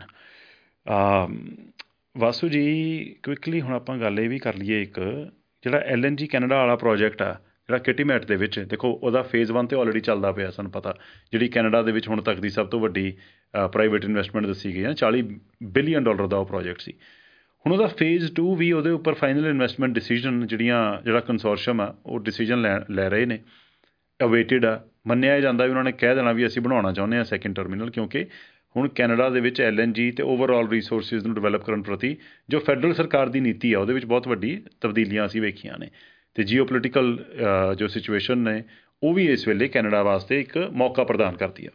ਵਾਸੂ ਜੀ ਕੁਇਕਲੀ ਹੁਣ ਆਪਾਂ ਗੱਲ ਇਹ ਵੀ ਕਰ ਲਈਏ, ਇੱਕ ਜਿਹੜਾ ਐਲ ਐਨ ਜੀ ਕੈਨੇਡਾ ਵਾਲਾ ਪ੍ਰੋਜੈਕਟ ਆ ਜਿਹੜਾ ਕਿਟੀਮੈਟ ਦੇ ਵਿੱਚ, ਦੇਖੋ ਉਹਦਾ ਫੇਜ਼ ਵਨ 'ਤੇ ਆਲਰੇਡੀ ਚੱਲਦਾ ਪਿਆ, ਸਾਨੂੰ ਪਤਾ, ਜਿਹੜੀ ਕੈਨੇਡਾ ਦੇ ਵਿੱਚ ਹੁਣ ਤੱਕ ਦੀ ਸਭ ਤੋਂ ਵੱਡੀ ਪ੍ਰਾਈਵੇਟ ਇਨਵੈਸਟਮੈਂਟ ਦੱਸੀ ਗਈ ਹੈ, ਚਾਲੀ ਬਿਲੀਅਨ ਡਾਲਰ ਦਾ ਉਹ ਪ੍ਰੋਜੈਕਟ ਸੀ। ਹੁਣ ਉਹਦਾ ਫੇਜ਼ ਟੂ ਵੀ ਉਹਦੇ ਉੱਪਰ ਫਾਈਨਲ ਇਨਵੈਸਟਮੈਂਟ ਡਿਸੀਜਨ ਜਿਹੜੀਆਂ ਜਿਹੜਾ ਕੰਸੋਰਸ਼ੀਅਮ ਆ ਉਹ ਡਿਸੀਜਨ ਲੈ ਲੈ ਰਹੇ ਨੇ, ਅਵੇਟਿਡ ਆ। ਮੰਨਿਆ ਜਾਂਦਾ ਵੀ ਉਹਨਾਂ ਨੇ ਕਹਿ ਦੇਣਾ ਵੀ ਅਸੀਂ ਬਣਾਉਣਾ ਚਾਹੁੰਦੇ ਹਾਂ ਸੈਕਿੰਡ ਟਰਮੀਨਲ, ਕਿਉਂਕਿ ਹੁਣ ਕੈਨੇਡਾ ਦੇ ਵਿੱਚ ਐਲ ਐਨ ਜੀ ਅਤੇ ਓਵਰਆਲ ਰਿਸੋਰਸਿਸ ਨੂੰ ਡਿਵੈਲਪ ਕਰਨ ਪ੍ਰਤੀ ਜੋ ਫੈਡਰਲ ਸਰਕਾਰ ਦੀ ਨੀਤੀ ਆ ਉਹਦੇ ਵਿੱਚ ਬਹੁਤ ਵੱਡੀ ਤਬਦੀਲੀਆਂ ਅਸੀਂ ਵੇਖੀਆਂ ਨੇ, ਅਤੇ ਜੀਓ ਪੋਲੀਟੀਕਲ ਜੋ ਸਿਚੁਏਸ਼ਨ ਨੇ ਉਹ ਵੀ ਇਸ ਵੇਲੇ ਕੈਨੇਡਾ ਵਾਸਤੇ ਇੱਕ ਮੌਕਾ ਪ੍ਰਦਾਨ ਕਰਦੀ ਆ।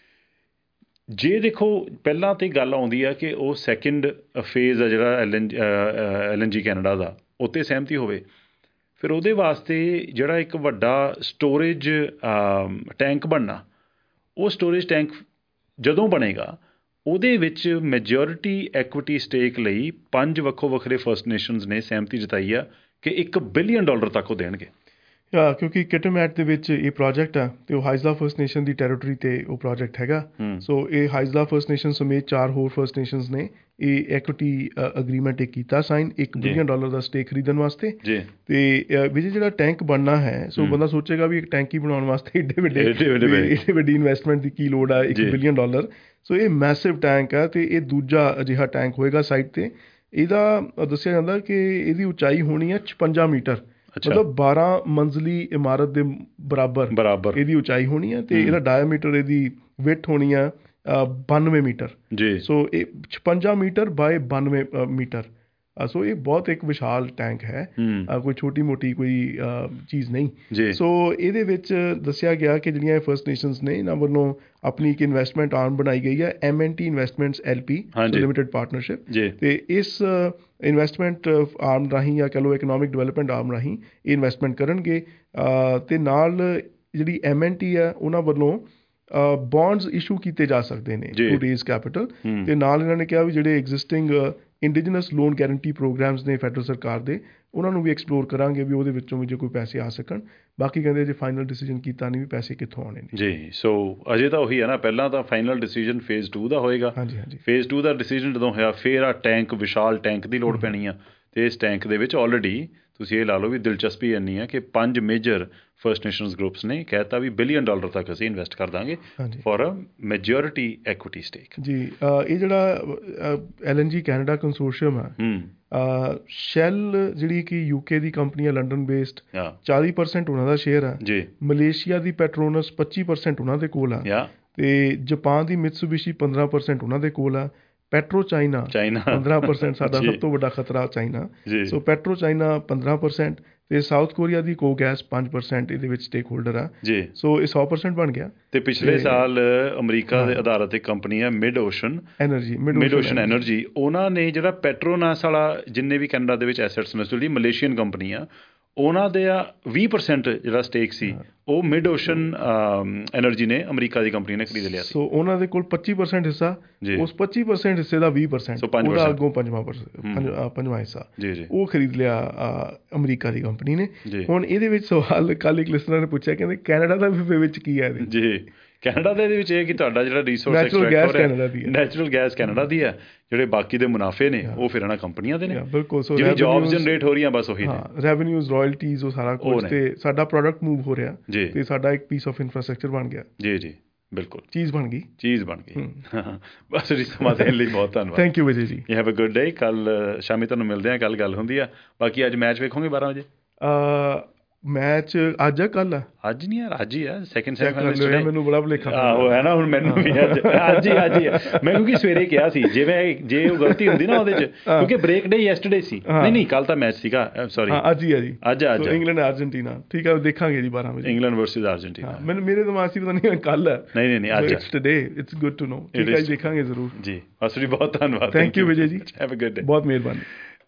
ਜੇ ਦੇਖੋ ਪਹਿਲਾਂ ਤਾਂ ਗੱਲ ਆਉਂਦੀ ਆ ਕਿ ਉਹ ਸੈਕਿੰਡ ਫੇਜ਼ ਆ ਜਿਹੜਾ ਐਲ ਐਨ ਐਲ ਐਨ ਜੀ ਕੈਨੇਡਾ ਦਾ, ਉਹ 'ਤੇ ਸਹਿਮਤੀ ਹੋਵੇ, ਫਿਰ ਉਹਦੇ ਵਾਸਤੇ ਜਿਹੜਾ ਇੱਕ ਵੱਡਾ ਸਟੋਰੇਜ ਟੈਂਕ ਬਣਨਾ, ਉਹ ਸਟੋਰੇਜ ਟੈਂਕ ਜਦੋਂ ਬਣੇਗਾ ਉਹਦੇ ਵਿੱਚ ਮੈਜੋਰਿਟੀ ਐਕੁਇਟੀ ਸਟੇਕ ਲਈ ਪੰਜ ਵੱਖੋ ਵੱਖਰੇ ਫਸਟ ਨੇਸ਼ਨਸ ਨੇ ਸਹਿਮਤੀ ਜਤਾਈ ਆ ਕਿ ਇੱਕ ਬਿਲੀਅਨ ਡਾਲਰ ਤੱਕ ਉਹ ਦੇਣਗੇ। ਹਾਂ, ਕਿਉਂਕਿ ਕਿਟਮੈਟ ਦੇ ਵਿੱਚ ਇਹ ਪ੍ਰੋਜੈਕਟ ਆ ਅਤੇ ਉਹ ਹਾਈਜ਼ਲਾ ਫਸਟ ਨੇਸ਼ਨ ਦੀ ਟੈਰੀਟਰੀ 'ਤੇ ਉਹ ਪ੍ਰੋਜੈਕਟ ਹੈਗਾ। ਸੋ ਇਹ ਹਾਈਜ਼ਲਾ ਫਸਟ ਨੇਸ਼ਨ ਸਮੇਤ ਚਾਰ ਹੋਰ ਫਸਟ ਨੇਸ਼ਨਸ ਨੇ ਇਹ ਐਕੁਇਟੀ ਅਗਰੀਮੈਂਟ ਇੱਕ ਕੀਤਾ ਸਾਈਨ ਇੱਕ ਬਿਲੀਅਨ ਡਾਲਰ ਦਾ ਸਟੇਕ ਖਰੀਦਣ ਵਾਸਤੇ। ਅਤੇ ਵਿੱਚ ਜਿਹੜਾ ਟੈਂਕ ਬਣਨਾ ਹੈ, ਸੋ ਬੰਦਾ ਸੋਚੇਗਾ ਵੀ ਇੱਕ ਟੈਂਕੀ ਬਣਾਉਣ ਵਾਸਤੇ ਏਡੇ ਵੱਡੇ ਏਡੇ ਵੱਡੀ ਇਨਵੈਸਟਮੈਂਟ ਦੀ ਕੀ ਲੋੜ ਆ, ਇੱਕ ਬਿਲੀਅਨ ਡਾਲਰ। ਸੋ ਇਹ ਮੈਸਿਵ ਟੈਂਕ ਹੈ ਅਤੇ ਇਹ ਦੂਜਾ ਅਜਿਹਾ ਟੈਂਕ ਹੋਏਗਾ ਸਾਈਟ 'ਤੇ। ਇਹਦਾ ਦੱਸਿਆ ਜਾਂਦਾ ਕਿ ਇਹਦੀ ਉਚਾਈ ਹੋਣੀ ਹੈ ਛਪੰਜਾ ਮੀਟਰ, ਮਤਲਬ ਬਾਰਾਂ ਮੰਜ਼ਲੀ ਇਮਾਰਤ ਦੇ ਬਰਾਬਰ ਬਰਾਬਰ ਇਹਦੀ ਉਚਾਈ ਹੋਣੀ ਹੈ, ਅਤੇ ਇਹਦਾ ਡਾਇਆਮੀਟਰ, ਇਹਦੀ ਵਿੱਥ ਹੋਣੀ ਆ ਬਾਨਵੇਂ ਮੀਟਰ ਜੀ। ਸੋ ਇਹ ਛਪੰਜਾ ਮੀਟਰ ਬਾਏ ਬਾਨਵੇਂ ਮੀਟਰ। ਸੋ ਇਹ ਬਹੁਤ ਇੱਕ ਵਿਸ਼ਾਲ ਟੈਂਕ ਹੈ, ਕੋਈ ਛੋਟੀ ਮੋਟੀ ਕੋਈ ਚੀਜ਼ ਨਹੀਂ। ਸੋ ਇਹਦੇ ਵਿੱਚ ਦੱਸਿਆ ਗਿਆ ਕਿ ਜਿਹੜੀਆਂ ਇਹ ਫਸਟ ਨੇਸ਼ਨਸ ਨੇ ਇਹਨਾਂ ਵੱਲੋਂ ਆਪਣੀ ਇੱਕ ਇਨਵੈਸਟਮੈਂਟ ਆਰਮ ਬਣਾਈ ਗਈ ਹੈ, M N T investments L P limited partnership, ਅਤੇ ਇਸ ਇਨਵੈਸਟਮੈਂਟ ਆਰਮ ਰਾਹੀਂ ਜਾਂ ਕਹਿ ਲਓ ਇਕਨੋਮਿਕ ਡਿਵੈਲਪਮੈਂਟ ਆਰਮ ਰਾਹੀਂ ਇਹ ਇਨਵੈਸਟਮੈਂਟ ਕਰਨਗੇ। ਅਤੇ ਨਾਲ ਜਿਹੜੀ ਐਮ ਐਨ ਟੀ ਹੈ ਉਹਨਾਂ ਵੱਲੋਂ ਬੌਂਡਸ ਇਸ਼ੂ ਕੀਤੇ ਜਾ ਸਕਦੇ ਨੇ ਟੂ ਰੇਜ਼ ਕੈਪੀਟਲ, ਅਤੇ ਨਾਲ ਇਹਨਾਂ ਨੇ ਕਿਹਾ ਵੀ ਜਿਹੜੇ existing indigenous loan guarantee programs ਨੇ ਫੈਡਰਲ ਸਰਕਾਰ ਦੇ, ਉਹਨਾਂ ਨੂੰ ਵੀ ਐਕਸਪਲੋਰ ਕਰਾਂਗੇ ਵੀ ਉਹਦੇ ਵਿੱਚੋਂ ਵੀ ਜੇ ਕੋਈ ਪੈਸੇ ਆ ਸਕਣ। ਬਾਕੀ ਕਹਿੰਦੇ ਜੇ ਫਾਈਨਲ ਡਿਸੀਜਨ ਕੀਤਾ ਨਹੀਂ ਵੀ ਪੈਸੇ ਕਿੱਥੋਂ ਆਉਣੇ ਨੇ ਜੀ। ਸੋ ਅਜੇ ਤਾਂ ਉਹੀ ਹੈ ਨਾ, ਪਹਿਲਾਂ ਤਾਂ ਫਾਈਨਲ ਡਿਸੀਜਨ ਫੇਜ਼ ਟੂ ਦਾ ਹੋਏਗਾ। ਹਾਂਜੀ ਹਾਂਜੀ ਫੇਜ਼ ਟੂ ਦਾ ਡਿਸੀਜਨ ਜਦੋਂ ਹੋਇਆ ਫਿਰ ਆ ਟੈਂਕ, ਵਿਸ਼ਾਲ ਟੈਂਕ ਦੀ ਲੋੜ ਪੈਣੀ ਆ, ਅਤੇ ਇਸ ਟੈਂਕ ਦੇ ਵਿੱਚ ਆਲਰੇਡੀ ਤੁਸੀਂ ਇਹ ਲਾ ਲਓ ਵੀ ਦਿਲਚਸਪੀ ਇੰਨੀ ਹੈ ਕਿ ਪੰਜ ਮੇਜਰ ਫਸਟ ਨੇਸ਼ਨਸ ਗਰੁੱਪਸ ਨੇ ਕਹਿ ਤਾ ਵੀ ਬਿਲੀਅਨ ਡਾਲਰ ਤੱਕ ਅਸੀਂ ਇਨਵੈਸਟ ਕਰ ਦਾਂਗੇ for a majority equity stake ਜੀ। ਇਹ ਜਿਹੜਾ ਐਲ ਐਨ ਜੀ ਕੈਨੇਡਾ ਕੰਸੋਰਸ਼ੀਅਮ ਹੈ, ਸ਼ੈਲ ਜਿਹੜੀ ਕਿ ਯੂਕੇ ਦੀ ਕੰਪਨੀ ਹੈ ਲੰਡਨ ਬੇਸਡ, ਚਾਲੀ ਪਰਸੈਂਟ ਉਹਨਾਂ ਦਾ ਸ਼ੇਅਰ ਆ ਜੀ। ਮਲੇਸ਼ੀਆ ਦੀ ਪੈਟਰੋਨਸ ਪੱਚੀ ਪਰਸੈਂਟ ਉਹਨਾਂ ਦੇ ਕੋਲ ਆ, ਅਤੇ ਜਾਪਾਨ ਦੀ ਮਿਤਸੂਬਿਸ਼ੀ ਪੰਦਰਾਂ ਪਰਸੈਂਟ ਉਹਨਾਂ ਦੇ ਕੋਲ ਆ। ਪੈਟਰੋ ਚਾਈਨਾ ਚਾਈਨਾ ਪੰਦਰਾਂ ਪਰਸੈਂਟ, ਸਾਡਾ ਸਭ ਤੋਂ ਵੱਡਾ ਖਤਰਾ ਚਾਈਨਾ। ਸੋ ਪੈਟਰੋ ਚਾਈਨਾ ਪੰਦਰਾਂ ਪਰਸੈਂਟ, ਅਤੇ ਸਾਊਥ ਕੋਰੀਆ ਦੀ ਕੋ ਗੈਸ ਪੰਜ ਪਰਸੈਂਟ ਇਹਦੇ ਵਿੱਚ ਸਟੇਕ ਹੋਲਡਰ ਆ ਜੀ। ਸੋ ਇਹ ਸੌ ਪਰਸੈਂਟ ਬਣ ਗਿਆ। ਅਤੇ ਪਿਛਲੇ ਸਾਲ ਅਮਰੀਕਾ ਦੇ ਆਧਾਰਿਤ ਇੱਕ ਕੰਪਨੀ ਹੈ Mid Ocean Energy, Mid Ocean Energy, ਉਹਨਾਂ ਨੇ ਜਿਹੜਾ ਪੈਟਰੋਨਾਸ ਵਾਲਾ ਜਿੰਨੇ ਵੀ ਕੈਨੇਡਾ ਦੇ ਵਿੱਚ ਐਸੈਟਸ ਨੇ, ਜਿਹੜੀ ਮਲੇਸ਼ੀਅਨ ਕੰਪਨੀ ਆ, ਉਹਨਾਂ ਦੇ ਆ ਵੀਹ ਪਰਸੈਂਟ ਜਿਹੜਾ ਸਟੇਕ ਸੀ ਉਹ ਮਿਡ ਓਸ਼ਨ ਐਨਰਜੀ ਨੇ, ਅਮਰੀਕਾ ਦੀ ਕੰਪਨੀ ਨੇ ਖਰੀਦ ਲਿਆ ਸੀ। ਸੋ ਉਹਨਾਂ ਦੇ ਕੋਲ ਪੱਚੀ ਪਰਸੈਂਟ ਹਿੱਸਾ, ਉਸ ਪੱਚੀ ਪਰਸੈਂਟ ਹਿੱਸੇ ਦਾ ਵੀਹ ਪਰਸੈਂਟ, ਉਹਦਾ ਅੱਗੋਂ ਪੰਜਵਾਂ ਪਰਸੈਂਟ ਪੰਜਵਾਂ ਹਿੱਸਾ ਉਹ ਖਰੀਦ ਲਿਆ ਅਮਰੀਕਾ ਦੀ ਕੰਪਨੀ ਨੇ। ਹੁਣ ਇਹਦੇ ਵਿੱਚ ਸਵਾਲ ਕੱਲ੍ਹ ਇੱਕ ਲਿਸਨਰ ਨੇ ਪੁੱਛਿਆ, ਕਹਿੰਦੇ ਕੈਨੇਡਾ ਦਾ ਵੀ ਵਿੱਚ ਕੀ ਹੈ ਇਹਦੇ ਜੀ। ਕੈਨੇਡਾ ਦਾ ਇਹਦੇ ਵਿੱਚ ਇਹ ਕਿ ਤੁਹਾਡਾ ਜਿਹੜਾ ਰਿਸੋਰਸ ਨੈਚੁਰਲ ਗੈਸ ਕੈਨੇਡਾ ਦੀ ਹੈ, ਨੈਚੁਰਲ ਗੈਸ ਕੈਨੇਡਾ ਦੀ ਹੈ, ਜਿਹੜੇ ਬਾਕੀ ਦੇ ਮੁਨਾਫੇ ਨੇ ਉਹ ਫਿਰ ਇਹਨਾਂ ਕੰਪਨੀਆਂ ਦੇ ਨੇ। ਬਿਲਕੁਲ, ਜਿਹੜੀ ਜੌਬ ਜਨਰੇਟ ਹੋ ਰਹੀਆਂ ਬਸ ਉਹੀ ਨੇ, ਰੈਵਨਿਊਜ਼, ਰਾਇਲਟੀਜ਼, ਉਹ ਸਾਰਾ ਕੁਝ, ਅਤੇ ਸਾਡਾ ਪ੍ਰੋਡਕਟ ਮੂਵ ਹੋ ਰਿਹਾ ਜੀ, ਅਤੇ ਸਾਡਾ ਇੱਕ ਪੀਸ ਆਫ ਇਨਫਰਾਸਟਰਕਚਰ ਬਣ ਗਿਆ ਜੀ ਜੀ। ਬਿਲਕੁਲ, ਚੀਜ਼ ਬਣ ਗਈ ਚੀਜ਼ ਬਣ ਗਈ ਬਸ ਜੀ। ਸਮਾਂ ਦੇਣ ਲਈ ਬਹੁਤ ਧੰਨਵਾਦ। Thank you Vijay ji. You have a good day. ਕੱਲ੍ਹ ਸ਼ਾਮੀ ਤੁਹਾਨੂੰ ਮਿਲਦੇ ਹਾਂ, ਕੱਲ੍ਹ ਗੱਲ ਹੁੰਦੀ ਆ। ਬਾਕੀ ਅੱਜ ਮੈਚ ਵੇਖੋਗੇ ਬਾਰਾਂ ਵਜੇ? ਮੈਚ ਅੱਜ ਆ ਕੱਲ ਆ ਅੱਜ ਨਹੀਂ ਯਾਰ, ਅੱਜ ਹੀ ਆ ਸੈਕਿੰਡ ਚੈੱਕ ਕਰ ਲਿਓ ਯਾਰ, ਮੈਨੂੰ ਬੜਾ ਭੁਲੇਖਾ ਆਹੋ ਹੈ ਨਾ ਹੁਣ ਮੈਨੂੰ ਵੀ ਅੱਜ ਅੱਜ ਹੀ ਅੱਜ ਹੀ ਮੈਂ ਕਿਉਂਕਿ ਸਵੇਰੇ ਕਿਹਾ ਸੀ ਜਿਵੇਂ ਜੇ ਉਹ ਗਲਤੀ ਹੁੰਦੀ ਨਾ ਉਹਦੇ 'ਚ, ਕਿਉਂਕਿ ਬ੍ਰੇਕ ਡੇ ਯੈਸਟਰਡੇ ਸੀ, ਨਹੀਂ ਨਹੀਂ ਕੱਲ ਤਾਂ ਮੈਚ ਸੀਗਾ, ਸੌਰੀ ਅੱਜ ਹੀ ਆ ਜੀ, ਅੱਜ ਅੱਜ ਇੰਗਲੈਂਡ ਅਰਜਨਟੀਨਾ, ਠੀਕ ਆ ਦੇਖਾਂਗੇ ਜੀ ਬਾਰਾਂ ਵਜੇ ਇੰਗਲੈਂਡ ਵਰਸਸ ਅਰਜਨਟੀਨਾ। ਮੈਨੂੰ ਮੇਰੇ ਦਿਮਾਗ 'ਚ ਪਤਾ ਨਹੀਂ ਕੱਲ ਹੈ, ਨਹੀਂ ਨਹੀਂ ਨਹੀਂ ਅੱਜ it's today, it's good to know, ਠੀਕ ਹੈ ਜੀ ਦੇਖਾਂਗੇ ਜ਼ਰੂਰ ਜੀ। ਅਸਲੀ ਬਹੁਤ ਧੰਨਵਾਦ, ਥੈਂਕ ਯੂ ਵਿਜੇ ਜੀ, ਹੈਵ ਅ ਗੁੱਡ ਡੇ, ਬਹੁਤ ਮਿਹਰਬਾਨੀ।